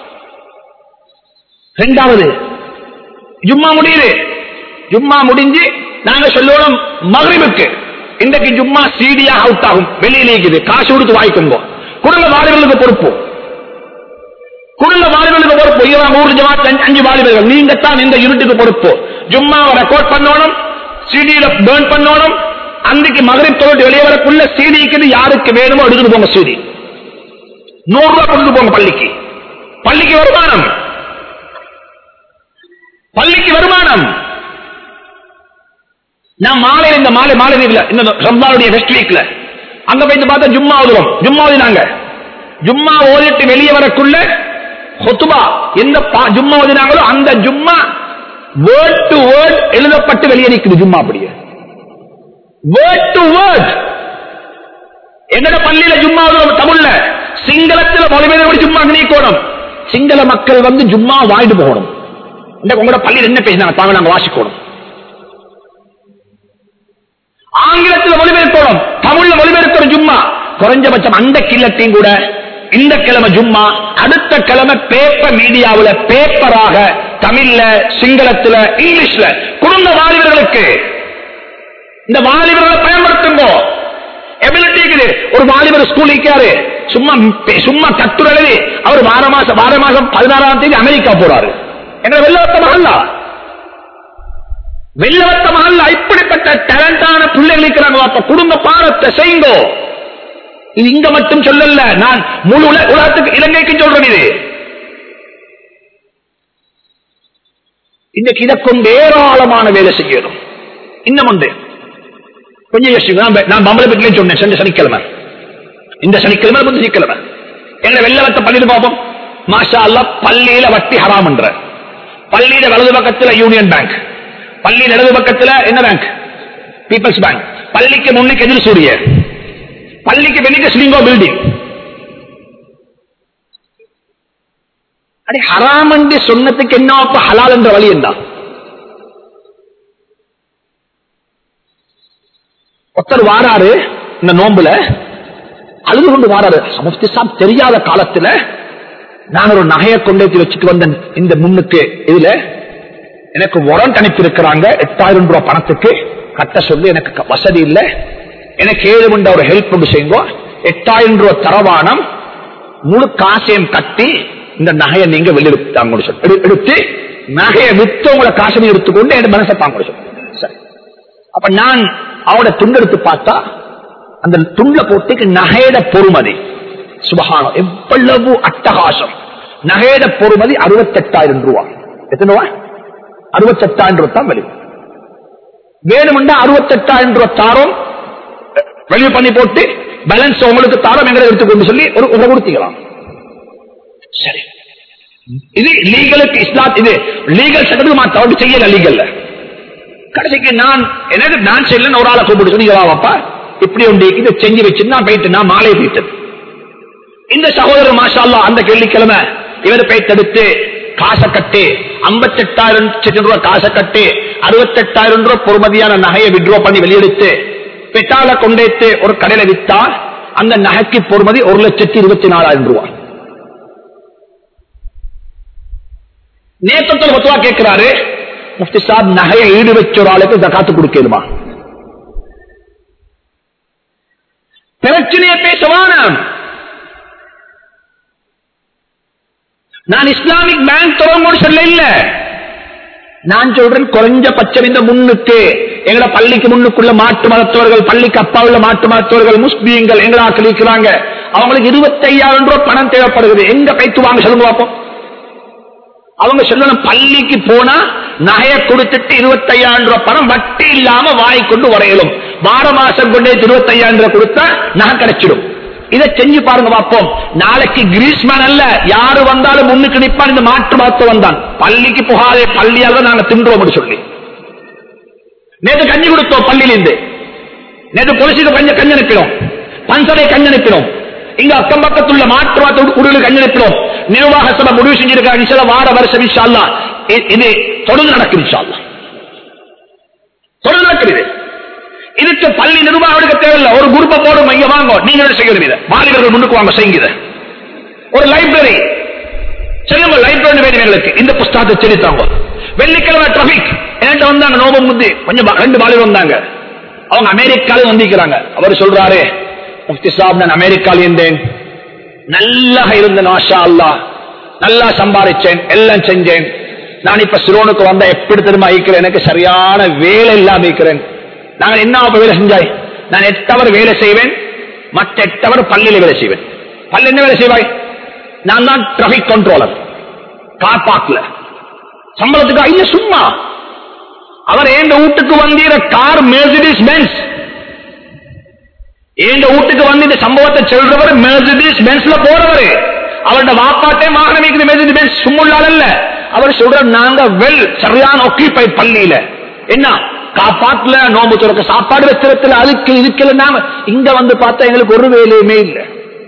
ரெண்டாவது ஜும்மா முடியுது, ஜும்மா முடிஞ்சு நாங்க சொல்லணும் மக்ரிபுக்கு. இன்றைக்கு ஜும்மா சீடியா அவுட் ஆகும், வெளியில இருக்குது, காசு கொடுத்து வாங்கிக்கோங்க. குடும்ப வாலிபர்களுக்கு பொறுப்பு, குடும்ப வாலிபர்களுக்கு பொறுப்பு. பொறுப்பு. ஊர் ஜமாத் அஞ்சு வாலிபர்கள், நீங்க தான் இந்த யூனிட்டுக்கு பொறுப்பு. ஜும்மாவை ரெக்கார்ட் பண்ணணும், சிடியில பேர்ன் பண்ணணும். அன்றைக்கு மகரிப் தொழில் வெளியே வரக்குள்ள சீடிக்கு யாருக்கு வேணுமோ எடுத்துட்டு போங்க. சீடி நூறு ரூபாய் கொண்டு போங்க. பள்ளிக்கு பள்ளிக்கு வருமானம், பள்ளிக்கு வருமானம். நான் மாலையில் இந்த மாலை மாலை வீக்ல இந்த ரம்ஜானுடைய ஃபர்ஸ்ட் வீக்ல அங்க போயிட்டு பார்த்தா ஜும்மா ஓதுறோம். ஜும்மா ஓதினாங்க. ஜும்மா ஓதிட்டு வெளியே வரக்குள்ள ஹுத்பா எந்த ஜும்மா ஓதினாங்களோ அந்த ஜும்மா வேர்ட் டு வேர்ட் எழுதப்பட்டு வெளியே நிற்குது. ஜும்மா அப்படியே வேர்ட் டு வேர்ட். எங்கட பள்ளியில ஜும்மா ஓதுறோம் தமிழ்ல, சிங்களத்தில் மொழிபெயர்ப்பு ஜும்மா நீக்கணும். சிங்கள மக்கள் வந்து ஜும்மா வாங்கிட்டு போகணும். உங்களோட பள்ளியில் என்ன பேசினாங்க தாங்க நாங்க வாசிக்கணும். ஆங்கிலத்தில் மொழிபெயர்க்கணும், தமிழ்ல மொழிபெயர்க்கணும். ஜும்மா குறைஞ்சபட்சம் அந்த கிழத்தையும் கூட இந்த கிழமை ஜும்மா, அடுத்த கிழமை பேப்பர் மீடியாவில் பேப்பராக தமிழ்ல, சிங்களத்துல, இங்கிலீஷ்ல குடும்ப வாலிபர்களுக்கு இந்த வாலிபர்களை பயன்படுத்துங்க. எபிலிட்டி இருக்குது. ஒரு வாலிபர் ஸ்கூல் இருக்காரு, சும்மா சும்மா கட்டுரை அவர் வார மாசம் வார மாசம் பதினாறாம் தேதி அமெரிக்கா போறாரு. எங்களை வெள்ளவத்த மகல்லா வெள்ளவத்த மகல்லா இப்படிப்பட்ட டேலண்டான பிள்ளைகள் இருக்கிறாங்க. குடும்ப பாடத்தை செய்யுங்கோ. இது இங்க மட்டும் சொல்லல, நான் முழு உலகத்துக்கு இலங்கைக்கு சொல்றேன். இது இன்னைக்கு இதை கொண்டு ஏராளமான வேலை செய்யணும். இன்னும் உண்டு கொஞ்சம் யோசிச்சு. நான் பம்பளப்பட்டிலே சொன்னேன் சென்ற சனிக்கிழமை, இந்த சனிக்கிழமை முந்தைய சனிக்கிழமை எங்களை வெள்ளவத்த பள்ளியில் பார்ப்போம். மாஷா அல்லாஹ், பள்ளியில வட்டி ஹராம் என்ற, பள்ளியில வலது பக்கத்தில் யூனியன் பேங்க், பள்ளியில் இடது பக்கத்தில் என்ன பேங்க்? Peoples bank. பள்ளிக்கு முன்னுக்கு எதிர் சூரிய, பள்ளிக்கு வெளியே ஸ்லிங்கோ பில்டிங். அடி ஹராம் என்று சொன்னதுக்கு என்ன ஹலால் என்ற வழி என்ன? ஒருத்தர் வாராரு இந்த நோம்புல, அழுது கொண்டு வாராரு. முஃப்தி சாப் தெரியாத காலத்துல நான் ஒரு நகையை கொண்டேற்றி வச்சுட்டு வந்தேன் இந்த முன்னுக்கு. இதுல எனக்கு வாரண்ட் அனுப்பி இருக்கிறாங்க எட்டாயிரம் ரூபாய் பணத்துக்கு கட்ட சொல்லி, எனக்கு வசதி இல்லை, எனக்கு ஏழு மணி ஒரு ஹெல்ப் கொண்டு செய்யுங்க. எட்டாயிரம் ரூபாய் தரவானம் முழு காசையும் கட்டி இந்த நகையை நீங்க வெளியெடுத்தாங்க சொல்லி எடுத்து நகையை வித்து உங்களை காசை எடுத்துக்கொண்டு என் மனசை தாங்க சொல்லி. சரி, அப்ப நான் அவனோட துண்டெடுத்து பார்த்தா அந்த துண்ட போட்டு நகையிட பொறுமதி சுபஹானம் எவ்வளவு அட்டகாசம். நகையிட பொறுமதி அறுபத்தி எட்டாயிரம் ரூபாய். எத்தனை ரூபாய்? அறுபத்தி எட்டாயிரம் ரூபாய் தான் வெளியே வேணும்னா அறுபத்தி எட்டாயிரம் ரூபாய் தாரம் வெளியே பண்ணி போட்டு பேலன்ஸ் உங்களுக்கு தாரம் எங்களை எடுத்துக்கொண்டு சொல்லி ஒரு உங்களை கொடுத்தீங்களாம். சரி, இது லீகலுக்கு இஸ்லாம், இது லீகல் சட்டத்துக்கு மாற்ற செய்யல. லீகல்ல கடைசிக்கு நான் எனக்கு நான் செய்யல ஒரு ஆளை கூப்பிட்டு சொன்னீங்களாப்பா இப்படி ஒன்று இதை செஞ்சு வச்சு நான் போயிட்டு நான் மாலை போயிட்டேன். இந்த சகோதரர் மாஷா அல்லாஹ் அந்த வெள்ளிக்கிழமை இவர் போயிட்டெடுத்து காசை கட்டி ஐம்பத்தி எட்டாயிரம் ரூபாய் காசை கட்டி அறுபத்தி எட்டாயிரம் ரூபாய் பொறுமதியான நகையை விட்ரோ பண்ணி வெளியெடுத்து பெட்டால கொண்டேத்து ஒரு கடையில வித்தா அந்த நகைக்கு பொறுமதி ஒரு லட்சத்தி இருபத்தி நாலாயிரம் ரூபாய். நேத்தத்தில் மொத்தமா கேட்கிறாரு, முஃப்தி சாப் நகையை ஈடு வச்ச ஒரு ஆளுக்கு ஜகாத்து கொடுக்கணுமா? பிரச்சனையை பேசவான நான் இஸ்லாமிக் பேங்க் தொடங்க சொல்ல இல்ல, நான் சொல்றேன் குறைஞ்சபட்சம் இந்த முன்னுக்கு எங்கட பள்ளிக்கு முன்னுக்குள்ள மாட்டு மதத்தவர்கள், பள்ளிக்கு அப்பாவுள்ள மாட்டு மதத்தவர்கள், முஸ்லீம்கள் எங்களாக்கள் இருக்கிறாங்க. அவங்களுக்கு இருபத்தி ஐயாயிரம் ரூபாய் பணம் தேவைப்படுகிறது. எங்க பைத்து வாங்க சொல்லுங்க பார்ப்போம். அவங்க சொல்லணும் பள்ளிக்கு போனா நகையை கொடுத்துட்டு இருபத்தி ஐயாயிரம் ரூபாய் பணம் வட்டி இல்லாம வாய் கொண்டு வரையலும். வார மாசம் கொண்டு இருபத்தி ஐயாயிரம் ரூபாய் கொடுத்தா நகை கிடைச்சிடும். இதை செஞ்சு பாருங்க பார்ப்போம். நாளைக்கு கிரீஸ்மேன் அல்ல யாரு வந்தாலும் முன்னுக்கு நிற்பான். இந்த மாற்று மதத்தை வந்தான் பள்ளிக்கு போகாதே, பள்ளியால் தான் நாங்க தின்றோம் சொல்லி நேற்று கஞ்சி கொடுத்தோம். பள்ளியிலிருந்து நேற்று பொலிசுக்கு கொஞ்சம் கஞ்சி அனுப்பினோம், பன்சலை கஞ்சி அனுப்பினோம். இங்க அக்கம் பக்கத்துள்ள மாற்று மதத்தோடு குடியில் கஞ்சி அனுப்பினோம். நிர்வாக சபை முடிவு செஞ்சிருக்காங்க வார வருஷம் இன்ஷா அல்லாஹ் இது தொடர்ந்து நடக்குது. இன்ஷா அல்லாஹ் தொடர்ந்து நடக்குது. இதுக்கு பள்ளி நிர்வாகம் எடுக்க தேவையில்லை. ஒரு குரூப்பை போடும், இங்க வாங்க நீங்க செய்யணும். இதை வாலிபர்கள் முன்னுக்கு வாங்க செய்யுங்க. ஒரு லைப்ரரி செய்யுங்க. லைப்ரரி வேணும் எங்களுக்கு. இந்த புஸ்தகத்தை செலுத்தாங்க. வெள்ளிக்கிழமை டிராபிக் என்கிட்ட வந்தாங்க. நோபம் முந்தி கொஞ்சம் ரெண்டு வாலிபர் வந்தாங்க. அவங்க அமெரிக்கால வந்திருக்கிறாங்க. அவர் சொல்றாரு, முஃப்தி சாப் நான் அமெரிக்கால இருந்தேன், நல்லா இருந்தேன் மாஷா அல்லாஹ். நல்லா சம்பாதிச்சேன், எல்லாம் செஞ்சேன். நான் இப்ப சிலோனுக்கு வந்த எப்படி திரும்ப ஐக்கிறேன், எனக்கு சரியான வேலை இல்லாம இருக்கிறேன். நாங்கள் என்ன வேலை செஞ்சாய்? நான் எட்டவர் வேலை செய்வேன், மற்ற எட்டவர் பள்ளியில வேலை செய்வேன். பள்ளி என்ன வேலை செய்வாய்? நான் தான் டிராபிக் கண்ட்ரோலர் கார் பார்க்கல. சம்பளத்துக்கு இல்ல, சும்மா அவர் எந்த வீட்டுக்கு வந்தீர கார் மெர்சிடிஸ் பென்ஸ், எந்த வீட்டுக்கு வந்து இந்த சம்பவத்தை சொல்றவர் மெர்சிடிஸ் பென்ஸ்ல போறவர். அவருடைய வாப்பாட்டே வாகனம் மெர்சிடிஸ் பென்ஸ், சும்முள்ளால் அல்ல. அவர் சொல்ற நாங்க வெல் சரியான ஒக்கிப்பை பள்ளியில என்ன காப்பாட்டுல நோம்பு துறக்க சாப்பாடு வச்சிடத்துல அதுக்கு இதுக்கு நாம இங்க வந்து பார்த்தா எங்களுக்கு ஒரு வேலையுமே இல்லை.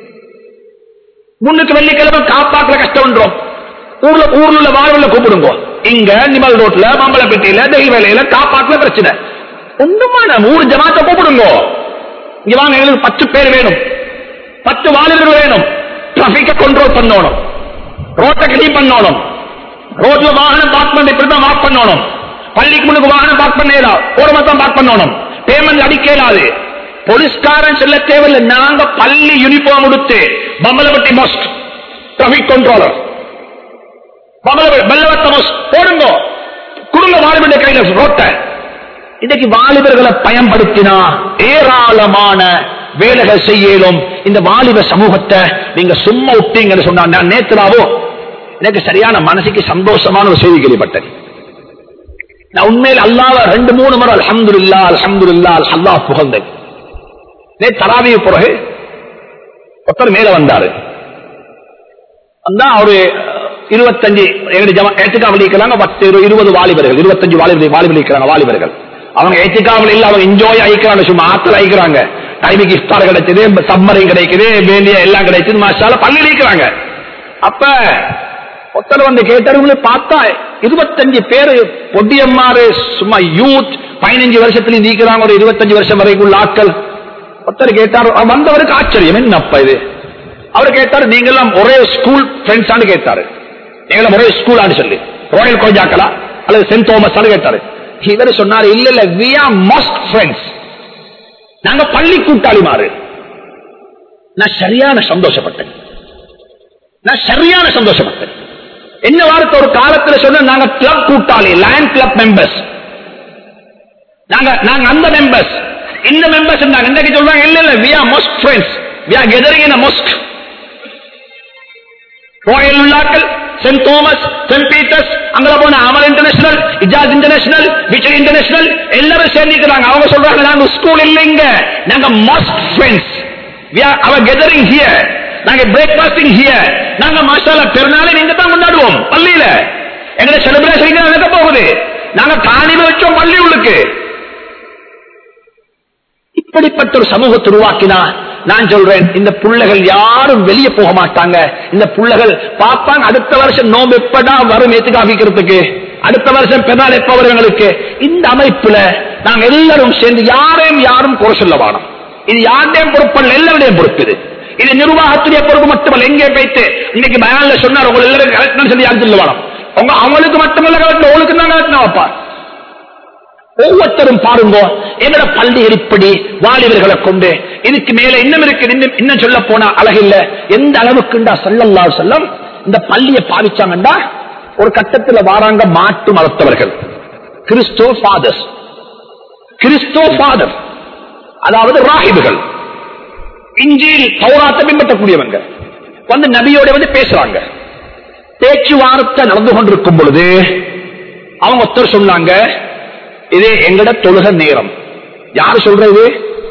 முன்னுக்கு வெள்ளிக்கிழமை காப்பாட்டுல கஷ்டம்ன்றோம். ஊர்ல ஊர்ல உள்ள வாழ்வுல கூப்பிடுங்க. இங்க நிமல் ரோட்ல மாம்பழப்பேட்டையில தெய்வேலையில காப்பாட்டுல பிரச்சனை ஒன்றுமான ஊர் ஜமாத்தை கூப்பிடுங்க. இங்க வாங்க, எங்களுக்கு பத்து பேர் வேணும், பத்து வாலிபர்கள் வேணும். டிராபிக்க கண்ட்ரோல் பண்ணணும், ரோட்டை கிளீன் பண்ணணும், ரோட்ல வாகனம் பார்க் பண்ண இப்படிதான் பார்க் பண்ணணும். பள்ளிக்கு முன்னுக்கு வாகனம் பார்க் பண்ணா ஓரமா தான் பார்க் பண்ணணும். பேமெண்ட் அடிக்க இயலாது. போலீஸ்காரன் சொல்ல தேவையில்லை. நாங்க பள்ளி யூனிஃபார்ம் கொடுத்து பம்பலப்பட்டி மோஸ்ட் டிராபிக் கண்ட்ரோலர் பல்லவத்த மோஸ்ட் போடுங்க, குடும்ப வாலிபருடைய கையில ரோட்டை. இன்னைக்கு வாலிபர்களை பயன்படுத்தினா ஏராளமான வேலைகள் செய்யலும். இந்த வாலிப சமூகத்தை நீங்க சும்மா விட்டீங்கன்னு சொன்னா, நான் நேத்துலாவோ எனக்கு சரியான மனசுக்கு சந்தோஷமான ஒரு செய்தி கேள்விப்பட்டேன். நான் உண்மையில் அல்லாஹ்வை ரெண்டு மூணு முறை அல்ஹம்துலில்லாஹ் அல்ஹம்துலில்லாஹ் அல்லாஹ் புகழ்ந்தேன். நேத்து தராவிய பிறகு ஒருத்தர் மேல வந்தாரு. வந்தா ஒரு இருபத்தஞ்சு ஏற்றுக்காவலிக்கிறாங்க, பத்து இருபது வாலிபர்கள், இருபத்தஞ்சு வாலிபர்கள் வாலிபலிக்கிறாங்க வாலிபர்கள். அவங்க ஏற்றுக்காவல் இல்ல, அவங்க என்ஜாய் ஆயிக்கிறாங்க, சும்மா ஆத்தல் ஆயிக்கிறாங்க. டைமுக்கு இஃப்தார் கிடைச்சது, சம்மரையும் கிடைக்குது, வேண்டிய எல்லாம் கிடைச்சது, மாஷால பள்ளி இருக்கிறாங்க. அப்ப ஒருத்தர் வந்து கேட்டாரு, பார்த்தா இருபத்தஞ்சு பேரு பொடியம்மாறு சும்மா யூத் பதினஞ்சு வருஷத்துல நீக்கிறாங்க, ஒரு இருபத்தஞ்சு வருஷம் வரைக்கும் ஆட்கள். ஒருத்தர் கேட்டார், வந்தவருக்கு ஆச்சரியம், என்னப்பா இது? அவர் கேட்டாரு, நீங்க எல்லாம் ஒரே ஸ்கூல் ஃப்ரெண்ட்ஸ் ஆனு கேட்டாரு. நீங்க ஒரே ஸ்கூல் ஆனு சொல்லி ராயல் கோஜாக்கலா அல்லது சென்ட் தோமஸ் ஆனு கேட்டாரு. இவர் சொன்னாரு, இல்ல இல்ல we are most friends, நாங்க பள்ளி கூட்டாளி மாறு. நான் சரியான சந்தோஷப்பட்டேன், நான் சரியான சந்தோஷப்பட்டேன். என்ன வார்த்தை ஒரு காலத்தில் சொன்ன, நாங்க கிளப் கூட்டாளி, லைன் கிளப் மெம்பர்ஸ், நாங்க நாங்க அந்த மெம்பர்ஸ் இந்த மெம்பர்ஸ் இன்னைக்கு சொல்றாங்க, இல்ல இல்ல we are most friends, we are gathering in a mosque. Royal உள்ளாக்கள், சென்ட் தோமஸ், சென்ட் பீட்டர்ஸ், அங்க போன Amal international, Ijaz international, Vijay international எல்லாரும் சேர்ந்துக்கிறாங்க. அவங்க சொல்றாங்க, நாங்க ஸ்கூல் இல்லைங்க, நாங்க must friends, we are our gathering here, நாங்க பிரேக்ஃபாஸ்டிங் here, நாங்க மாஷாஅல்லா பெருநாளை நீங்க தான் கொண்டாடுவோம் பள்ளியில. எங்க செலிப்ரேஷன் நடக்க போகுது, நாங்க காணில வச்சோம் பள்ளி உள்ளுக்கு. இப்படிப்பட்ட ஒரு சமூகத்தை உருவாக்கினா, நான் சொல்றேன், இந்த புள்ளைகள் யாரும் வெளியே போக மாட்டாங்க. இந்த புள்ளைகள் பார்ப்பாங்க, அடுத்த வருஷம் நோம்பு எப்படா வரும் ஏத்துக்காவிக்கிறதுக்கு, அடுத்த வருஷம் பெருநாள் எப்ப வருவங்களுக்கு. இந்த அமைப்புல நாங்க எல்லாரும் சேர்ந்து யாரையும் யாரும் குறை சொல்ல வேணும். இது யாருடையும் பொறுப்பல்ல, எல்லாருடையும் பொறுப்பு. இது இது நிர்வாகத்துடைய பொறுப்பு மட்டுமல்ல. எங்கே போயிட்டு இன்னைக்கு பயான்ல சொன்னார், உங்க எல்லாரும் கலெக்டர் சொல்லி யாரும் சொல்ல வேணும். உங்க அவங்களுக்கு மட்டுமல்ல கலெக்டர், உங்களுக்கு தான் கலெக்டர் வைப்பா. ஒவ்வொருத்தரும் பாருங்க, எங்கட பள்ளிகள் இப்படி வாலிபர்களை கொண்டு இதுக்கு மேல இன்னும் இருக்கு. இன்னும் சொல்ல போனா அழகில்ல, எந்த அளவுக்குண்டா ஸல்லல்லாஹு அலைஹி வஸல்லம் இந்த பள்ளியை பாவிச்சாங்கண்டா, ஒரு கட்டத்தில் வாராங்க மாட்டு மதத்தவர்கள், கிறிஸ்தோ ஃபாதர்ஸ், கிறிஸ்தோ ஃபாதர் அதாவது ராஹிபுகள், இஞ்சில் தௌராத்தை பின்பற்றக்கூடியவங்க வந்து நபியோட வந்து பேசுறாங்க. பேச்சுவார்த்தை நடந்து கொண்டிருக்கும் பொழுது அவங்க ஒருத்தர் சொன்னாங்க, இது எங்கட தொழுக நேரம். யாரு சொல்றது?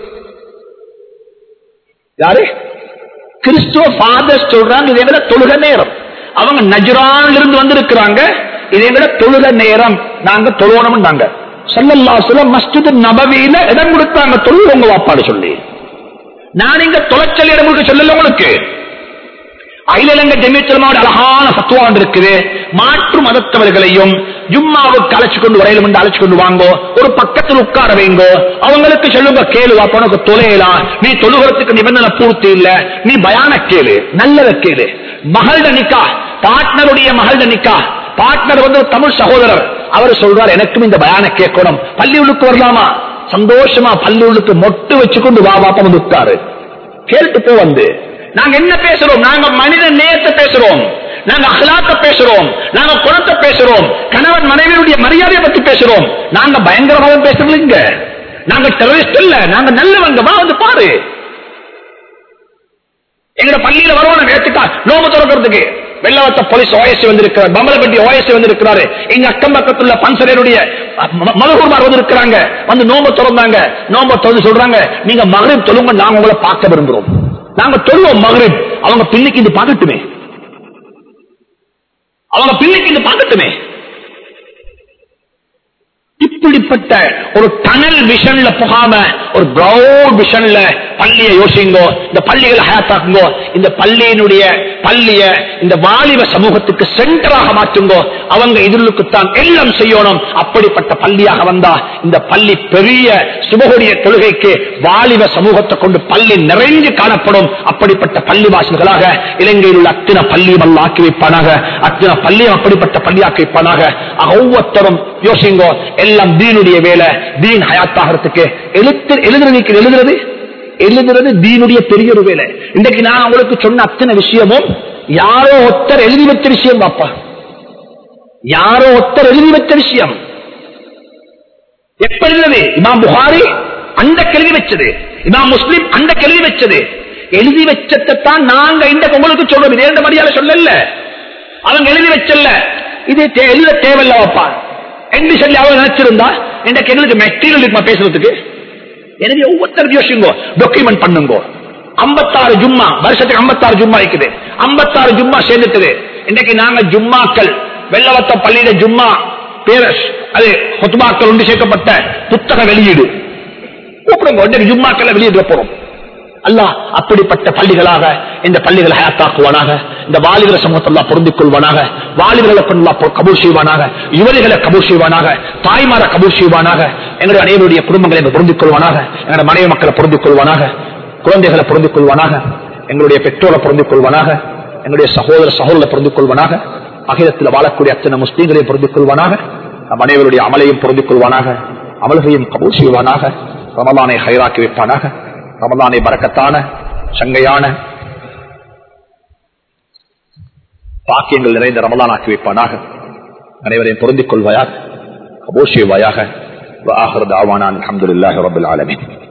யாரு? கிறிஸ்துவ ஃபாதர்ஸ் சொல்றாங்க, இது எங்கட தொழுக நேரம். அவங்க நஜ்ரான்ல இருந்து வந்திருக்கிறாங்க, இது எங்கட தொழுக நேரம், நாங்க தொழுவணும்னாங்க. ஸல்லல்லாஹு அலைஹி வஸல்லம் மஸ்ஜித் நபவியில இடம் கொடுத்தாங்க, தொழுவங்க வாப்பாடு சொல்லி. நான் இங்க தொலைச்சல் இடம் கொடுக்க சொல்லல உங்களுக்கு. அகிலங்க ஜமீயத்துலமாவோட அழகான ஃபத்வா இருக்குது. மாற்று மதத்தவர்களையும் ஜும்மாவுக்கு அழைச்சு கொண்டு வரையிலும் என்று அழைச்சு கொண்டு வாங்கோ, ஒரு பக்கத்தில் உட்கார வைங்கோ, அவங்களுக்கு சொல்லுங்க, கேளுவா உனக்கு தொலையலாம், நீ தொழுகிறதுக்கு நிபந்தனை பூர்த்தி இல்ல, நீ பயான கேளு, நல்லத கேளு. மகள்ட நிக்கா, பார்ட்னருடைய மகள்ட நிக்கா, பார்ட்னர் வந்து தமிழ் சகோதரர், அவர் சொல்றார், எனக்கும் இந்த பயான கேட்கணும், பள்ளி உள்ளுக்கு வரலாமா? சந்தோஷமா பள்ளி உள்ளுக்கு மொட்டு வச்சு கொண்டு வா வாப்பா வந்து உட்காரு, கேட்டு போ. வந்து நாங்க என்ன பேசுறோம்? நாங்க மனித நேயத்தை பேசுறோம், நாங்க அஹ்லாக்க பேசுறோம், நாங்க குணத்தை பேசுறோம், கணவன் மனைவியுடைய மரியாதையை பத்தி பேசுறோம். நாங்க பயங்கரவாதம் பேசுறது இங்க. நாங்க டெரரிஸ்ட் இல்ல, நாங்க நல்லவங்க. வா வந்து பாரு. எங்க பள்ளியில வருவான வேட்டுக்கா நோம்பு திறக்கிறதுக்கு வெள்ளவத்த போலீஸ் ஓஎஸ்சி வந்திருக்கிறார், பம்பலப்பட்டி ஓஎஸ்சி வந்திருக்கிறாரு, எங்க அக்கம் பக்கத்துல பன்சரையுடைய மகூர்மார் வந்திருக்கிறாங்க. வந்து நோம்பு திறந்தாங்க. நோம்பு திறந்து சொல்றாங்க, நீங்க மகரிப் தொழுங்க, நாங்க உங்களை பார்க்க விரும்புறோம். நாங்க தொழுவோம் மகரிப். அவங்க பின்னிக்கு இது பார்க்கட்டுமே, அவங்க பின்னிக்கு இது பார்க்கட்டுமே. இப்படிப்பட்ட ஒரு டனல் விஷன்ல போகாம ஒரு பிரவுட் விஷன்ல பள்ளியை யோசிங்கோ, இந்த பள்ளிகளை ஹயாத்தாக்குங்கோ. இந்த பள்ளியினுடைய பள்ளிய இந்த வாலிப சமூகத்துக்கு சென்டராக மாற்றுங்கோ. அவங்க இதுக்குத்தான் எல்லாம் செய்யணும். அப்படிப்பட்ட பள்ளியாக வந்தா இந்த பள்ளி பெரிய சுபகுடைய தொழுகைக்கு வாலிப சமூகத்தை கொண்டு பள்ளி நிறைஞ்சு காணப்படும். அப்படிப்பட்ட பள்ளி வாசல்களாக இலங்கையில் உள்ள அத்தனை பள்ளியும் அல்ல ஆக்கி வைப்பானாக. அத்தனை பள்ளியும் அப்படிப்பட்ட பள்ளியாக்கி வைப்பானாக. ஒவ்வொருத்தரும் யோசிங்கோ, எல்லாம் தீனுடைய வேலை. தீன் ஹயாத்தாகிறதுக்கு எழுத்து எழுதுறதுக்கு எழுதுறது எழுதுறது தீனுடைய பெரிய ஒரு வேலை. இன்றைக்கு நான் உங்களுக்கு சொன்ன அத்தனை விஷயமும் யாரோ ஒருத்தர் எழுதி வச்ச விஷயம். பாப்பா, யாரோ ஒருத்தர் எழுதி வச்ச விஷயம். எப்ப எழுதுறது? இமாம் புகாரி அந்த கேள்வி வச்சது, இமாம் முஸ்லிம் அந்த கேள்வி வச்சது. எழுதி வச்சதான் நாங்க இன்றைக்கு உங்களுக்கு சொல்றோம். இது இரண்டு மரியாதை சொல்லல, அவங்க எழுதி வச்சல. இது எழுத தேவையில்ல வாப்பா என்று சொல்லி அவங்க நினைச்சிருந்தா இன்றைக்கு எங்களுக்கு மெட்டீரியல் இருக்குமா பேசுறதுக்கு? எனவே ஒவ்வொருத்தர் யோசிங்கோ, டாக்குமெண்ட் பண்ணுங்க. ஐம்பத்தாறு ஜும்மா வருஷத்துக்கு ஐம்பத்தாறு ஜும்மா இருக்குது. ஐம்பத்தாறு ஜும்மா சேர்ந்துட்டு இன்றைக்கு நாங்க ஜும்மாக்கள் வெள்ளவத்த பள்ளியில ஜும்மா பேரஸ் அது ஹுத்பாக்கள் ஒன்று சேர்க்கப்பட்ட புத்தக வெளியீடு கூப்பிடுங்க. ஜும்மாக்களை வெளியிட போறோம். அல்லாஹ் அப்படிப்பட்ட பள்ளிகளாக இந்த பள்ளிகளை ஹயாத்தாக்குவானாக. இந்த வாலிபர சமூகத்தை பொருந்திக் கொள்வானாக. வாலிபர்களை கபூல் செய்வானாக. யுவதிகளை கபூல் செய்வானாக. தாய்மார கபூல் செய்வானாக. எங்களுடைய அனைவருடைய குடும்பங்களை பொருந்திக் கொள்வானாக. எங்களுடைய மனைவி மக்களை பொருந்திக் கொள்வானாக. குழந்தைகளை பொருந்திக் கொள்வானாக. எங்களுடைய பெற்றோரை பொருந்திக் கொள்வானாக. எங்களுடைய சகோதர சகோதரரை பொருந்திக் கொள்வானாக. அகிலத்தில் வாழக்கூடிய அத்தனை முஸ்லீம்களையும் பொருந்திக் கொள்வானாக. நம் அனைவருடைய அமலையும் பொருந்திக் கொள்வானாக. அமல்களையும் கபூல் செய்வானாக. ரமலானை ஹைராக்கி வைப்பானாக. ரமலானை பரக்கத்தான சங்கையான பாக்கியங்கள் நிறைந்த ரமலான் ஆக்கி வைப்பானாக. அனைவரையும் பொருந்திக் கொள்வாயாக, கபூல் செய்வாயாக. வஆகிரு தஅவானா அல்ஹம்துலில்லாஹி ரப்பில் ஆலமீன்.